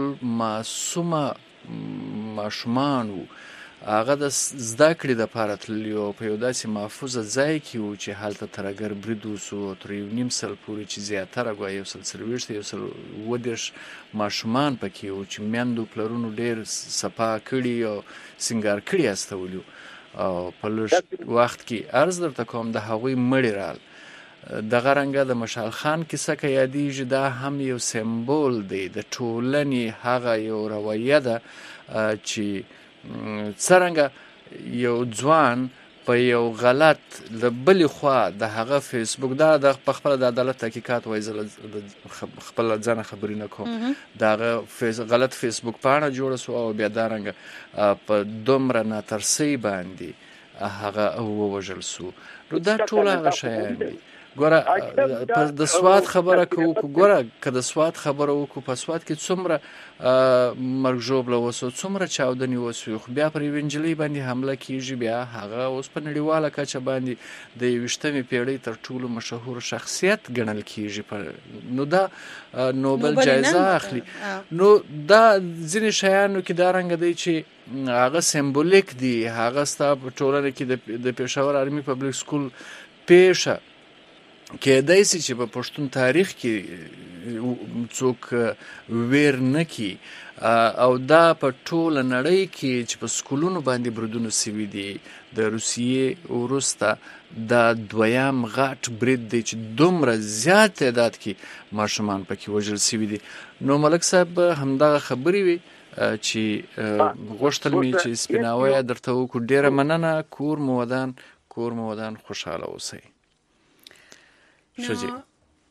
معصومه ماشومان وو، هغه د زده کړې دپاره تللي وو، په یو داسې محفوظه ځای کې وو چې هلته ترهګر برید وسو، تر یو نیم سل پورې چې زیاتره ګویا یو سل څلوېښت یو سل اووه دېرش ماشومان پکې وو چې میندو پلرونو ډېر صفا کړي او سینګار کړي استولي وو. او په لږ وخت کې عرض درته کوم د هغوی مړي رال. دغه رنګه د مشال خان کیسه که یادېږي دا هم یو سمبول دی د ټولنې، هغه یو رویه ده چې څرنګه یو ځوان په یو غلط د بلې خوا د هغه فیسبوک دا د په خپله د عدالت تحقیقات وایي زه خپله ځانه خبرې نه کوم، د هغه غلط فیسبوک پاڼه جوړه سوه او بیا دا رنګه په دومره ناترسۍ باندې هغه ووژل سو. نو دا ټول هغه شیان دي. ګوره د سوات خبره کوو، ګوره که د سوات خبره وکړو، په سوات کې څومره مرګ ژوبله وسو، څومره چاودنې وسوې، خو بیا پر یوې نجلۍ باندې حمله کېږي، بیا هغه اوس په نړیواله کچه باندې د یوویشتمې پیړۍ تر ټولو مشهور شخصیت ګڼل کېږي، نو دا نوبل جایزه اخلي. نو دا ځینې شیانو کې دا رنګه دی چې هغه سمبولیک دي، هغه ستا په ټولنه کې د پېښور آرمي پبلیک سکول پیښه کېدای سي چې په پښتون تاریخ کې څوک ویر نه کي، او دا په ټوله نړۍ کې چې په سکولونو باندې بریدونه سوي دي د روسیې وروسته دا دویم غټ برید دی چې دومره زیات تعداد کې ماشومان پکې وژل سوي دي. نو ملک صاحب همدغه خبرې وي چې غوښتل مې چې سپیناوی درته وکړو. ډېره مننه. کور مو ودان، کور مو ودان، خوشحاله اوسئ. فکر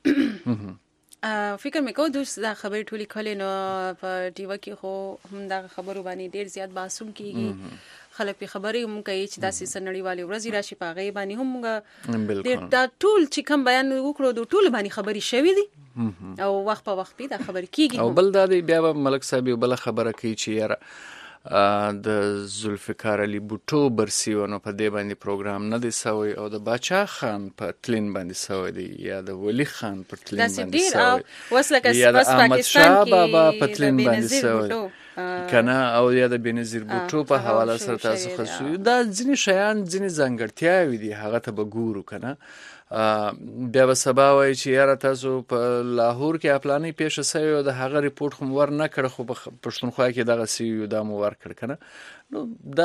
مې کوم دوست دا خبرې ټولې کولې نو په ټیوه کې خو هم دا خبرو باندې ډېر زیات بحثوم کېږي، خلک پې خبرې هم کوي چې داسې څه نړیوالې ورځې راشي، په هغې باندې هم موږ دا ټول چې کوم بیان وکړو د ټولو باندې خبرې شوي دي او وخت په وخت پې دا خبرې کېږي. او بل دا دی بیا به ملک صاحب یو بله خبره کوي چې یاره د ذوالفقار علي بوټو برسي و نو په دې باندې پروګرام نه دی سوی، او د باچا خان په تلین باندې سوی دی، یا د ولی خان په تلین باندې سوی، یا د احمد شاه بابا په تلین باندې سوی کنه، او یا د بېنظیر بوټو په حواله سره تاسو خصوصي. دا ځینې شیان ځینې ځانګړتیاوې دي، هغه ته به ګورو کنه. بیا به سبا وایي چې یاره تاسو په لاهور کې پلانې پیښه سوې او د هغه ریپورټ خو مو ور نه کړ، خو په پښتونخوا کې دغه سوي و دا مو ور کړ که نه. نو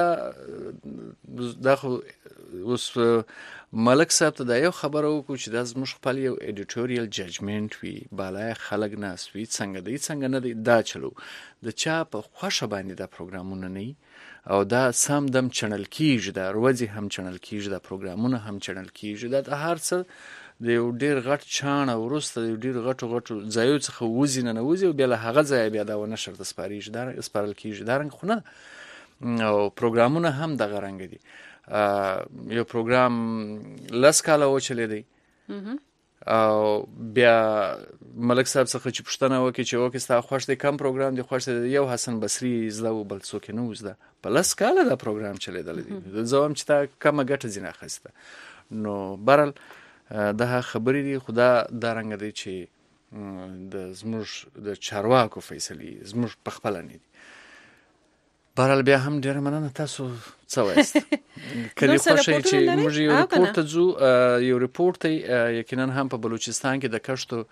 دا دا خو اوس ملک صاحب ته دا یو خبره وکړو چې دا زموږ خپل یو ایډیټوریل ججمنټ وي، بالای خلک ناست وي، څنګه دی څنګه نه دی دا چلو، د چا په خوښه باندې دا پروګرامونه نه وي، او دا سم دم چنل کیږي، دا ورځې هم چنل کیږي، دا پروګرامونه هم چنل کیږي، دا د هر څه د یو ډېر غټ چاڼه وروسته د یو ډېر غټو غټو ځایو څخه وځي ننوځي او بیا له هغه ځایه بیا دا ونشر ته سپارېږي، دا سپارل کیږي، دا رنګ خو نه. او پروګرامونه هم دغه رنګ دي. یو پروګرام لس کاله وچلېدی، او بیا ملک صاحب څخه چې پوښتنه وکړي چې اوکې ستا خوښ دی کم پروګرام دی خوښ دی یو حسن بصري زده و بل څوک یې نه و زده په لس کاله دا پروګرام چلېدلی دی زه وایم چې تا کمه ګټه ځینې اخیسته نو برل دا خبرې دي خو دا دا رنګه دی چې د زموږ د چارواکو فیصلې زموږ په خپله نه دي برل بیا هم ډېره مننه تاسو څه وایست کلي خوښه چې موږ یو ریپورټ ته ځو یو ریپورټ ته یقینا هم په بلوچستان کې د کښتو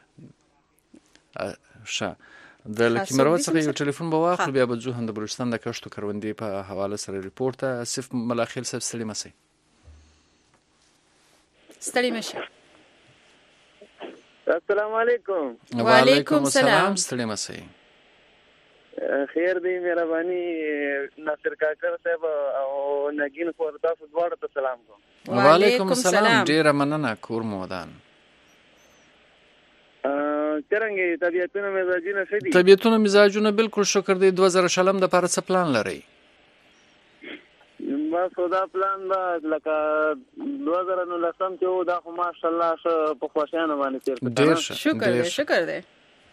ښه د لکي مروت څخه یو ټلیفون به واخلو بیا به ځو هم د بلوچستان د کښتو کروندې په حواله سره ریپورټ ته صف ملاخیل صاحب ستړي مه شئ ستړي مه شئ السلام علیکم وعلیکم السلام ستړي مه شئ خیر دی مهرباني ناصر کاکر صاحب او نگین خور تاسو دواړو ته سلام کوم وعلیکم السلام ډیره مننه کور مو ودان څنګه طبيعتونه مزاجونه ښه دي طبيعتونه مزاجونه بالکل شکر دی دوه زره شلم د لپاره څه پلان لرئ ما سودا پلان دا لکه دوه زره نولسم کې دا خو ماشاءالله ښه په خوشاله باندې تیر کړ ډیر شکر دی شکر دی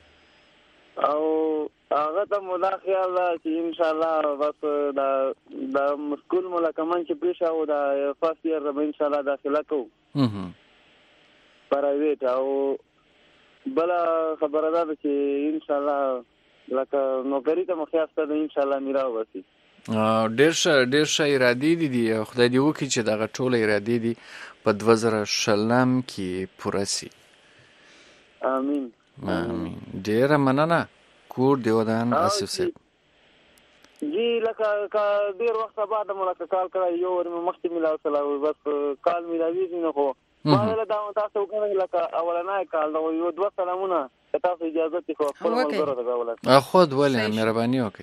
او هغه ته مولا خیال ده چې ان شاء الله بس دا د مسکول ملکمن چې پیښ او دا فرست ایئر به ان شاء الله داخله کوو پرایویټ او بل خبره ده چې ان شاء الله لکه نوکری ته مخیاسته ده ان شاء الله میرا وسی ډیر ښه ډیر ښه ارادې دي دي خدای دې وکړي چې دغه ټوله ارادې دي په دوه زره شلم کې پوره سي امين امين ډیره مننه کور دی ودان اسف صاحب جی لکه کا ډیر وخت بعد ملک کال کړی یو ور مخکې ملاو سلام بس کال ملاوي نه خو ما له دا تاسو کومه لکه اولنای کال نو یو دوه سلامونه تاسو اجازه ته خو خپل ملګرو ته غوړل خود ولې مهرباني وکړئ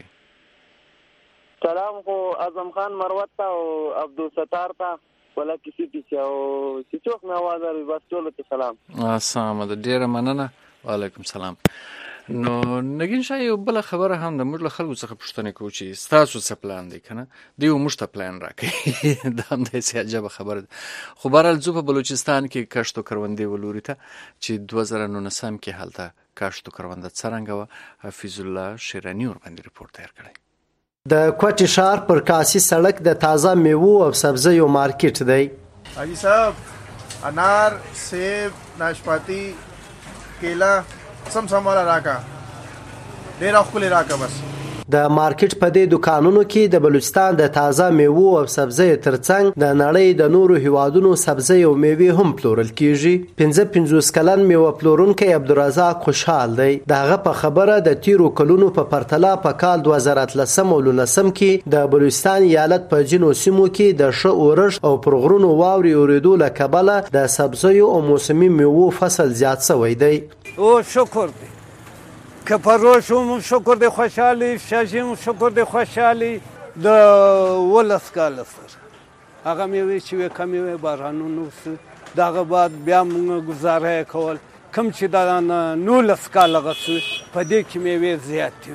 سلام خو اعظم خان مروت ته او عبدالستار ته ولا کسی کسی او چې څوک نه आवाज لري بس ټول ته سلام السلام ده ډیره مننه وعلیکم السلام نو نگین شای بل خبره هم د موږ له خلکو څخه پوښتنه کوو چې تاسو څه پلان دی کنه دی موږ ته پلان راکړي دا هم د سي عجبه خبره ده خو بهرحال زه په بلوچستان کې کښتو کروندې ولوري ته چې دوه زره نولسم کې هلته کښتو کرونده څرنګه و حفیظ الله شیرانی ور باندې ریپورت تیار کړی د کوټي ښار پر کاسي سړک د تازه میوو او سبزیو مارکیټ دی حاجی صاحب انار سیب ناشپاتی کیلا سم سم والا راکا ډیر خپل راکا بس د مارکیټ په دې دکانونو کې د بلوچستان د تازه میوو او سبزیو ترڅنګ د نړۍ د نورو هیوادونو سبزی او میوې هم پلورل کیږي پنځه پنځوس کلن میوه پلورونکی عبدالرزاق خوشحال دی دغه په خبره د تیرو کلونو په پرتله په کال دوه زره اتلسم او نولسم کې د بلوچستان ایالت په ځینو سیمو کې د ښه اورښت او پر غرونو واورې اورېدو له کبله د سبزیو او موسمي میوو فصل زیات شوی دی او شکر دی که پروشم شکر دی خوشحالی شاجیم شکر دی خوشحالی د ولس کاله سره هغه میوې چې وې کمې وې بارانونو سه دغه بعد بیا موږ ګزاره کول کوم چې د نولس کاله غسو په دې کې میوې زیاتې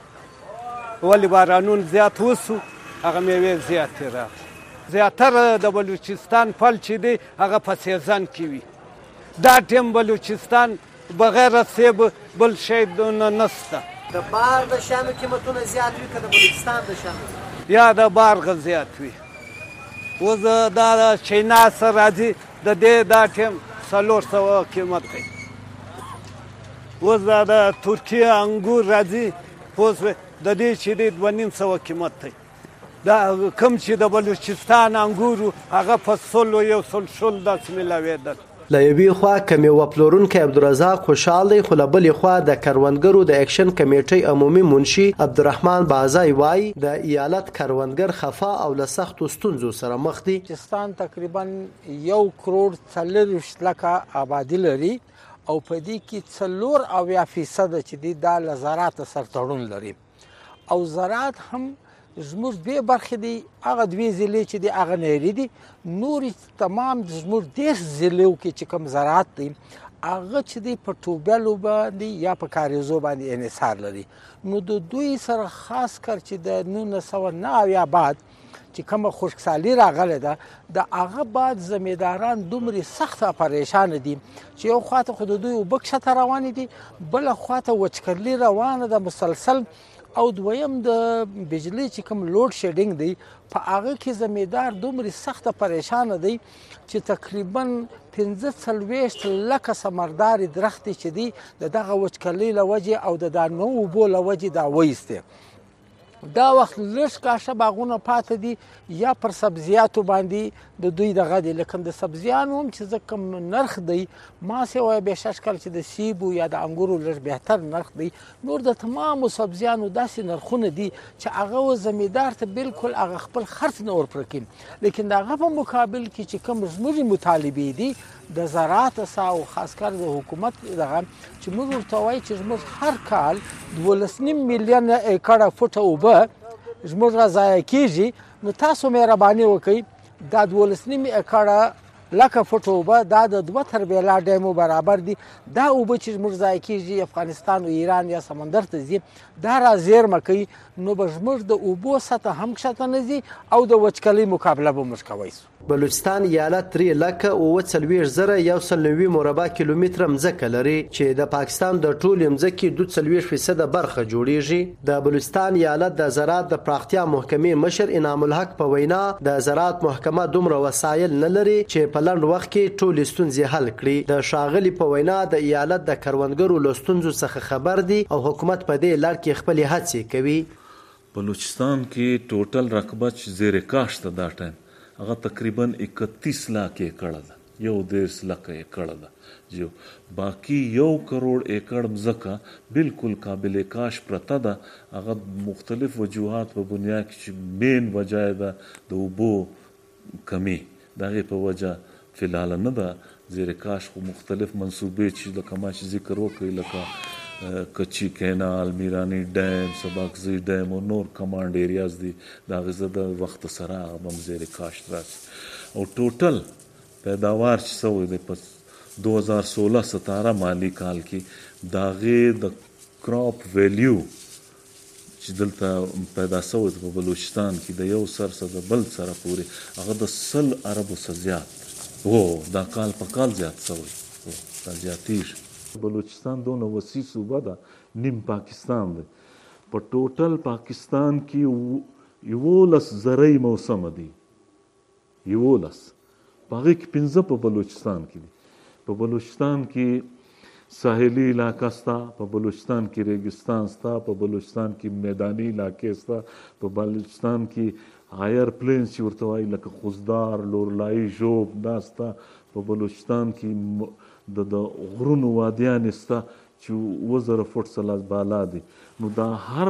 وې ولې بارانون زیات وسو هغه میوې زیاتې راغلې زیاتره د بلوچستان پل چې دی هغه په سیزن کې وي دا ټیم بلوچستان بغیر سیب بل شی نسته د بار د شانو قیمتونه زیات وي که د بلوچستان د شانو یا د بارغه زیات وي اوس دا چینا سره راځي د دې دا ټیم څلور سوه قیمت دی اوس دا د ترکیه انګور راځي اوس د دې چې دی دوه نیم سوه قیمت دی دا کوم چې د بلوچستان انګورو هغه په سلو یو سل شل داسې میلاوېدل له یوې خوا که میوه پلورونکی عبدالرزاق خوشحال دی خو له بلې خوا د کروندګرو د اکشن کمیټۍ عمومي منشي عبدالرحمن بازای وایي د ایالت کروندګر خفا او له سختو ستونزو سره مخ دي بلوچستان تقریبا یو کروڑ څلرویشت لکه آبادي لري او په دې کې څلور اویا فیصده چې دی دا له زراعت سره تړون لري او زراعت هم زموږ دوی برخې دي هغه دوی ضلعې چې دي هغه نهري دي نورې تمام زموږ دېرش ضلعو کې چې کوم زراعت دی هغه چې دی په ټوبلو باندې یا په کاریزو باندې انحصار لري نو د دوی سره خاص کر چې د نولس سوه نه اویا بعد چې کومه خشکسالي راغلی ده د هغه بعد زمینداران دومره سخته پریشانه دي چې یو خواته خو د دوی اوبه کښته روانې دي، بله خواته وچکرلي روانه ده مسلسل، او دویم د بجلی چې کوم لوډ شیډینګ دی په هغه کې زمیندار دومره سخته پریشانه دی چې تقریبا پنځه څلوېښت لکه ثمردارې درختې چې دي د دغه وچکلۍ له وجې او د دا نو اوبو له وجې دا وایستې. دا وخت لږ کاشه باغونه پاتې دي یا پر سبزیاتو باندې د دوی دغه دی، لیکن د سبزیانو هم چې زه کوم نرخ دی ما سې وایه بېشش کله چې د سیبو یا د انګورو لږ بهتر نرخ دی، نور د تمامو سبزیانو داسې نرخونه دي چې هغه زمیندار ته بالکل هغه خپل خرڅ نه ورپرکي. لیکن د هغه په مقابل کې چې کوم زموږ مطالبې دي د زراعت څخه او خاص کر د حکومت دغه چې موږ ورته وایي چې زموږ هر کال دولس نیم میلیونه ایکړه فوټه اوبه زموږ را ضایع کېږي، نو تاسو مهرباني وکئ دا دولس نیم ایکړه لکه فوټه اوبه دا د دوه تربیلا ډیمو برابر دي. دا اوبه چې زموږ ضایع کېږي افغانستان او ایران یا سمندر ته ځي دا را زیرمه کوي، نو به زموږ د اوبو سطح هم کښته نه ځي او د وچکلۍ مقابله به موږ کوی سو. بلوچستان ایالت درې لکه اووه څلوېښت زره یو سل نوي مربع کیلومتره مځکه لري چې د پاکستان د ټولې مځکې دوه څلوېښت فیصده برخه جوړیږي. د بلوچستان ایالت د زراعت د پراختیا محکمې مشر انعام الحق په وینا د زراعت محکمه دومره وسایل نه لري چې په لنډ وخت کې ټولې ستونزې حل کړي. د ښاغلي په وینا د ایالت د کروندګرو له ستونزو څخه خبر دی او حکومت په دې لړ کې خپلې هڅې کوي. بلوچستان کې ټوټل رقبه چې زیر کاشت دا ټایم هغه تقریبا اکتیس لاک ایکړه ده، یو دیرس لکه ایکړه ده، جو باقی یو کروڑ ایکړ مځکه بالکل قابل کاش پرته ده. هغه مختلف وجوهات په بنیاد کې چې مین وجه ده د اوبو کمی، د هغې په وجه فلحال نه ده زیر کاش، خو مختلف منصوبې چې لکه ما چې ذکر وکړي لکه کچی کینال، میرانی ډیم، سباکزی ډیم او نور کمانډ ایریاز دي، د هغې زه د وخت سره هغه به هم زیر کاشت راشي. او ټوټل پیداوار چې سوی دی په دو هزار سوله ستاره مالی کال کې د هغې د کراپ ویلیو چې دلته پیدا سوی دی په بلوچستان کې د یو سر سره د بل سره پورې هغه د سل اربو څخه زیات و، دا کال په کال زیات سوی، دا زیاتېږي. بلوچستان دونه وسیع صوبه ده، نیم پاکستان دی. په ټوټل پاکستان کې یولس زرعي موسمه دي، یولس، په هغې کې پنځه په بلوچستان کې دي. په بلوچستان کې ساحلي علاقه سته، په بلوچستان کې ریګستان سته، په بلوچستان کې میداني علاقې سته، په بلوچستان کې هایر پلینز چې ورته وایي لکه خوزدار، لورلایي، ژوب دا سته، په بلوچستان کې د د غرونو وادیانې سته چې اووه زره فوټ څخه بالا دي. نو دا هر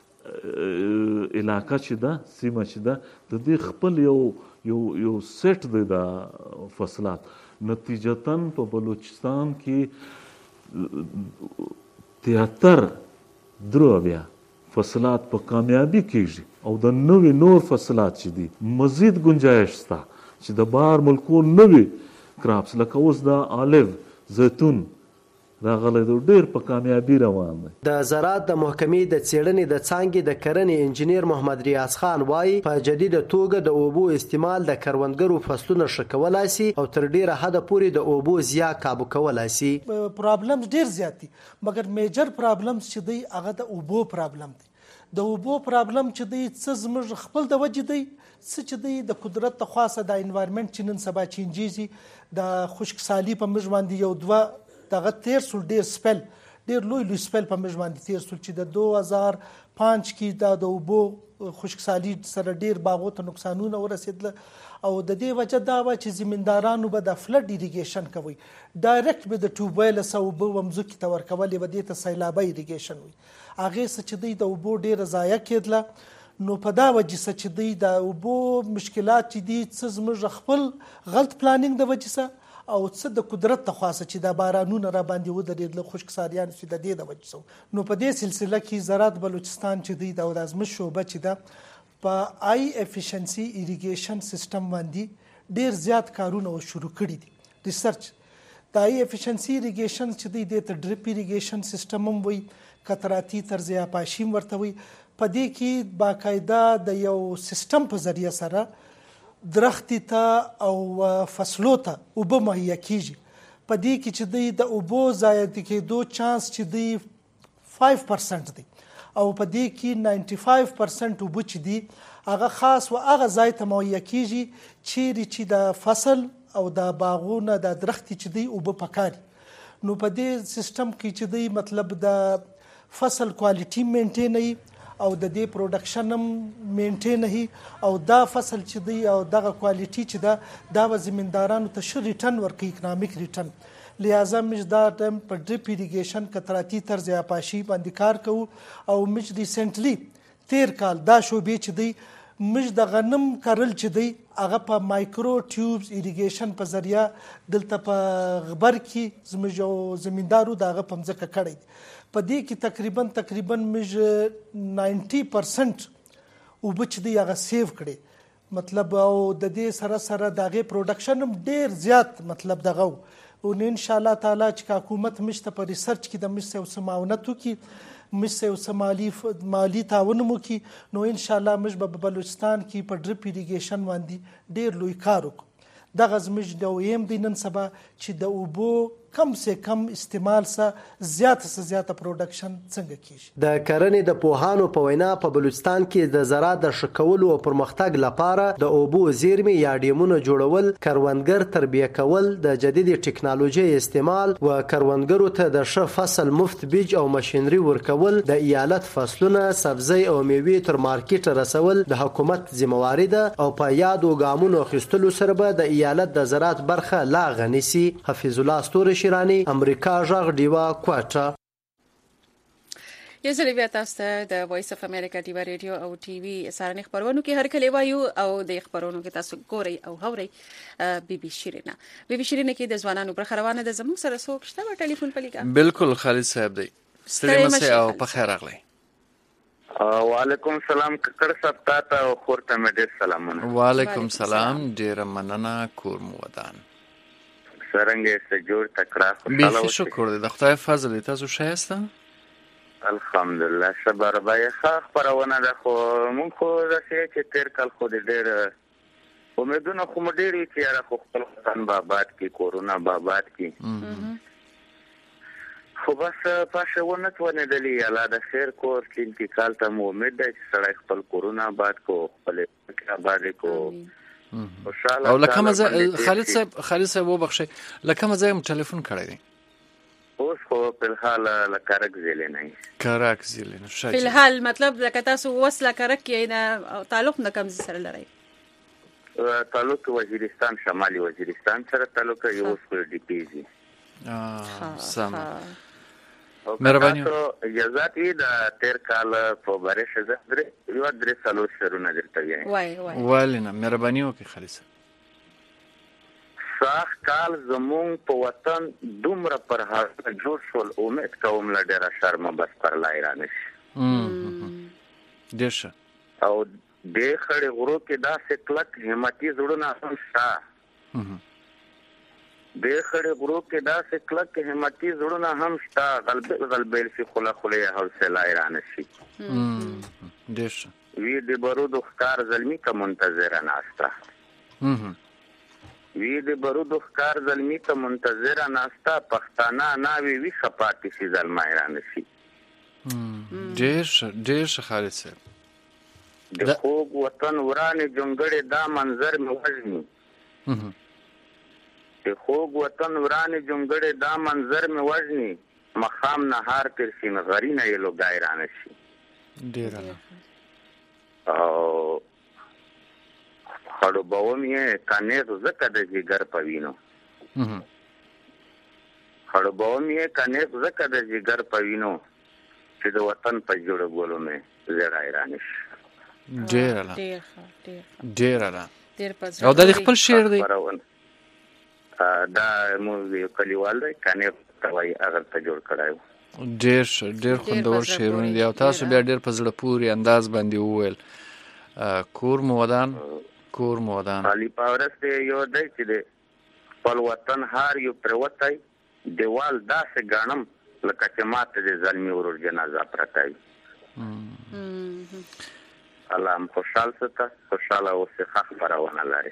علاقه چې ده، سیمه چې ده، د دې خپل یو یو یو سیټ دی د فصلات. نتیجتاً په بلوچستان کې تیاتر درو بیا فصلات په کامیابی کېږي او د نوې نور فصلات چې دي مزید گنجایش شته چې د بهر ملکو نوې کراپس لکه اوس د آلیو، زیتون راغلی دی، ډېر په کامیابي روان دی. د زراعت د محکمې د څېړنې د څانګې د کرنې انجینیر محمد ریاض خان وایي په جدیده توګه د اوبو استعمال د کروندګرو فصلونه ښه کولی سي او تر ډېره حده پورې د اوبو ضیا کابو کولی سي. پرابلمز ډېر زیات دي، مګر میجر پرابلمز چې دی هغه د اوبو پرابلم دی. د اوبو پرابلم چې دی څه زموږ خپل د وجې دی، څه چې دی د قدرت د خاصه د انوایرمنټ چې نن سبا چینجیږي، د خشکسالي په موږ باندې یو دوه دغه تیر سول، ډېر سپل، ډېر لوی لوی سپل په موږ باندې تیر سول چې د دو هزار پنځ کې دا د اوبو خشکسالي سره ډېر باغو ته نقصانونه ورسېدله. او د دې وجه دا وه چې زمیندارانو به د فلډ ایریګیشن کوي، ډایرکټ به د ټیوبویل څخه اوبه به مځکې ته ورکولې به دې ته سیلابه ایریګیشن وي. هغې څه چې دی د اوبو ډېره ضایع کېدله. نو په دا وجه څه چې دی د اوبو مشکلات چې دي څه زموږ خپل غلط پلانینګ د وجې څه او څه د قدرت د خاصه چې دا بارانونه را باندې ودرېدله خشکسالیان چې د دې د وجې څه. نو په دې سلسله کې زراعت بلوچستان چې دی د ازمویش شعبه چې ده په آی افیشنسي ایریګیشن سیستم باندې ډېر زیات کارونه شروع کړي دي. ریسرچ د آی افیشنسي ایریګیشن چې دی دې ته ډریپ ایریګیشن سیستم هم وایي، قطراتي طرز آبپاشي هم ورته وایي. په دې کې باقاعده د یو سیستم په ذریعه سره درختي ته او فصلو ته اوبه مهیا کیږي. په دې کې چې دی د اوبو ضایع کېدو چانس چې دی پنځه پرسنټ دی او په دې کې نایمټي فایو پرسنټ اوبه چې دي هغه خاص و هغه ځای ته مهیا کیږي چیرې چې د فصل او د باغونو د درختي چې دی اوبه پکاري. نو په دې سیستم کې چې دی مطلب د فصل کوالټي مینټین وي او د دې پروډکشن هم مینټین وي او دا فصل چې دی او دغه کوالټي چې ده دا به زمیندارانو ته ښه ریټرن ورکوي، اکنامیک ریټرن. لہذا موږ دا ټایم په ډریپ ایریګیشن کتراتی طرز عیاشي باندې کار کوو او موږ ریسنټلی تیر کال دا شوبې چې دی موږ د غنم کرل چې دی هغه په مایکرو ټیوبز ایریګیشن په ذریعه دلته په غبر کې زموږ یو زمیندارو د هغه په مځکه کړی دی. په دې کې تقریبا تقریبا موږ نایمټي پرسنټ اوبه چې دی هغه سیو کړي، مطلب او د دې سره سره د هغې پروډکشن هم ډېر زیات مطلب دغه و. او ان شاء الله تعالی چې حکومت موږ ته په ریسرچ کې د موږ سره څه معاونت وکړي، موږ سره څه مالي مالي تعاون وکړي، نو ان شاء الله موږ به په بلوچستان کې په ډریپ ایریګیشن باندې ډېر لوی کار وکړو. دغه زموږ د ویم دی نن سبا چې د اوبو کم سه کم استعمال سره زیاته سه زیاته پروډکشن څنګه کیږي. د کرنې د پوهانو په وینا په بلوچستان کې د زراعت د ښه کولو او پرمختګ لپاره د اوبو زیرمې یا ډیمونو جوړول، کروندګر تربیه کول، د جدید ټکنالوژي استعمال و کروندګرو ته د ښه فصل مفت بیج او ماشینري ورکول، د ایالت فصلونه سبزی او میوې تر مارکیټ رسول د حکومت ذمہواری ده او په یادو ګامونو اخیستلو سره به د ایالت د زراعت برخه لا غنیسي. حفیظ الله ستوري شیرانی، امریکا غږ، ډیوا کوټه. یو ځل بیا تاسو ته د وایس اف امریکا ډیوا ریډیو او ټي وي سارنې خبرونو کې هر کله وایو او د خبرونو کې تاسو ګورئ او هورئ. بي بي شیرینه بي بي شیرینه کې د ځوانانو پر خروانه د زموږ سره څوک شته په ټلیفون په لیکه؟ بالکل خالد صاحب دی. ستړي مسئ او په خیر راغلی. وعلیکم سلام ککړ صاحب تاسو او خورته مې ډېر سلامونه. وعلیکم سلام، ډېر مننه، کور مو ودان. څنګه یې جوړ تکړه خوشاله اوسئ. شکر دی، د خدای فضل دی. تاسو ښه یاست؟ الحمدلله صبر بای ښه خبرونه ده، خو مونږ خو داسې چې تیر کال خو د ډېر امیدونه خو مو ډېر وي چې یاره خو خپل وطن به آباد کړي، کورونه به آباد کړي، خو بس پاشه ونه تونېدلي. الله د خیر کور چې انتقال ته مو امید ده چې سړی خپل کورونه آباد کړو، خپلې آباد کړو. او لکه ځای خالد صاحب خالد صاحب وبخښئ، لکه ځای مو ټلیفون کړی دی؟ اوس خو په الحال لکارک ضلع نه کارک ضلع نه په الحال مطلب لکه تاسو وسله کارک کې نه تعلق نه کوم سره لري؟ تعلق وزیرستان، شمالي وزیرستان سره تعلق یو اوس ډی پی زی. اه سم. مهرباني اجازه دې د تیر کال په بارش زه یو درې سالو شرونه درته وایم. وای وای ولنه مهرباني وکړئ خالد صاحب. ساخ کال زمون په وطن دومره پر هغه جوړ شول، امید کوم لا ډیره شرم بس پر لای را نشي. دیشه او د خړې غرو کې داسې کلک همتي زړونه هم شته، د خړې غرو کې داسې کلک همتي زړونه هم شته، غلبل غلبل سي خلا خله حوصله را نشي. دیشه وی د برود ښکار زلمی کا منتظر ناستا، وی د برود ښکار زلمی کا منتظر ناستا، پښتانه ناوی وی خپاتې سي زلمای را نشي. دیشه دیشه خالد صاحب د خوب وطن ورانه جونګړې دا منظر مې وژني، د خوب وطن ورانه جونګړې دا منظر مې وژني، مخام نهار تر سین غرینه یلو غایرانه شي. ډیر او خړو بوم یې کانې زکه د جګر پوینو، خړو بوم یې کانې زکه د جګر پوینو، چې د وطن په جوړ ګولو مې زړه ایران شي. ډیر اله ډیر اله ډیر پز او د خپل شعر دی دا مو یو کلیوال دی کانې توای هغه ته جوړ کړایو. ډیر ډیر خوندور شعرونه دي او تاسو بیا ډیر په زړه پورې انداز باندې وویل. کور مو ودان کور مو ودان علي پاورس یو دی چې د خپل وطن هار یو پروتای دیوال داسې غنم لکه چې ماته د ظلمي ورور جنازه پرتای. الله هم خوشحال سته خوشحاله اوسې ښه خپرونه لري.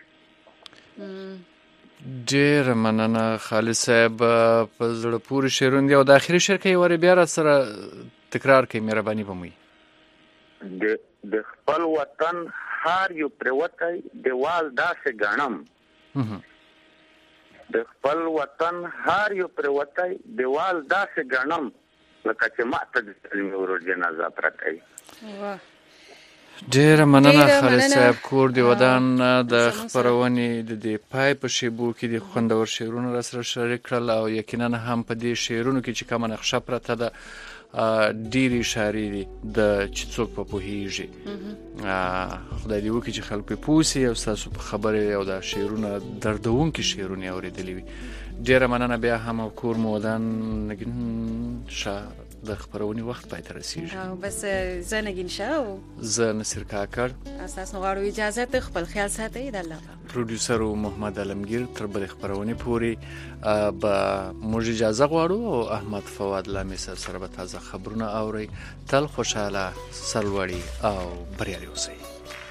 ډېره مننه خالد صاحب. په زړه پورې شعرونه دي او د اخري شعر کې ورې بیا را سره تکرار کوي مهرباني به مو وي. د خپل وطن هر یو پرېوتی دیوال داسې ګڼم د خپل وطن هر یو پرېوتی دیوال داسې ګڼم لکه چې ماته د سلمي ورور جنازه پرته وي. ډېره مننه خالد صاحب. کور د ودان د خپرونې د دې پای په شیبو کې د خوندور شعرونه را سره شریک کړل او یقینا هم په دې شعرونو کې چې کومه نقشه پرته ده ډېرې اشارې دي د چې څوک په پوهېږي. خدای دې وکړي چې خلک پرې پوه سي او ستاسو په خبرې او دا شعرونه دردونکي شعرونه یې اورېدلي وي. ډېره مننه. بیا هم او کور مو ودان شه د خپرونې وخت پای ته رسیږي او بس زه نګین شاه زه نصیر کاکړ اساس نو غواړو اجازه ته خپل خیال ساتئ. د الله پروډوسر محمد علمگیر تر بل خپرونې پورې به موږ اجازه غواړو او احمد فواد لامي سره به تازه خبرونه اوري. تل خوشاله سرلوړي او بریالي اوسئ.